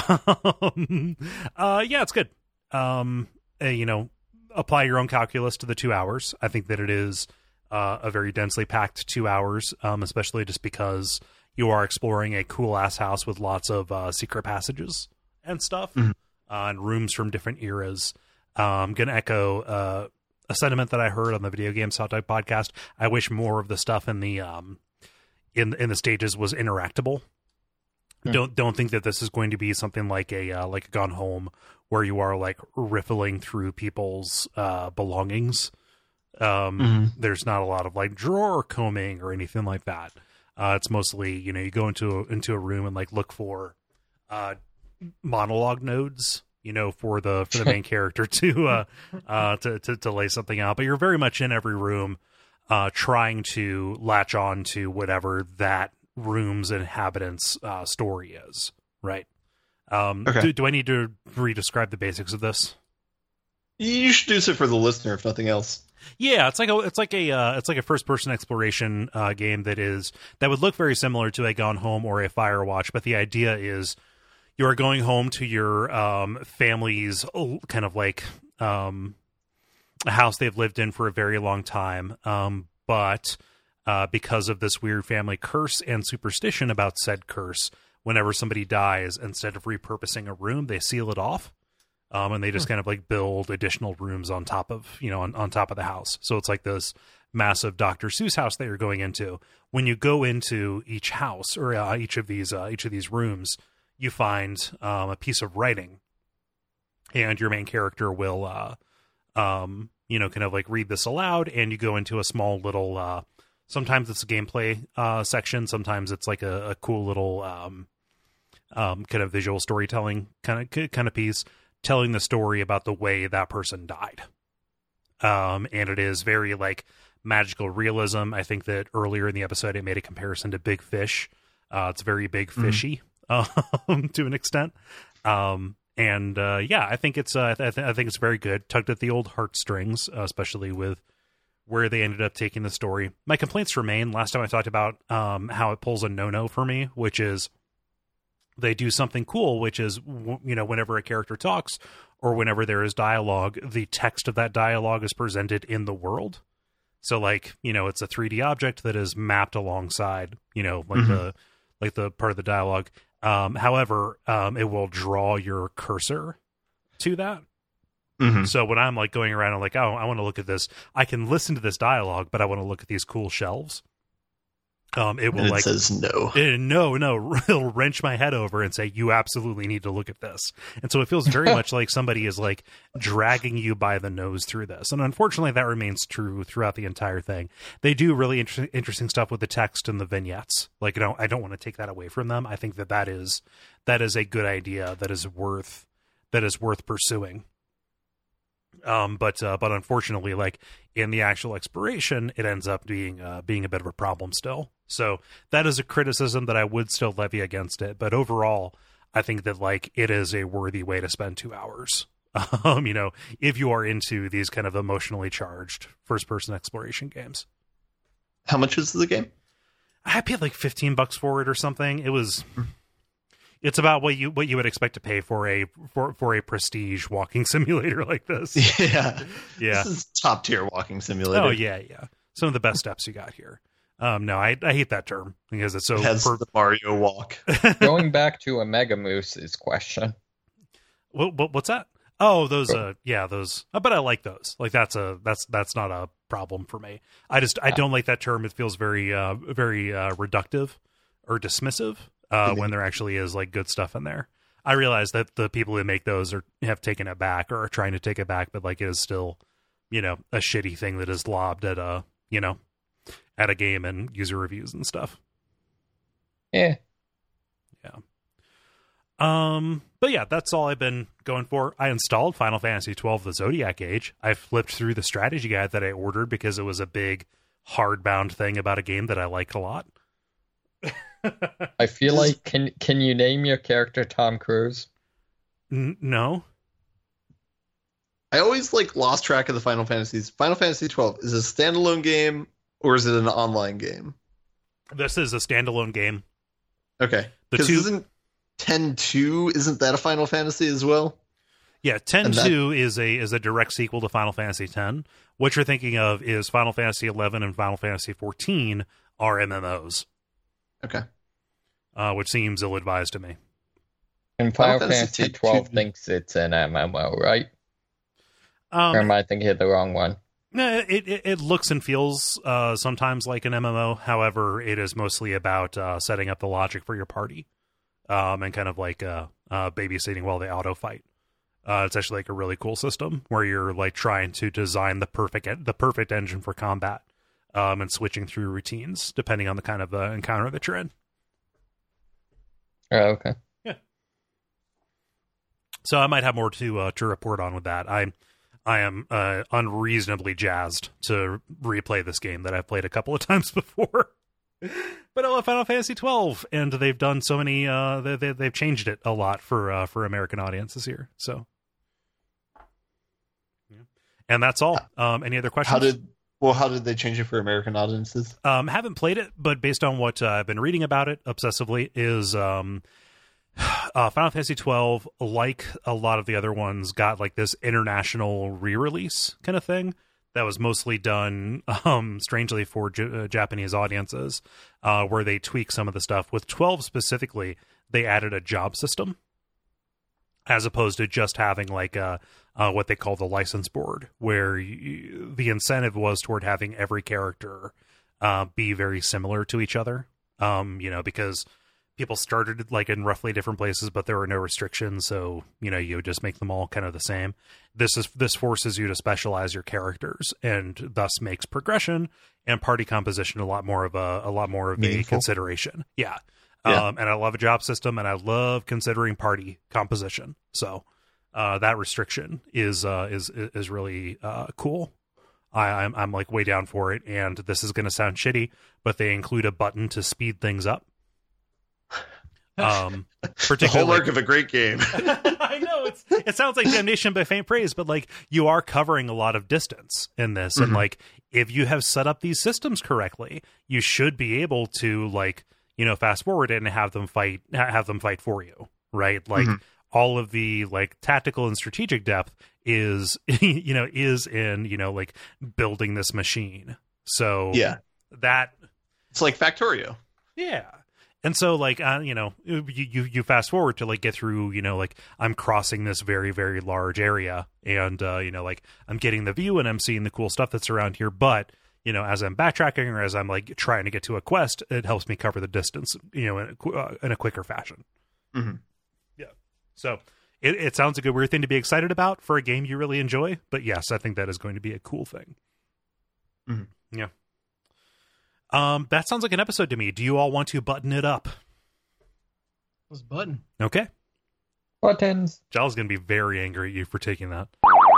Um, uh, yeah, it's good. Um, uh, you know, apply your own calculus to the two hours. I think that it is uh, a very densely packed two hours, um, especially just because you are exploring a cool ass house with lots of uh, secret passages and stuff, mm-hmm. uh, and rooms from different eras. Uh, I'm gonna echo uh, a sentiment that I heard on the Video Games Hot Dog podcast. I wish more of the stuff in the um, in in the stages was interactable. Mm. Don't don't think that this is going to be something like a uh, like a Gone Home, where you are like riffling through people's uh, belongings. Um, mm-hmm. There's not a lot of like drawer combing or anything like that. Uh, it's mostly, you know, you go into a, into a room and like look for uh, monologue nodes, you know, for the for the main character to, uh, uh, to to to lay something out. But you're very much in every room, uh, trying to latch on to whatever that room's inhabitants' uh, story is, right? Um, okay. do, do I need to re-describe the basics of this? You should do so for the listener, if nothing else. Yeah, it's like a it's like a uh, it's like a first person exploration uh, game that is that would look very similar to a Gone Home or a Firewatch, but the idea is you are going home to your um, family's kind of like um, a house they've lived in for a very long time, um, but uh, because of this weird family curse and superstition about said curse, whenever somebody dies, instead of repurposing a room, they seal it off. Um, and they just kind of like build additional rooms on top of, you know, on, on top of the house. So it's like this massive Doctor Seuss house that you're going into. When you go into each house or uh, each of these, uh, each of these rooms, you find um, a piece of writing, and your main character will, uh, um, you know, kind of like read this aloud, and you go into a small little, uh, sometimes it's a gameplay uh, section. Sometimes it's like a, a cool little um, um, kind of visual storytelling kind of, kind of piece, telling the story about the way that person died. Um, and it is very like magical realism. I think that earlier in the episode, it made a comparison to Big Fish. Uh, it's very big fishy, mm. um, to an extent. Um, and, uh, yeah, I think it's, uh, I, th- I think it's very good. Tugged at the old heartstrings, uh, especially with where they ended up taking the story. My complaints remain. Last time I talked about, um, how it pulls a no-no for me, which is, they do something cool, which is, you know, whenever a character talks or whenever there is dialogue, the text of that dialogue is presented in the world. So like, you know, it's a three D object that is mapped alongside, you know, like mm-hmm. the, like the part of the dialogue. Um, however, um, it will draw your cursor to that. Mm-hmm. So when I'm like going around and like, oh, I want to look at this, I can listen to this dialogue, but I want to look at these cool shelves. Um, it will and it like says no, it, no, no. It'll wrench my head over and say, "You absolutely need to look at this." And so it feels very much like somebody is like dragging you by the nose through this. And unfortunately, that remains true throughout the entire thing. They do really inter- interesting stuff with the text and the vignettes. Like, you know, I don't want to take that away from them. I think that that is that is a good idea. That is worth that is worth pursuing. Um, but uh, but unfortunately, like in the actual exploration, it ends up being uh, being a bit of a problem still. So that is a criticism that I would still levy against it. But overall, I think that like it is a worthy way to spend two hours. Um, you know, if you are into these kind of emotionally charged first person exploration games. How much is the game? I paid like fifteen bucks for it or something. It was. It's about what you what you would expect to pay for a for, for a prestige walking simulator like this. Yeah, yeah. This is top tier walking simulator. Oh yeah, yeah. Some of the best steps you got here. Um, no, I I hate that term because it's so. It has per- the Mario walk. Going back to a Mega Moose's question. What, what what's that? Oh, those. Uh, yeah, those. Uh, but I like those. Like that's a that's that's not a problem for me. I just I don't like that term. It feels very uh very uh, reductive or dismissive. Uh, mm-hmm. When there actually is like good stuff in there. I realize that the people who make those are have taken it back or are trying to take it back, but like it is still, you know, a shitty thing that is lobbed at a, you know, at a game and user reviews and stuff. Yeah. Yeah. Um, but yeah, that's all I've been going for. I installed Final Fantasy twelve, the Zodiac Age. I flipped through the strategy guide that I ordered because it was a big hardbound thing about a game that I liked a lot. I feel like can can you name your character Tom Cruise? N- no. I always like lost track of the Final Fantasies. Final Fantasy twelve is it a standalone game or is it an online game? This is a standalone game. Okay. The Because two... isn't ten two, isn't that a Final Fantasy as well? Yeah, ten two is a is a direct sequel to Final Fantasy X. What you're thinking of is Final Fantasy eleven and Final Fantasy fourteen are M M Os. Okay. Uh, which seems ill-advised to me. And Final, Final Fantasy Fantasy twelve two. thinks it's an M M O, right? Um, or am I thinking of the wrong one? No, it, it it looks and feels uh, sometimes like an M M O. However, it is mostly about uh, setting up the logic for your party, um, and kind of like uh, uh, babysitting while they auto fight. Uh, it's actually like a really cool system where you're like trying to design the perfect the perfect engine for combat, um, and switching through routines depending on the kind of uh, encounter that you're in. Oh, okay. So I might have more to uh, to report on with that. I I am uh, unreasonably jazzed to replay this game that I've played a couple of times before. But I love Final Fantasy twelve, and they've done so many. Uh, they, they, they've changed it a lot for uh, for American audiences here. So, yeah. And that's all. Um, any other questions? How did well? How did they change it for American audiences? Um, haven't played it, but based on what uh, I've been reading about it obsessively, is um, uh, Final Fantasy twelve, like a lot of the other ones, got like this international re-release kind of thing that was mostly done, um, strangely, for J- uh, Japanese audiences, uh, where they tweak some of the stuff. With twelve specifically, they added a job system, as opposed to just having like a, uh, what they call the license board, where you, the incentive was toward having every character uh, be very similar to each other. Um, you know, because people started like in roughly different places, but there were no restrictions, so you know you would just make them all kind of the same. This is this forces you to specialize your characters, and thus makes progression and party composition a lot more of a a lot more of Meaningful. a consideration. Yeah. Yeah. Um, and I love a job system, and I love considering party composition. So uh, that restriction is uh, is is really uh, cool. I, I'm I'm like way down for it, and this is going to sound shitty, but they include a button to speed things up. Um, The particularly, whole arc of a great game. I know it's it sounds like damnation by faint praise, but like you are covering a lot of distance in this, and Mhm. like if you have set up these systems correctly, you should be able to like you know fast forward it and have them fight ha- have them fight for you, right? Like Mhm. all of the like tactical and strategic depth is you know is in you know like building this machine. So Yeah. that It's like Factorio. yeah. And so, like, uh, you know, you, you you fast forward to, like, get through, you know, like, I'm crossing this very, very large area. And, uh, you know, like, I'm getting the view and I'm seeing the cool stuff that's around here. But, you know, as I'm backtracking or as I'm, like, trying to get to a quest, it helps me cover the distance, you know, in a, qu- uh, in a quicker fashion. Mhm. Yeah. So it, it sounds like a weird thing to be excited about for a game you really enjoy. But, yes, I think that is going to be a cool thing. Mhm. Yeah. Um, that sounds like an episode to me. Do you all want to button it up? What's button? Okay. Buttons. Giles is going to be very angry at you for taking that.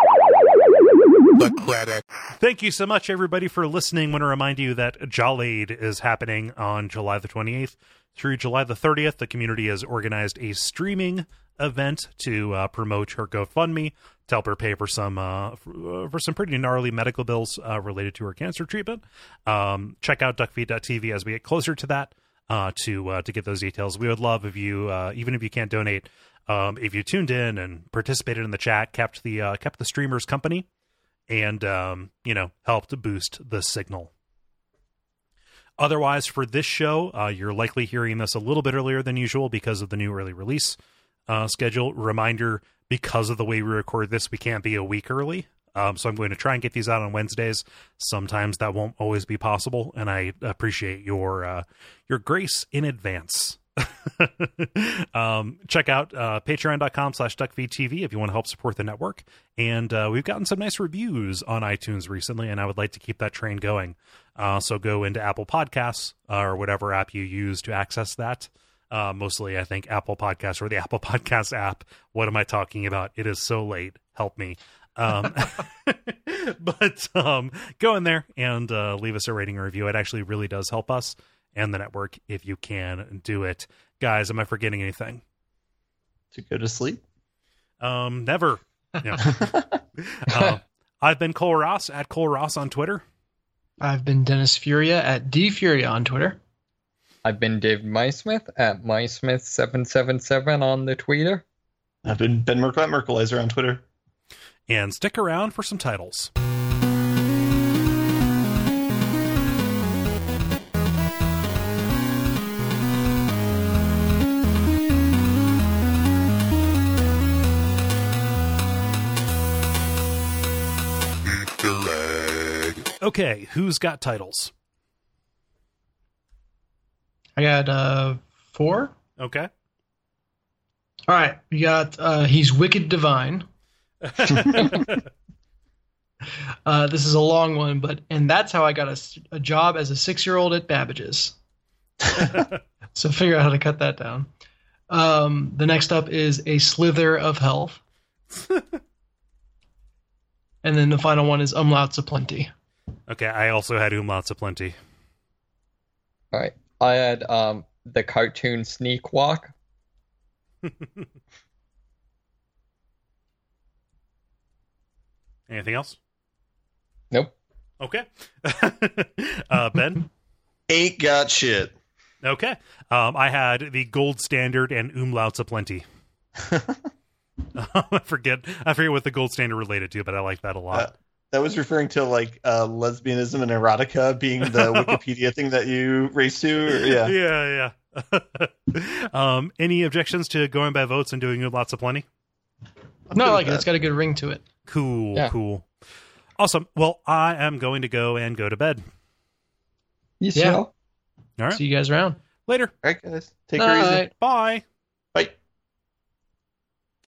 The credit. Thank you so much, everybody, for listening. I want to remind you that Jolade is happening on July the twenty-eighth through July the thirtieth. The community has organized a streaming event to uh, promote her GoFundMe to help her pay for some uh, for, uh, for some pretty gnarly medical bills uh, related to her cancer treatment. Um, check out duckfeed dot t v as we get closer to that uh, to uh, to get those details. We would love if you, uh, even if you can't donate, um, if you tuned in and participated in the chat, kept the uh, kept the streamers company, and um, you know helped boost the signal. Otherwise, for this show, uh, you're likely hearing this a little bit earlier than usual because of the new early release uh, schedule. Reminder, because of the way we record this, we can't be a week early. Um, so I'm going to try and get these out on Wednesdays. Sometimes that won't always be possible, and I appreciate your uh, your grace in advance. um, check out uh, patreon.com slash duckfeedtv if you want to help support the network. And uh, we've gotten some nice reviews on iTunes recently, and I would like to keep that train going. Uh, so go into Apple Podcasts uh, or whatever app you use to access that. Uh, mostly, I think, Apple Podcasts or the Apple Podcasts app. What am I talking about? It is so late. Help me. Um, but um, go in there and uh, leave us a rating or review. It actually really does help us and the network if you can do it. Guys, am I forgetting anything? To go to sleep? Um, never. Yeah. uh, I've been Cole Ross at Cole Ross on Twitter. I've been Dennis Furia at D Furia on Twitter. I've been Dave MySmith at MySmith seven seven seven on the Twitter. I've been Ben Merkel at Merkelizer on Twitter. And stick around for some titles. Okay, who's got titles? I got uh, four. Okay. All right, we got uh, He's Wicked Divine. uh, this is a long one, but and that's how I got a, a job as a six-year-old at Babbage's. So figure out how to cut that down. Um, the next up is A Slither of Health. And then the final one is Umlauts Aplenty. Okay, I also had Umlauts Aplenty. All right. I had um, the cartoon Sneak Walk. Anything else? Nope. Okay. uh, Ben? Ain't got shit. Okay. Um, I had the Gold Standard and Umlauts Aplenty. I forget I forget what the Gold Standard related to, but I like that a lot. Uh, that was referring to like uh, lesbianism and erotica being the Wikipedia thing that you race to? Or, yeah. Yeah, yeah. um, any objections to going by votes and doing Umlauts Aplenty? No, I like it. It's got a good ring to it. Cool, Yeah. cool. Awesome. Well, I am going to go and go to bed. You Yeah. shall. All right. See you guys around. Later. All right, guys. Take her easy. Night. Bye.